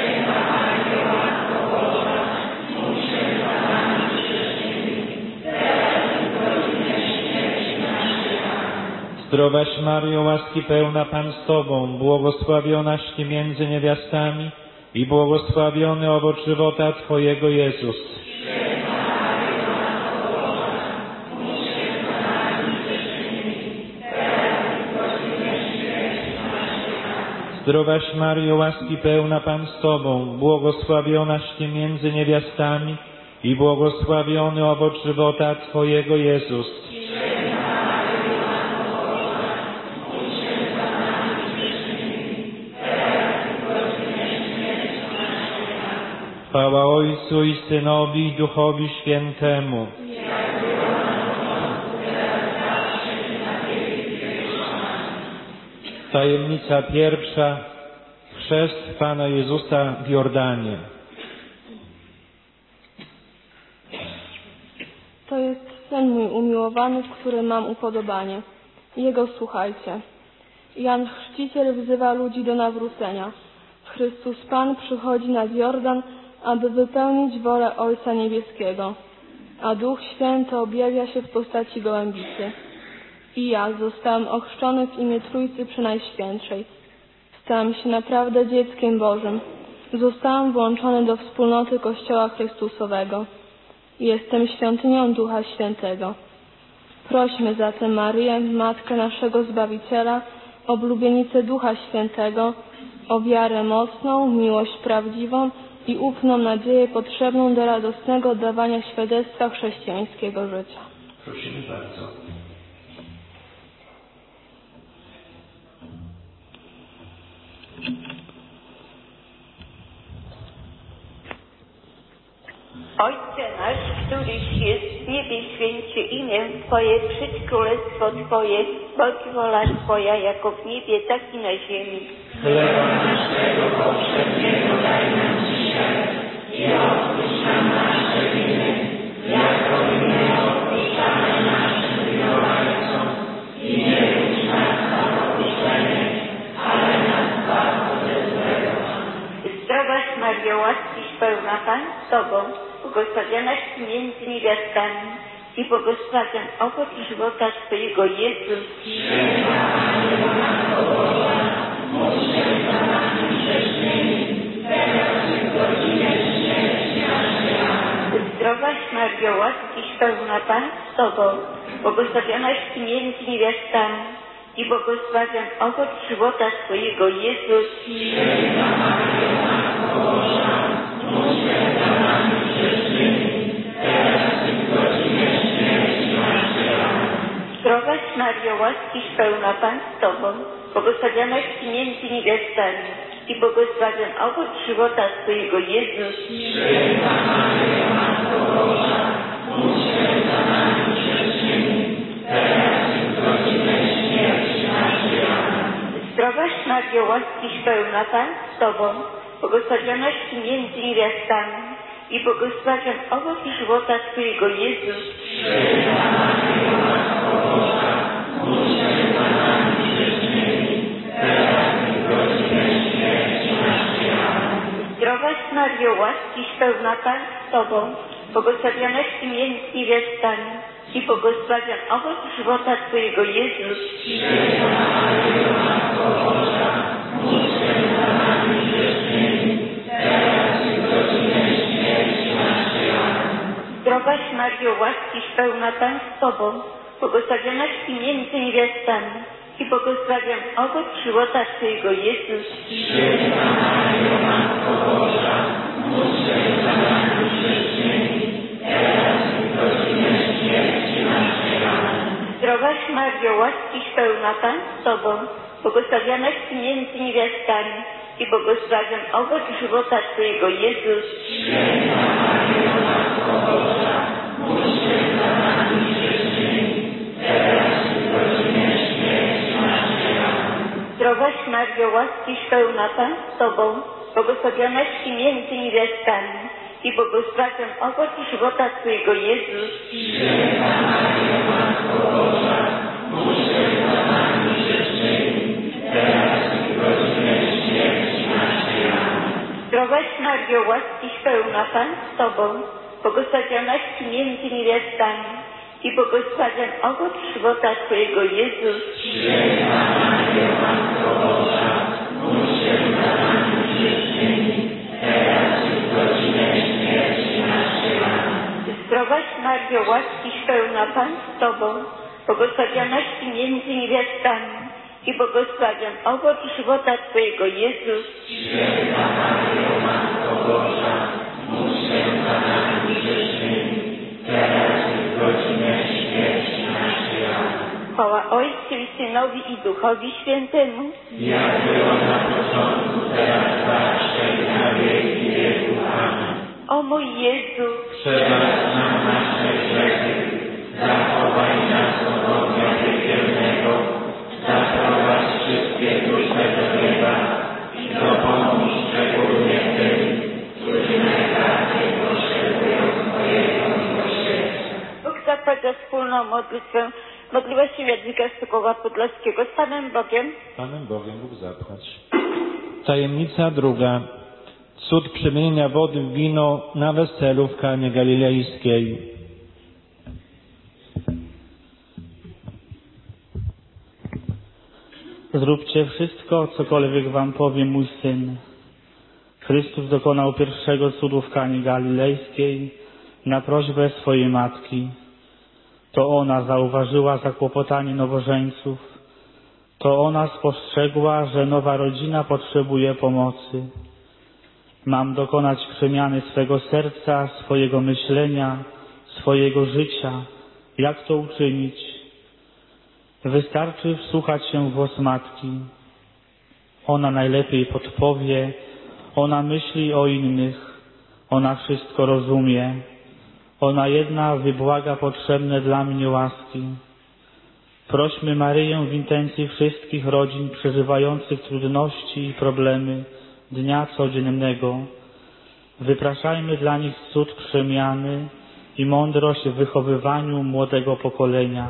Zdrowaś Maryjo, łaski pełna Pan z Tobą, błogosławionaś Ty między niewiastami i błogosławiony owoc żywota Twojego Jezus. Zdrowaś Maryjo, łaski pełna Pan z Tobą, błogosławionaś Ty między niewiastami i błogosławiony owoc żywota Twojego Jezus. Chwała Ojcu i Synowi i Duchowi Świętemu. Tajemnica pierwsza. Chrzest Pana Jezusa w Jordanie. To jest Syn mój umiłowany, w którym mam upodobanie. Jego słuchajcie. Jan Chrzciciel wzywa ludzi do nawrócenia. Chrystus Pan przychodzi nad Jordan, aby wypełnić wolę Ojca Niebieskiego, a Duch Święty objawia się w postaci gołębicy. I ja zostałem ochrzczony w imię Trójcy Przenajświętszej. Stałem się naprawdę dzieckiem Bożym. Zostałem włączony do wspólnoty Kościoła Chrystusowego. Jestem świątynią Ducha Świętego. Prośmy zatem Maryję, Matkę naszego Zbawiciela, oblubienicę Ducha Świętego, o wiarę mocną, miłość prawdziwą i ufną nadzieję potrzebną do radosnego oddawania świadectwa chrześcijańskiego życia. Prosimy bardzo. Ojcze nasz, któryś jest w niebie, święć się imię Twoje, przyjdź królestwo Twoje, bądź wola Twoja, jako w niebie, tak i na ziemi. Chleba naszego powszedniego daj nam dzisiaj i odpuść nam nasze winy, jako i my odpuszczamy naszym winowajcom. I nie wódź nas na pokuszenie, ale nas zbaw ode złego. Zdrowaś Maryjo, łaskiś pełna Pan z Tobą, błogosławionaś Ty między niewiastami i błogosławion owoc żywota Twojego Jezus. Święta Maryjo, Matko Boża, módl się za nami grzesznymi, teraz i w godzinę śmierci naszej. Amen. Zdrowaś Maryjo, łaskiś pełna Pan z Tobą, błogosławionaś Ty między niewiastami i błogosławion owoc żywota Twojego Jezus. Święta Maryjo, Matko Boża, módl się za nami grzesznymi, teraz i w godzinę śmierci naszej. Amen. Zdrowaś Maryjo, łaskiś pełna Pan z Tobą, błogosławionaś Ty między niewiastami i błogosławion owoc żywota Twojego Jezus. Święta Maryjo, Matko Boża, módl się za nami grzesznymi, teraz i w godzinę śmierci naszej. Amen. Zdrowaś Maryjo, łaskiś pełna Pan z Tobą, błogosławionaś Ty między niewiastami i błogosławion owoc żywota Twojego Jezus. Święta Maryjo, Matko Boża, módl się za nami grzesznymi, teraz i w godzinę śmierci naszej. Amen. Zdrowaś Maryjo, łaskiś pełna Pan z Tobą, błogosławionaś Ty między niewiastami i błogosławion owoc żywota Twojego Jezus. Święta Maryjo, Matko Boża, módl się za nami grzesznymi, teraz i w godzinę śmierci naszej. Amen. Zdrowaś Maryjo, łaskiś pełna Pan z Tobą, błogosławionaś Ty między niewiastami i błogosławion owoc żywota Twojego Jezus. Święta Maryjo, Matko Boża, módl się za nami grzesznymi, teraz i w godzinę śmierci naszej. Amen. Zdrowaś Maryjo, łaskiś pełna Pan z Tobą, błogosławionaś Ty między niewiastami i błogosławion owoc żywota Twojego Jezus. Święta Maryjo, Matko Boża, módl się za nami grzesznymi, teraz i w godzinę śmierci naszej. Amen. Zdrowaś Maryjo, łaskiś pełna, Pan z Tobą, błogosławionaś Ty między niewiastami i błogosławiony owoc żywota Twojego, Jezus. Święta Maryjo, Matko Boża, módl się za nami grzesznymi, teraz i w godzinę śmierci naszej. Amen. Zdrowaś Maryjo, łaskiś pełna, Pan z Tobą, błogosławionaś Ty między niewiastami i błogosławiony owoc żywota Twojego, Jezus. Święta Maryjo, Matko Boża, módl się za nami grzesznymi, teraz i w godzinę śmierci naszej. Amen. Zdrowaś Maryjo, łaskiś pełna, Pan z Tobą, błogosławionaś Ty między niewiastami i błogosławiony owoc żywota Twojego, Jezus. Święta Maryjo, Matko Boża, módl się za nami grzesznymi, teraz i w godzinę śmierci naszej. Amen. Chwała Ojcu i Synowi i Duchowi Świętemu, jak było na początku, teraz zawsze i na wieki wieków. Amen. O mój Jezu, przebacz nam nasze grzechy, zachowaj nas od ognia piekielnego, zaprowadź wszystkie dusze do nieba i dopomóż szczególnie tym, którzy najbardziej potrzebują Twojego miłosierdzia. Bóg zapłata wspólną modlitwę modliwości Jadwiga z Sokoła Podlaskiego z Panem Bogiem. Panem Bogiem Bóg zapłać. Tajemnica druga. Cud przemienienia wody w wino na weselu w Kanie Galilejskiej. Zróbcie wszystko, cokolwiek wam powie mój Syn. Chrystus dokonał pierwszego cudu w Kanie Galilejskiej na prośbę swojej matki. To ona zauważyła zakłopotanie nowożeńców. To ona spostrzegła, że nowa rodzina potrzebuje pomocy. Mam dokonać przemiany swego serca, swojego myślenia, swojego życia. Jak to uczynić? Wystarczy wsłuchać się w głos matki. Ona najlepiej podpowie, ona myśli o innych, ona wszystko rozumie. Ona jedna wybłaga potrzebne dla mnie łaski. Prośmy Maryję w intencji wszystkich rodzin przeżywających trudności i problemy dnia codziennego. Wypraszajmy dla nich cud przemiany i mądrość w wychowywaniu młodego pokolenia.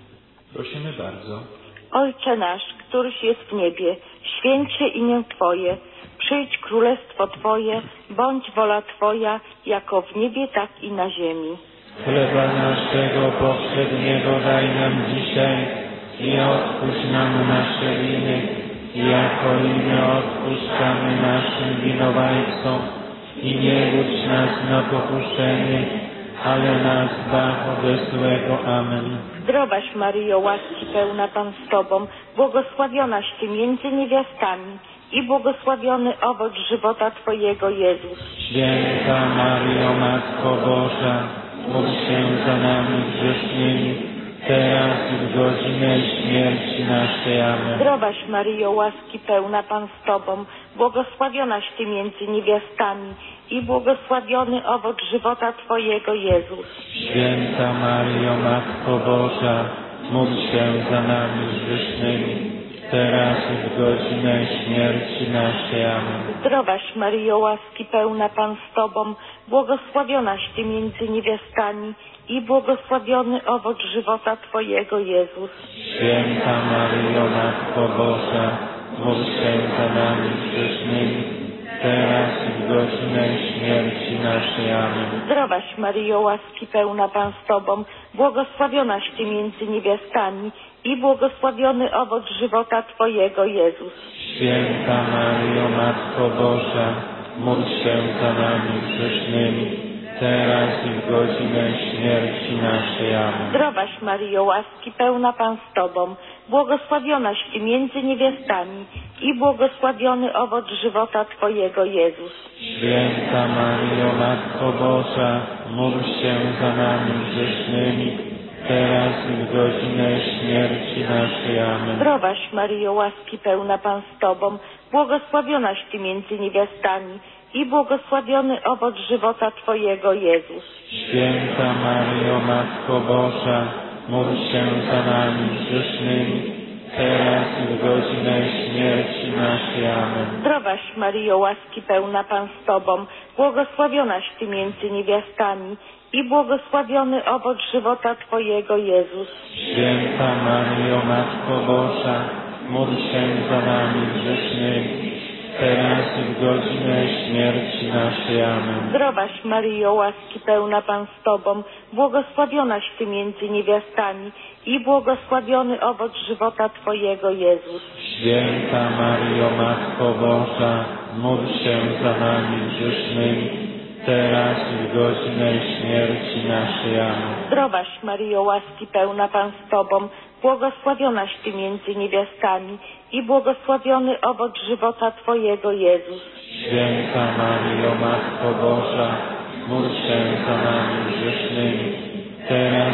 Prosimy bardzo. Ojcze nasz, któryś jest w niebie, święć się imię Twoje, przyjdź królestwo Twoje, bądź wola Twoja, jako w niebie, tak i na ziemi. Chleba naszego powszedniego daj nam dzisiaj i odpuść nam nasze winy, jako i my odpuszczamy naszym winowajcom. I nie wódź nas na pokuszenie, ale nas zbaw ode złego. Amen. Zdrowaś Maryjo, łaski pełna, Pan z Tobą, błogosławionaś Ty między niewiastami i błogosławiony owoc żywota Twojego, Jezus. Święta Maryjo, Matko Boża, módl się za nami grzesznymi, teraz i w godzinę śmierci naszej. Amen. Zdrowaś Maryjo, łaski pełna, Pan z Tobą, błogosławionaś Ty między niewiastami i błogosławiony owoc żywota Twojego, Jezus. Święta Maryjo, Matko Boża, módl się za nami grzesznymi, teraz i w godzinę śmierci naszej. Amen. Zdrowaś Maryjo, łaski pełna, Pan z Tobą, błogosławionaś Ty między niewiastami i błogosławiony owoc żywota Twojego, Jezus. Święta Maryjo, Matko Boża, módl się za nami grzesznymi, teraz i w godzinę śmierci naszej. Amen. Zdrowaś Maryjo, łaski pełna, Pan z Tobą, błogosławionaś Ty między niewiastami i błogosławiony owoc żywota Twojego, Jezus. Święta Maryjo, Matko Boża, módl się za nami grzesznymi, teraz i w godzinę śmierci naszej. Amen. Zdrowaś Maryjo, łaski pełna, Pan z Tobą, błogosławionaś Ty między niewiastami i błogosławiony owoc żywota Twojego, Jezus. Święta Maryjo, Matko Boża, módl się za nami grzesznymi, teraz i w godzinę śmierci naszej. Amen. Zdrowaś Maryjo, łaski pełna, Pan z Tobą, błogosławionaś Ty między niewiastami i błogosławiony owoc żywota Twojego, Jezus. Święta Maryjo, Matko Boża, módl się za nami grzesznymi, teraz i w godzinę śmierci naszej. Amen. Zdrowaś Maryjo, łaski pełna, Pan z Tobą, błogosławionaś Ty między niewiastami i błogosławiony owoc żywota Twojego, Jezus. Święta Maryjo, Matko Boża, módl się za nami grzesznymi, teraz i w godzinę śmierci naszej. Amen. Zdrowaś Maryjo, łaski pełna, Pan z Tobą, błogosławionaś Ty między niewiastami i błogosławiony owoc żywota Twojego, Jezus. Święta Maryjo, Matko Boża, módl się za nami grzesznymi, teraz i w godzinę śmierci naszej. Amen. Zdrowaś Maryjo, łaski pełna, Pan z Tobą, błogosławionaś Ty między niewiastami i błogosławiony owoc żywota Twojego, Jezus. Święta Maryjo, Matko Boża, módl się za nami grzesznymi, teraz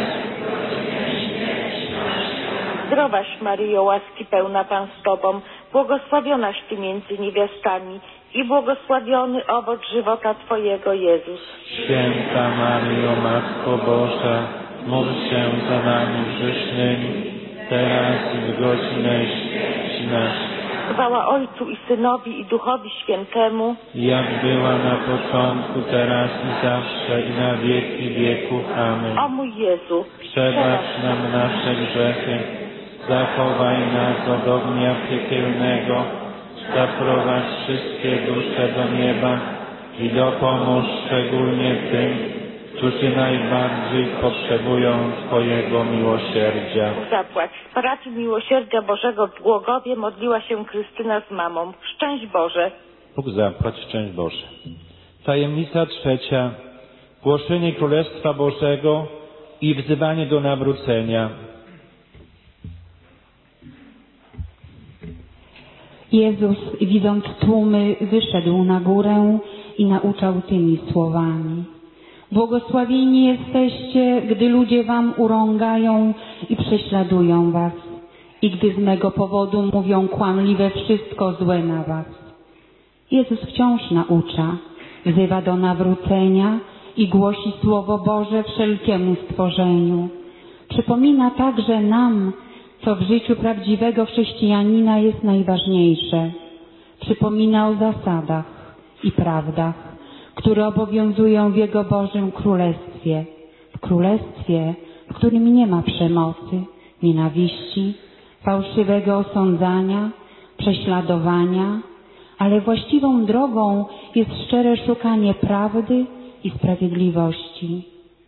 Zdrowaś Maryjo, łaski pełna, Pan z Tobą, błogosławionaś Ty między niewiastami i błogosławiony owoc żywota Twojego, Jezus. Święta Maryjo, Matko Boża, módl się za nami grzesznymi, teraz i w godzinę śmierci naszej. Chwała Ojcu i Synowi i Duchowi Świętemu, jak była na początku, teraz i zawsze, i na wieki wieków. Amen. O mój Jezu, przebacz nam nasze grzechy, zachowaj nas od ognia piekielnego, zaprowadź wszystkie dusze do nieba i dopomóż szczególnie tym, którzy najbardziej potrzebują Twojego miłosierdzia. Zapłać. Z parafii Miłosierdzia Bożego w Głogowie modliła się Krystyna z mamą. Szczęść Boże. Bóg zapłać, szczęść Boże. Tajemnica trzecia. Głoszenie Królestwa Bożego i wzywanie do nawrócenia. Jezus, widząc tłumy, wyszedł na górę i nauczał tymi słowami. Błogosławieni jesteście, gdy ludzie wam urągają i prześladują was, i gdy z mego powodu mówią kłamliwe wszystko złe na was. Jezus wciąż naucza, wzywa do nawrócenia i głosi Słowo Boże wszelkiemu stworzeniu. Przypomina także nam, co w życiu prawdziwego chrześcijanina jest najważniejsze. Przypomina o zasadach i prawdach, które obowiązują w Jego Bożym Królestwie. W Królestwie, w którym nie ma przemocy, nienawiści, fałszywego osądzania, prześladowania, ale właściwą drogą jest szczere szukanie prawdy i sprawiedliwości.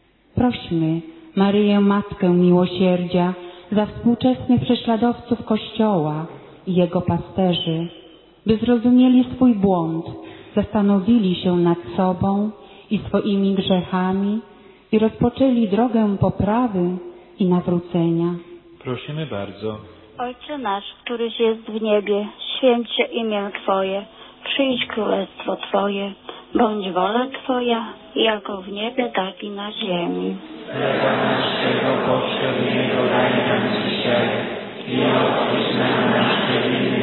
Prośmy Maryję, Matkę Miłosierdzia, za współczesnych prześladowców Kościoła i Jego pasterzy, by zrozumieli swój błąd, zastanowili się nad sobą i swoimi grzechami i rozpoczęli drogę poprawy i nawrócenia. Prosimy bardzo. Ojcze nasz, któryś jest w niebie, święć się imię Twoje, przyjdź królestwo Twoje, bądź wola Twoja, jako w niebie, tak i na ziemi. Chleba naszego powszedniego daj nam dzisiaj i odpuść nam nasze winy,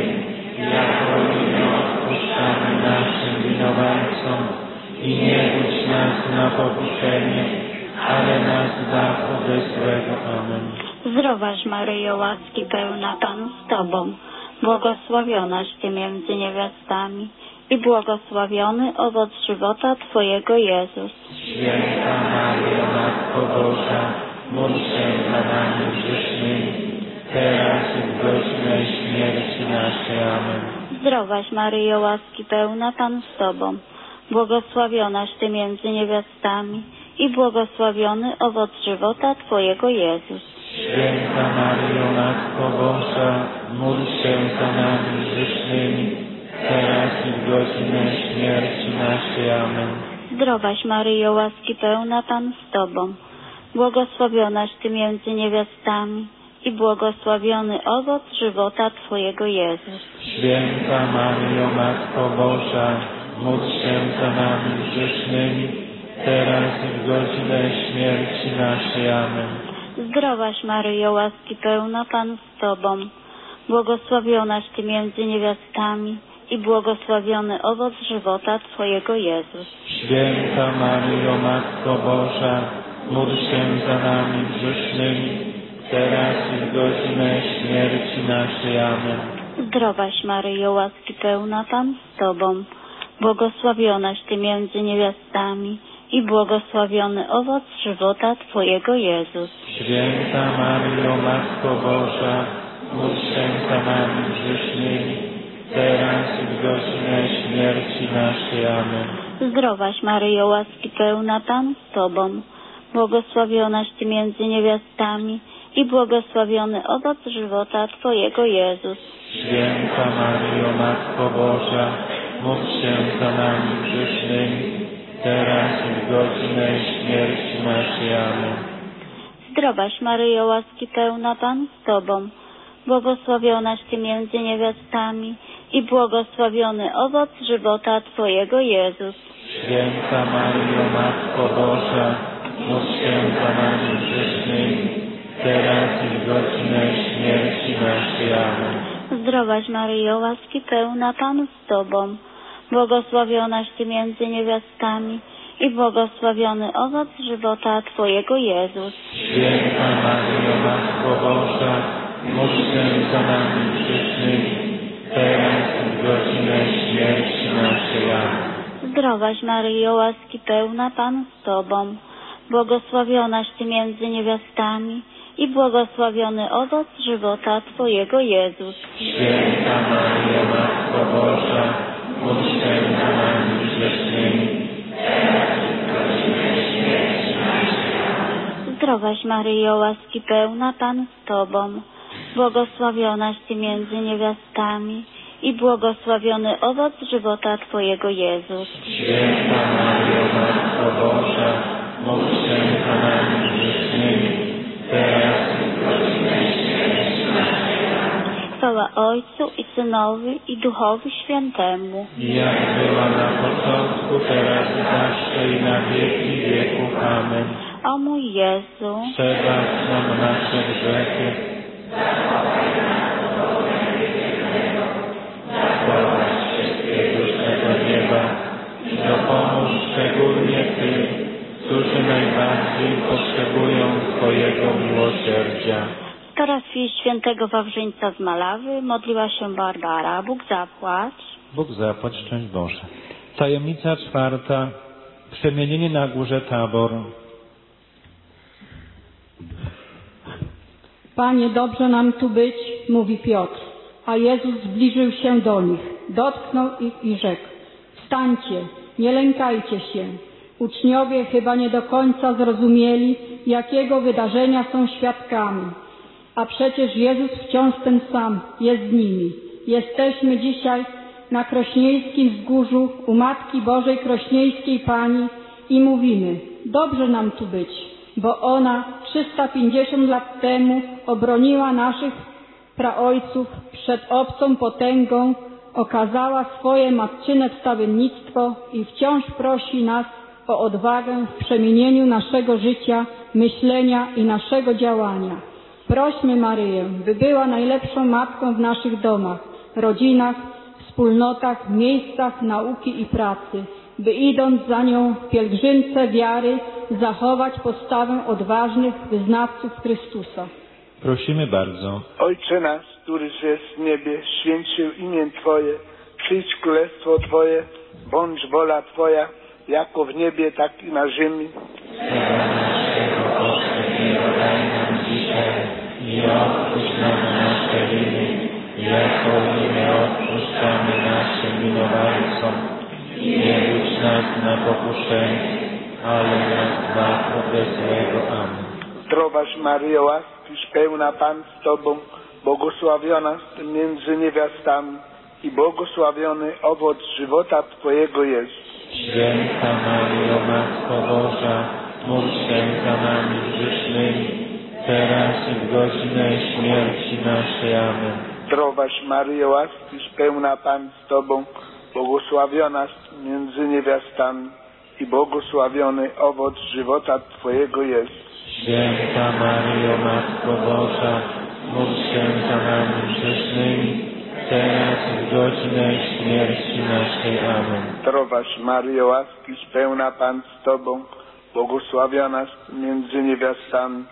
jako i my odpuszczamy naszym winowajcom, i nie budź nas na pokuszenie, ale nas zbaw ode złego. Amen. Zdrowaś Maryjo, łaski pełna, Pan z Tobą, błogosławionaś Ty między niewiastami i błogosławiony owoc żywota Twojego, Jezus. Święta Maryjo, Matko Boża, módl się za nami grzesznymi, teraz i w godzinę śmierci naszej. Amen. Zdrowaś Maryjo, łaski pełna, Pan z Tobą, błogosławionaś Ty między niewiastami i błogosławiony owoc żywota Twojego, Jezus. Święta Maryjo, Matko Boża, módl się za nami grzesznymi, teraz i w godzinę śmierci naszej. Amen. Zdrowaś Maryjo, łaski pełna, Pan z Tobą, błogosławionaś Ty między niewiastami i błogosławiony owoc żywota Twojego, Jezus. Święta Maryjo, Matko Boża, módl się za nami grzesznymi, teraz i w godzinę śmierci naszej. Amen. Zdrowaś Maryjo, łaski pełna, Pan z Tobą, błogosławionaś Ty między niewiastami i błogosławiony owoc żywota Twojego, Jezus. Święta Maryjo, Matko Boża, módl się za nami grzesznymi, teraz i w godzinę śmierci naszej. Amen. Zdrowaś Maryjo, łaski pełna, Pan z Tobą, błogosławionaś Ty między niewiastami i błogosławiony owoc żywota Twojego, Jezus. Święta Maryjo, Matko Boża, módl się za nami grzesznymi, teraz i w godzinę śmierci naszej. Amen. Zdrowaś Maryjo, łaski pełna, Pan z Tobą, błogosławionaś Ty między niewiastami i błogosławiony owoc żywota Twojego, Jezus. Święta Maryjo, Matko Boża, módl się za nami grzesznymi, teraz i w godzinę śmierci naszej. Amen. Zdrowaś Maryjo, łaski pełna, Pan z Tobą, błogosławionaś Ty między niewiastami i błogosławiony owoc żywota Twojego, Jezus. Święta Maryjo, Matko Boża, módl się za nami grzesznymi, teraz i w godzinę śmierci naszej. Amen. Zdrowaś Maryjo, łaski pełna, Pan z Tobą, błogosławionaś Ty między niewiastami i błogosławiony owoc żywota Twojego, Jezus. Święta Maryjo, Matko Boża, módl się za nami grzesznymi, teraz i w godzinę śmierci naszej. Amen. Zdrowaś Maryjo, łaski pełna, Pan z Tobą, błogosławionaś Ty między niewiastami i błogosławiony owoc żywota Twojego, Jezus. Święta Maryjo, Matko Boża, módl się za nami grzesznymi, teraz i w godzinę śmierci naszej. Amen. Zdrowaś Maryjo, łaski pełna, Pan z Tobą, błogosławionaś Ty między niewiastami i błogosławiony owoc żywota Twojego, Jezus. Święta Maryjo, Matko Boża, módl się za nami grzesznymi, teraz i w godzinę śmierci naszej. Amen. Chwała Ojcu i Synowi i Duchowi Świętemu. Jak była na początku, teraz i zawsze i na wieki wieków. Amen. O mój Jezu, przebacz nam nasze grzechy, zachowaj nas od ognia wiekiego, zaprowadź wszystkie dusze do nieba i dopomóż szczególnie tym, którzy najbardziej potrzebują Twojego miłosierdzia. z parafii świętego Wawrzyńca z Malawy modliła się Barbara. Bóg zapłać. Bóg zapłać, szczęść Boże. Tajemnica czwarta. Przemienienie na górze Tabor. Panie, dobrze nam tu być, mówi Piotr, a Jezus zbliżył się do nich, dotknął ich i rzekł: wstańcie, nie lękajcie się. Uczniowie chyba nie do końca zrozumieli, jakiego wydarzenia są świadkami. A przecież Jezus wciąż ten sam jest z nimi. Jesteśmy dzisiaj na Krośnieńskim wzgórzu u Matki Bożej Krośnieńskiej Pani i mówimy: dobrze nam tu być, bo ona trzysta pięćdziesiąt lat temu obroniła naszych praojców przed obcą potęgą, okazała swoje matczyne wstawiennictwo i wciąż prosi nas o odwagę w przemienieniu naszego życia, myślenia i naszego działania. Prośmy Maryję, by była najlepszą matką w naszych domach, rodzinach, wspólnotach, miejscach nauki i pracy, by idąc za nią w pielgrzymce wiary zachować postawę odważnych wyznawców Chrystusa. Prosimy bardzo. Ojcze nasz, któryś jest w niebie, święć się imię Twoje, przyjdź królestwo Twoje, bądź wola Twoja, jako w niebie, tak i na ziemi. Chleba naszego powszedniego daj nam dzisiaj i odpuść nam nasze winy, jako i my odpuszczamy naszym winowajcom. I nie budź nas na pokuszenie, ale nas zbaw od złego. Amen. Zdrowaś Maryjo, łaskiś pełna, Pan z Tobą, błogosławionaś Ty między niewiastami i błogosławiony owoc żywota Twojego jest. Święta Maryjo, Matko Boża, módl się za nami grzesznymi, teraz i w godzinę śmierci naszej. Amen. Zdrowaś Maryjo, łaskiś pełna, Pan z Tobą, błogosławionaś między niewiastami i błogosławiony owoc żywota Twojego jest. Święta Maryjo, Matko Boża, módl się za nami grzesznymi, teraz i w godzinę śmierci naszej. Amen. Zdrowaś Maryjo, łaskiś pełna, Pan z Tobą, błogosławionaś między niewiastami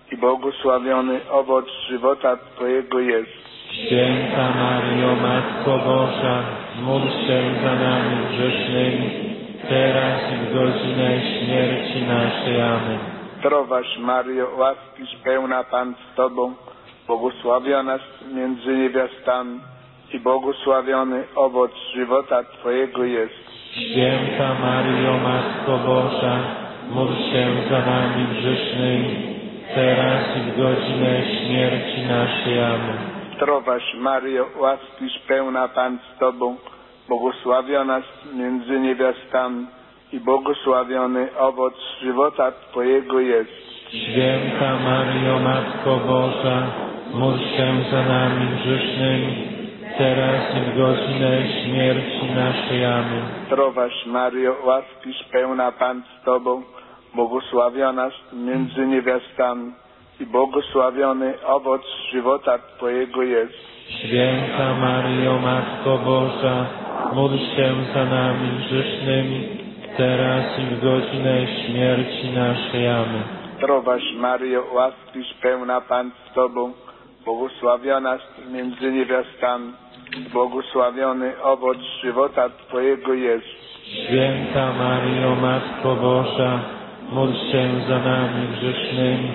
i błogosławiony owoc żywota Twojego jest. Święta Maryjo, Matko Boża, módl się za nami grzesznymi, teraz i w godzinę śmierci naszej. Amen. Zdrowaś Maryjo, łaskiś pełna Pan z Tobą, błogosławionaś między niewiastami i błogosławiony owoc żywota Twojego jest. Święta Maryjo, Matko Boża, módl się za nami grzesznymi, teraz i w godzinę śmierci naszej. Amen. Zdrowaś Maryjo, łaskiś pełna Pan z Tobą, błogosławionaś między niewiastami i błogosławiony owoc żywota Twojego jest. Święta Maryjo, Matko Boża, módl się za nami grzesznymi, teraz i w godzinę śmierci naszej. Amen. Zdrowaś Maryjo, łaskiś pełna Pan z Tobą, błogosławionaś między niewiastami i błogosławiony owoc żywota Twojego jest. Święta Maryjo, Matko Boża, módl się za nami grzesznymi, teraz i w godzinę śmierci naszej. Amen. Zdrowaś Maryjo, łaskiś pełna Pan z Tobą, błogosławionaś między niewiastami i błogosławiony owoc żywota Twojego jest. Święta Maryjo, Matko Boża, módl się za nami grzesznymi,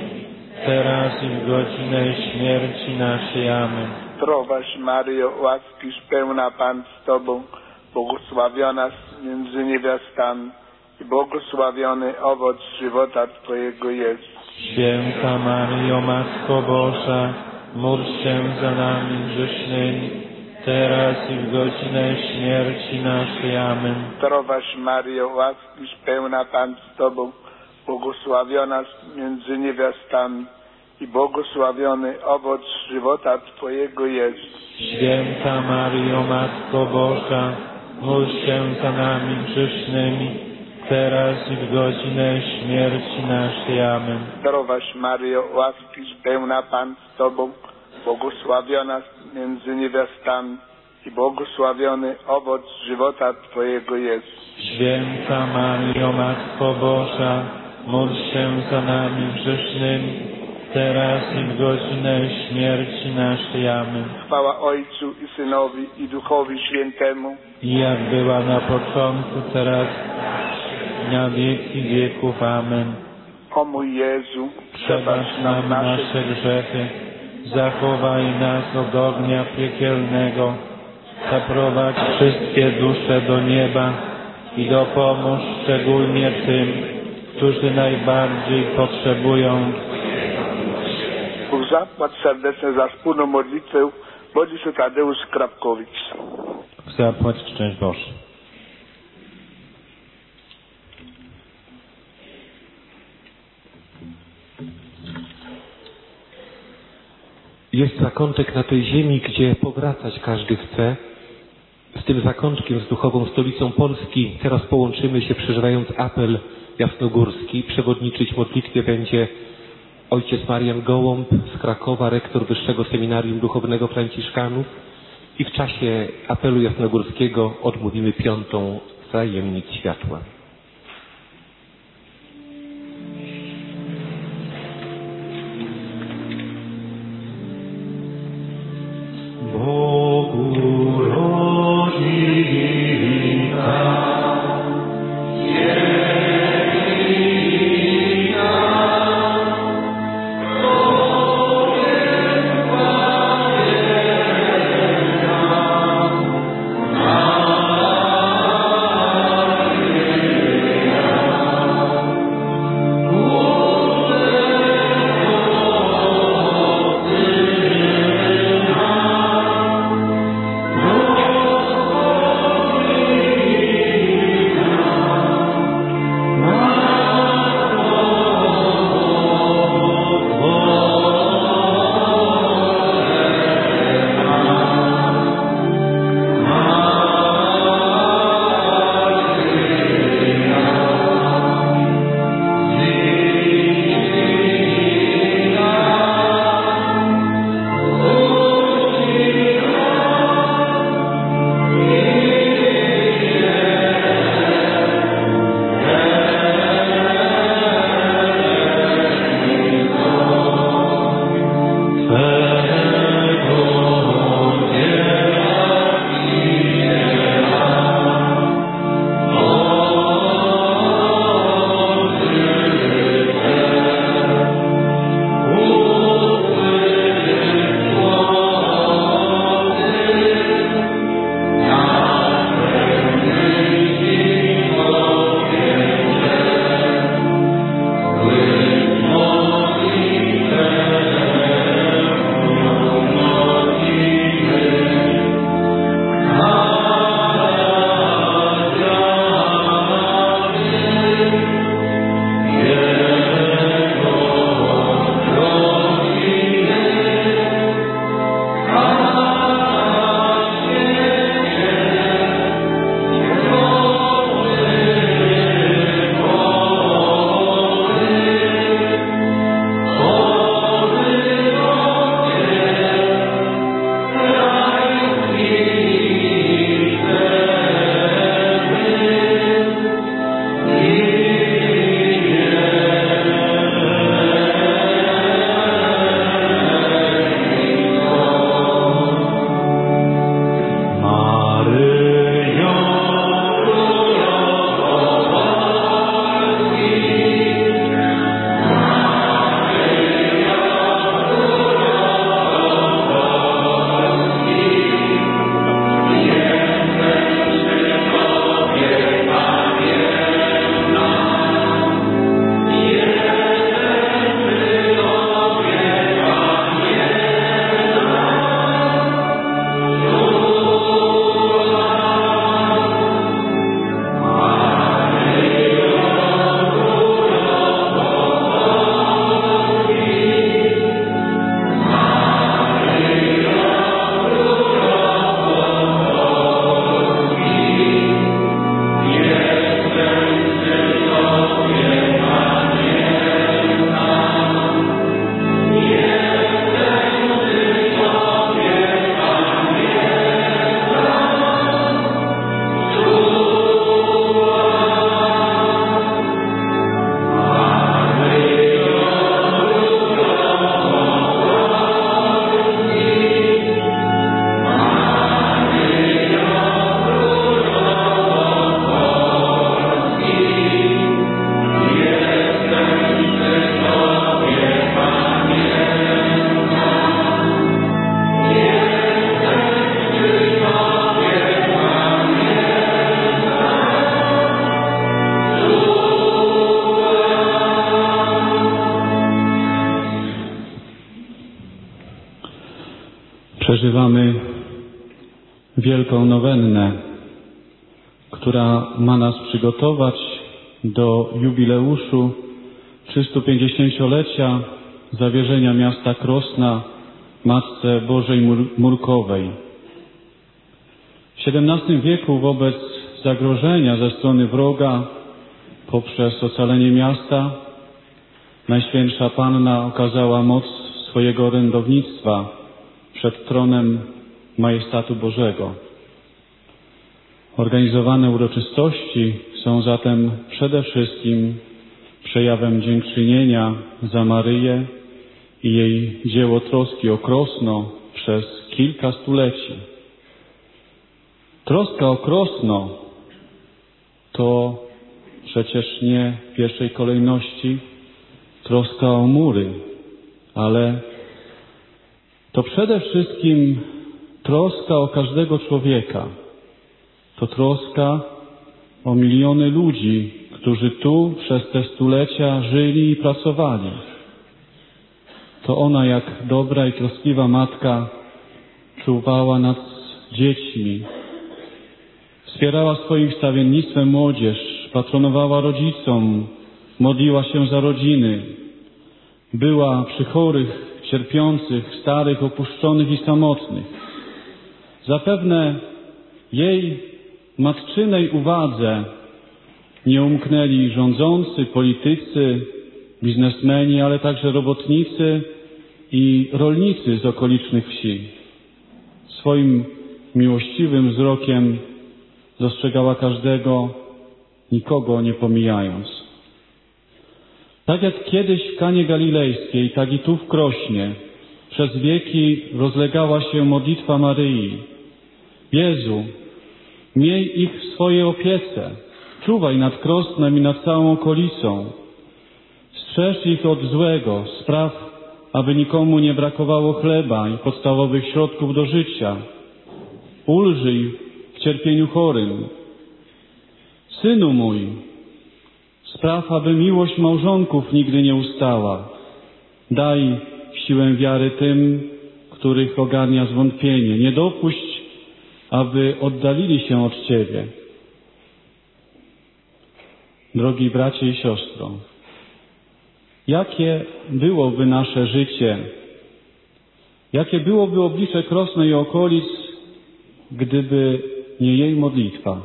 teraz i w godzinę śmierci naszej. Amen. Zdrowaś Maryjo, łaskiś pełna Pan z Tobą, błogosławionaś między niewiastami i błogosławiony owoc żywota Twojego jest. Święta Maryjo, Matko Boża, módl się za nami grzesznymi, teraz i w godzinę śmierci naszej. Amen. Zdrowaś Maryjo, łaskiś pełna Pan z Tobą, błogosławionaś między niewiastami i błogosławiony owoc żywota Twojego jest. Święta Maryjo, Matko Boża, módl się za nami grzesznymi, teraz i w godzinę śmierci naszej. Amen. Zdrowaś Maryjo, łaskiś pełna Pan z Tobą, błogosławionaś między niewiastami i błogosławiony owoc żywota Twojego jest. Święta Maryjo, Matko Boża, módl się za nami grzesznymi, teraz i w godzinę śmierci naszej. Amen. Chwała Ojcu i Synowi i Duchowi Świętemu, i jak była na początku, teraz na wieki wieków. Amen. O mój Jezu, przebacz nam nasze grzechy, zachowaj nas od ognia piekielnego, zaprowadź wszystkie dusze do nieba i dopomóż szczególnie tym, którzy najbardziej potrzebują. Bóg zapłać serdecznie za wspólną modlitwę Włodzisław Tadeusz Krapkowicz. Zapłać, szczęść Boże. Jest zakątek na tej ziemi, gdzie powracać każdy chce. Z tym zakątkiem, z duchową stolicą Polski teraz połączymy się, przeżywając apel jasnogórski. Przewodniczyć modlitwie będzie ojciec Marian Gołąb z Krakowa, rektor Wyższego Seminarium Duchownego Franciszkanów. I w czasie apelu jasnogórskiego odmówimy piątą z tajemnic światła. Bogu rodzina. Amen. Przeżywamy wielką nowennę, która ma nas przygotować do jubileuszu trzystupięćdziesięciolecia zawierzenia miasta Krosna Matce Bożej Murkowej. W siedemnastym wieku wobec zagrożenia ze strony wroga poprzez ocalenie miasta Najświętsza Panna okazała moc swojego orędownictwa przed tronem majestatu Bożego. Organizowane uroczystości są zatem przede wszystkim przejawem dziękczynienia za Maryję i jej dzieło troski o Krosno przez kilka stuleci. Troska o Krosno to przecież nie w pierwszej kolejności troska o mury, ale to przede wszystkim troska o każdego człowieka. To troska o miliony ludzi, którzy tu przez te stulecia żyli i pracowali. To ona, jak dobra i troskliwa matka, czuwała nad dziećmi, wspierała swoim wstawiennictwem młodzież, patronowała rodzicom, modliła się za rodziny, była przy chorych, cierpiących, starych, opuszczonych i samotnych. Zapewne jej matczynej uwadze nie umknęli rządzący, politycy, biznesmeni, ale także robotnicy i rolnicy z okolicznych wsi. Swoim miłościwym wzrokiem dostrzegała każdego, nikogo nie pomijając. Tak jak kiedyś w Kanie Galilejskiej, tak i tu w Krośnie przez wieki rozlegała się modlitwa Maryi. Jezu, miej ich w swojej opiece, czuwaj nad Krosnem i nad całą okolicą. Strzeż ich od złego, spraw, aby nikomu nie brakowało chleba i podstawowych środków do życia. Ulżyj w cierpieniu chorym. Synu mój, spraw, aby miłość małżonków nigdy nie ustała. Daj siłę wiary tym, których ogarnia zwątpienie. Nie dopuść, aby oddalili się od Ciebie. Drogi bracie i siostro, jakie byłoby nasze życie, jakie byłoby oblicze Krosna i okolic, gdyby nie jej modlitwa?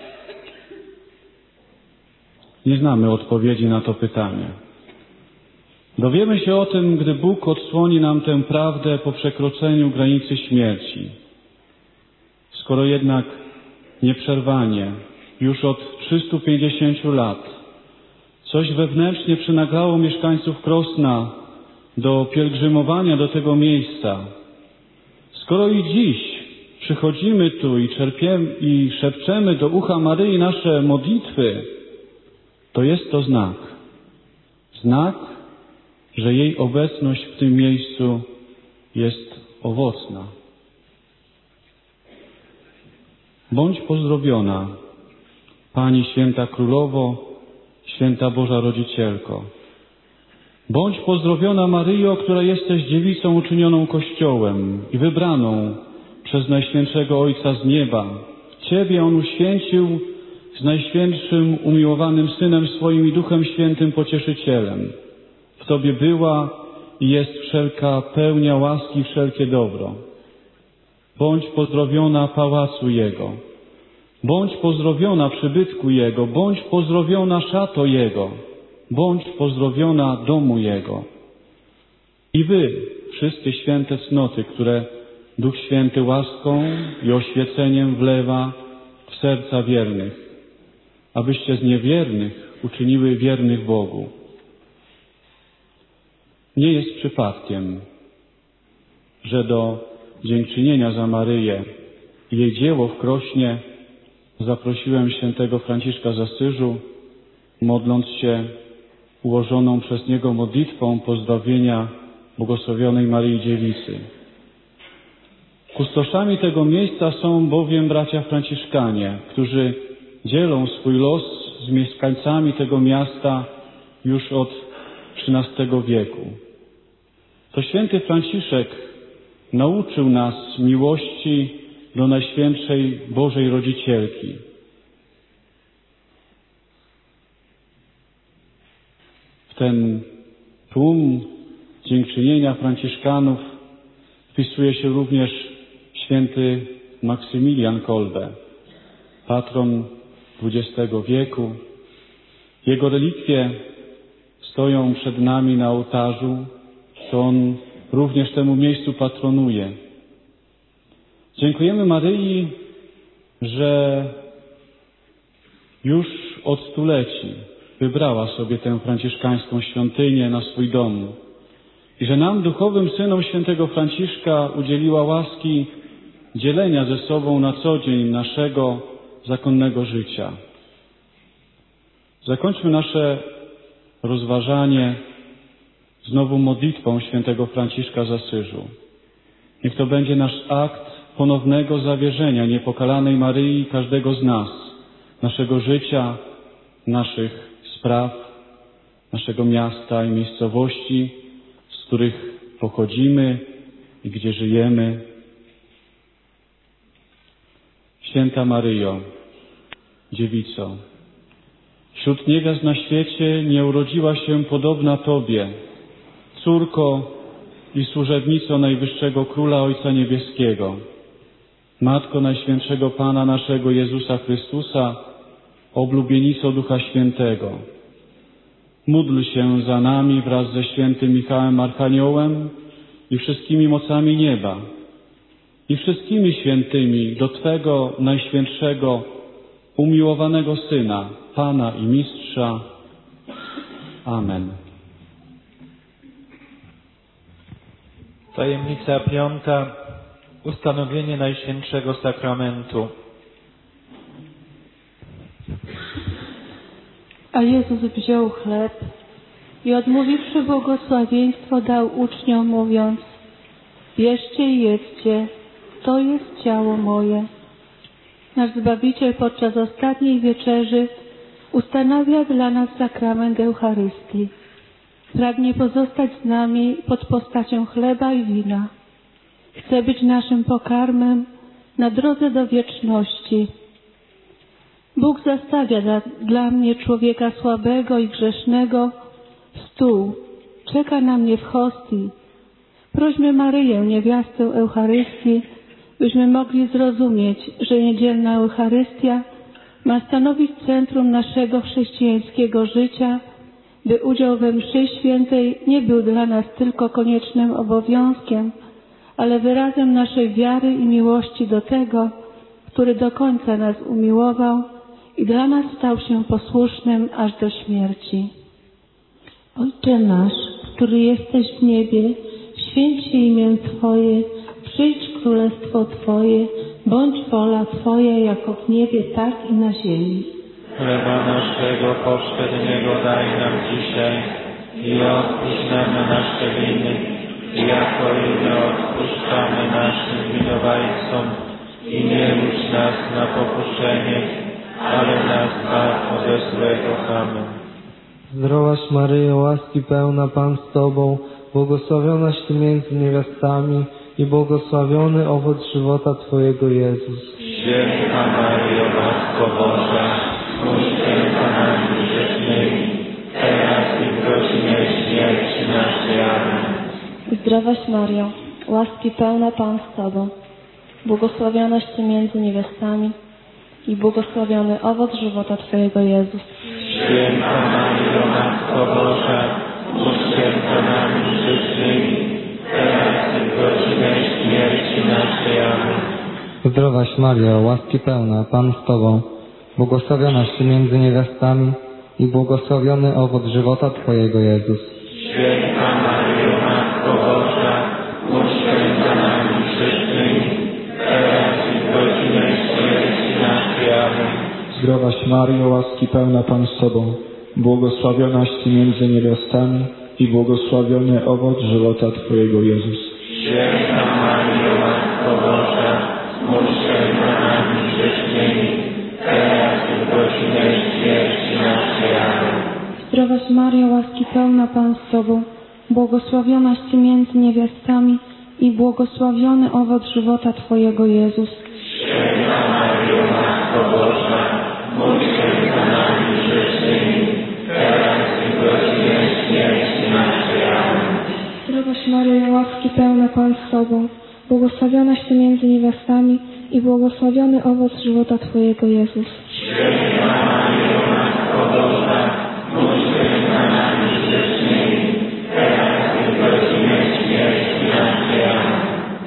Nie znamy odpowiedzi na to pytanie. Dowiemy się o tym, gdy Bóg odsłoni nam tę prawdę po przekroczeniu granicy śmierci. Skoro jednak nieprzerwanie, już od trzystu pięćdziesięciu lat, coś wewnętrznie przynaglało mieszkańców Krosna do pielgrzymowania do tego miejsca, skoro i dziś przychodzimy tu i czerpiemy i szepczemy do ucha Maryi nasze modlitwy, to jest to znak. Znak, że jej obecność w tym miejscu jest owocna. Bądź pozdrowiona, Pani Święta Królowo, Święta Boża Rodzicielko. Bądź pozdrowiona, Maryjo, która jesteś dziewicą uczynioną Kościołem i wybraną przez Najświętszego Ojca z nieba. Ciebie On uświęcił z Najświętszym umiłowanym Synem swoim i Duchem Świętym Pocieszycielem. W Tobie była i jest wszelka pełnia łaski, wszelkie dobro. Bądź pozdrowiona pałacu Jego. Bądź pozdrowiona przybytku Jego. Bądź pozdrowiona szato Jego. Bądź pozdrowiona domu Jego. I Wy, wszystkie święte cnoty, które Duch Święty łaską i oświeceniem wlewa w serca wiernych, abyście z niewiernych uczyniły wiernych Bogu. Nie jest przypadkiem, że do dziękczynienia za Maryję i jej dzieło w Krośnie zaprosiłem świętego Franciszka z Asyżu, modląc się ułożoną przez niego modlitwą pozdrowienia błogosławionej Maryi Dziewicy. Kustoszami tego miejsca są bowiem bracia franciszkanie, którzy dzielą swój los z mieszkańcami tego miasta już od trzynastego wieku. To święty Franciszek nauczył nas miłości do Najświętszej Bożej Rodzicielki. W ten tłum dziękczynienia Franciszkanów wpisuje się również święty Maksymilian Kolbe, patron dwudziestego wieku. Jego relikwie stoją przed nami na ołtarzu, to on również temu miejscu patronuje. Dziękujemy Maryi, że już od stuleci wybrała sobie tę franciszkańską świątynię na swój dom i że nam, duchowym synom świętego Franciszka, udzieliła łaski dzielenia ze sobą na co dzień naszego zakonnego życia. Zakończmy nasze rozważanie znowu modlitwą świętego Franciszka z Asyżu. Niech to będzie nasz akt ponownego zawierzenia niepokalanej Maryi każdego z nas, naszego życia, naszych spraw, naszego miasta i miejscowości, z których pochodzimy i gdzie żyjemy. Święta Maryjo, Dziewico, wśród niewiast na świecie nie urodziła się podobna Tobie, córko i służebnico Najwyższego Króla Ojca Niebieskiego, Matko Najświętszego Pana naszego Jezusa Chrystusa, oblubienico Ducha Świętego. Módl się za nami wraz ze świętym Michałem Archaniołem i wszystkimi mocami nieba i wszystkimi świętymi do Twego Najświętszego, umiłowanego Syna, Pana i Mistrza. Amen. Tajemnica piąta. Ustanowienie Najświętszego Sakramentu. A Jezus wziął chleb i odmówiwszy błogosławieństwo dał uczniom, mówiąc: bierzcie i jedzcie, to jest ciało moje. Nasz Zbawiciel podczas ostatniej wieczerzy ustanawia dla nas sakrament Eucharystii. Pragnie pozostać z nami pod postacią chleba i wina. Chce być naszym pokarmem na drodze do wieczności. Bóg zastawia dla, dla mnie, człowieka słabego i grzesznego, stół. Czeka na mnie w hostii. Prośmy Maryję, niewiastę Eucharystii, byśmy mogli zrozumieć, że niedzielna Eucharystia ma stanowić centrum naszego chrześcijańskiego życia, by udział we mszy świętej nie był dla nas tylko koniecznym obowiązkiem, ale wyrazem naszej wiary i miłości do tego, który do końca nas umiłował i dla nas stał się posłusznym aż do śmierci. Ojcze nasz, który jesteś w niebie, święć się imię Twoje, przyjdź królestwo Twoje, bądź wola Twoja jako w niebie, tak i na ziemi. Chleba naszego powszedniego daj nam dzisiaj i odpuść nam nasze winy, jako i my odpuszczamy naszym winowajcom i nie wódź nas na pokuszenie, ale nas zbaw ode złego. Amen. Zdrowaś Maryjo, łaski pełna, Pan z Tobą, błogosławionaś Ty między niewiastami i błogosławiony owoc żywota Twojego Jezus. Święta Maryjo, Matko Boża, módl się za nami grzesznymi, teraz i w godzinę śmierci naszej. Amen. Zdrowaś Maryjo, łaski pełna, Pan z Tobą, błogosławionaś Ty między niewiastami i błogosławiony owoc żywota Twojego Jezus. Święta Maryjo, Matko Boża, módl się za nami grzesznymi, teraz i w godzinę śmierci naszej. Amen. Zdrowaś Maryjo, łaski pełna, Pan z Tobą, błogosławionaś Ty między niewiastami i błogosławiony owoc żywota Twojego Jezus. Święta Maryjo, Matko Boża, módl się za nami grzesznymi, teraz i w godzinę śmierci naszej. Amen. Zdrowaś Maryjo, łaski pełna, Pan z Tobą, błogosławionaś Ty między niewiastami i błogosławiony owoc żywota Twojego Jezus. Święta Maryjo, Matko Boża, módl się za nami grzesznymi, teraz i w godzinę śmierci naszej. Amen. Zdrowaś Maryjo, łaski pełna, Pan z Tobą, błogosławionaś Ty między niewiastami i błogosławiony owoc żywota Twojego, Jezus. Święta Maryjo, Matko Boża, módl się za nami grzesznymi, teraz i w godzinę śmierci naszej. Amen. Zdrowaś Maryjo, łaski pełna, Pan z Tobą, błogosławionaś Ty między niewiastami i błogosławiony owoc żywota Twojego, Jezus. Święta Maryjo, Matko Boża, módl się za nami grzesznymi, teraz i w godzinę śmierci naszej. Amen.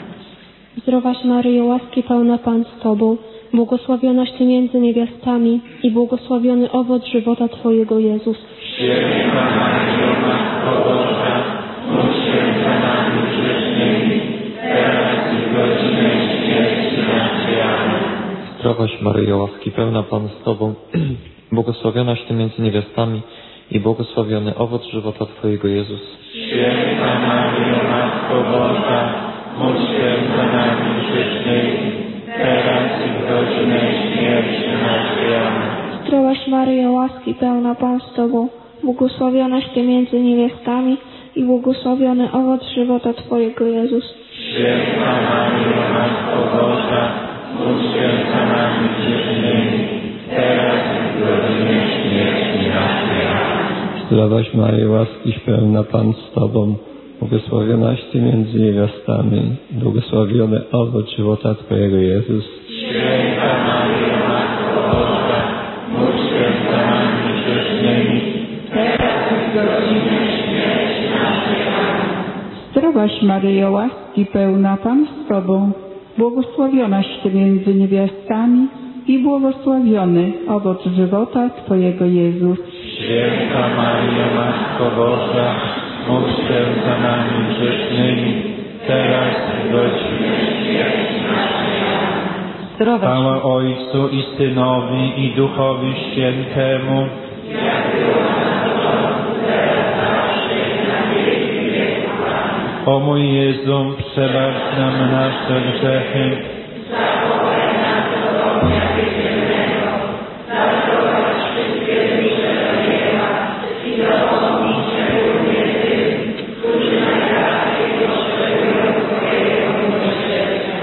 Zdrowaś Maryjo, łaski pełna, Pan z Tobą, błogosławionaś Ty między niewiastami i błogosławiony owoc żywota Twojego, Jezus. Święta Maryjo, Matko Boża, módl się za nami grzesznymi, teraz i w godzinę śmierci naszej. Amen. Zdrowaś Maryjo, łaski pełna, Pan z Tobą, błogosławionaś Ty między niewiastami i błogosławiony owoc żywota Twojego, Jezus. Święta Maryjo, Matko Boża, módl się za nami grzesznymi, teraz i w godzinę śmierci naszej. Amen. Zdrowaś Maryjo, łaski pełna, Pan z Tobą, błogosławionaś Ty między niewiastami i błogosławiony owoc żywota Twojego, Jezus. Święta Maryjo, Matko Boża, módl się za nami grzesznymi, teraz i w godzinę śmierci naszej. Amen. Zdrowaś Maryjo, łaskiś pełna, Pan z Tobą, błogosławionaś Ty między niewiastami, błogosławiony owoc żywota Twojego, Jezus. Święta Maryjo, Matko Boża, módl się za nami grzesznymi, teraz i w godzinę śmierci naszej. Amen. Zdrowaś Maryjo, łaski pełna, Pan z Tobą, błogosławionaś Ty między niewiastami i błogosławiony owoc żywota Twojego, Jezus. Święta Maryjo, Matko Boża, módl się za nami grzesznymi, teraz i w godzinę śmierci naszej. Amen. Chwała Ojcu i Synowi i Duchowi Świętemu. Jak było na początku, teraz zawsze i na wieki wieków. Amen. O mój Jezu, przebacz nam nasze grzechy. Zachowaj nas od ognia piekielnego, zaprowadź wszystkie dusze do nieba i dopomnij szczególnie tym, którzy najbardziej potrzebują Twojego miłosierdzia.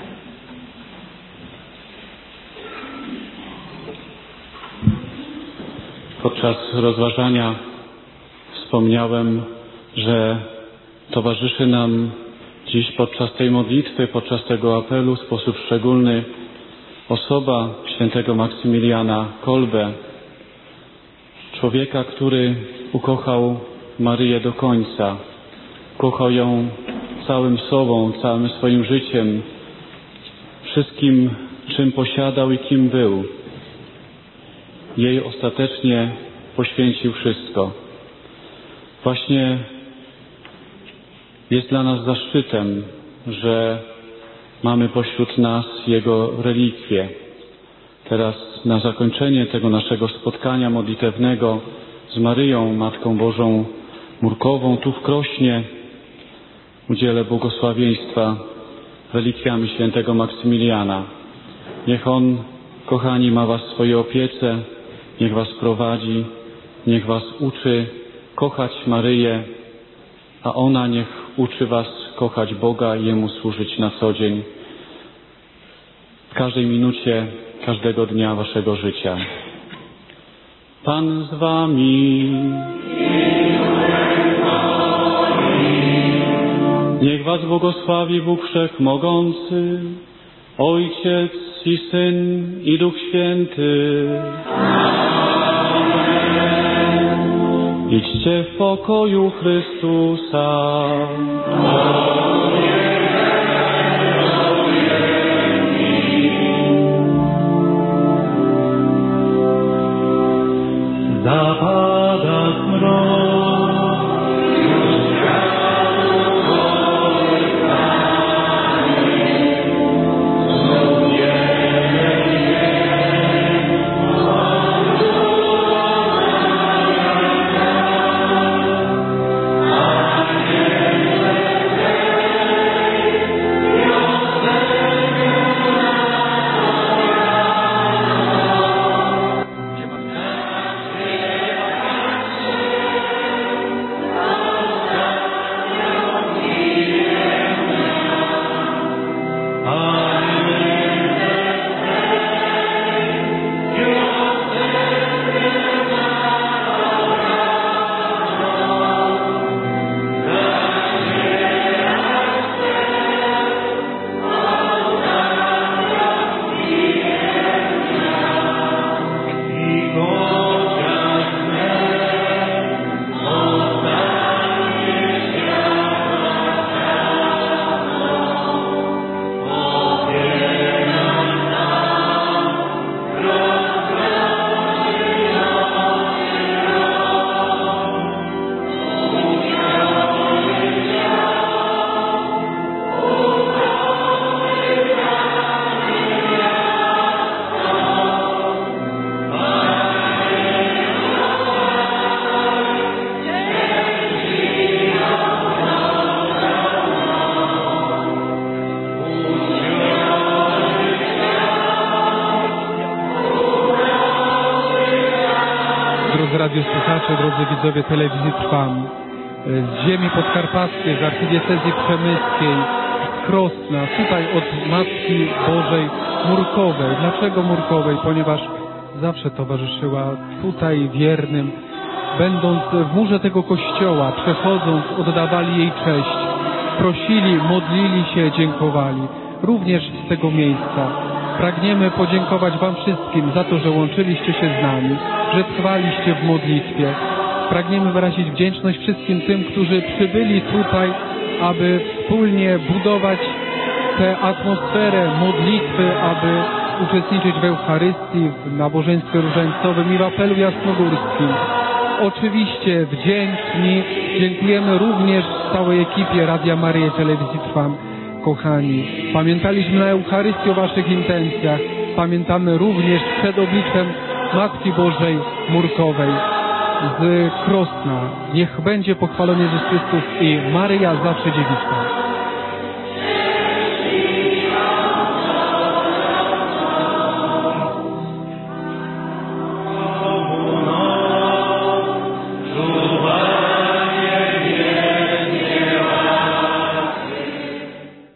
Podczas rozważania wspomniałem, że towarzyszy nam dziś podczas tej modlitwy, podczas tego apelu w sposób szczególny osoba świętego Maksymiliana Kolbe, człowieka, który ukochał Maryję do końca, kochał ją całym sobą, całym swoim życiem, wszystkim, czym posiadał i kim był. Jej ostatecznie poświęcił wszystko. Właśnie jest dla nas zaszczytem, że mamy pośród nas Jego relikwie. Teraz na zakończenie tego naszego spotkania modlitewnego z Maryją, Matką Bożą Murkową, tu w Krośnie, udzielę błogosławieństwa relikwiami świętego Maksymiliana. Niech On, kochani, ma Was w swojej opiece, niech Was prowadzi, niech Was uczy kochać Maryję, a ona niech uczy Was kochać Boga i Jemu służyć na co dzień, w każdej minucie, każdego dnia Waszego życia. Pan z Wami. Niech Was błogosławi Bóg Wszechmogący, Ojciec i Syn i Duch Święty. Idźcie w pokoju Chrystusa. Zapada zmrok, już światło połysanie, znów jeden dzień, odrzucona, a nie słuchacze, drodzy widzowie telewizji Trwam, z ziemi podkarpackiej, z archidiecezji przemyskiej, z Krosna, tutaj od Matki Bożej Murkowej. Dlaczego Murkowej? Ponieważ zawsze towarzyszyła tutaj wiernym. Będąc w murze tego kościoła, przechodząc, oddawali jej cześć. Prosili, modlili się, dziękowali. Również z tego miejsca pragniemy podziękować Wam wszystkim za to, że łączyliście się z nami, że trwaliście w modlitwie. Pragniemy wyrazić wdzięczność wszystkim tym, którzy przybyli tutaj, aby wspólnie budować tę atmosferę modlitwy, aby uczestniczyć w Eucharystii, w nabożeństwie różańcowym i w apelu jasnogórskim. Oczywiście wdzięczni dziękujemy również całej ekipie Radia Maryja i Telewizji Trwam. Kochani, pamiętaliśmy na Eucharystii o Waszych intencjach. Pamiętamy również przed obliczem Matki Bożej Murkowej z Krosna. Niech będzie pochwalony Jezus Chrystus i Maryja zawsze dziewiczna.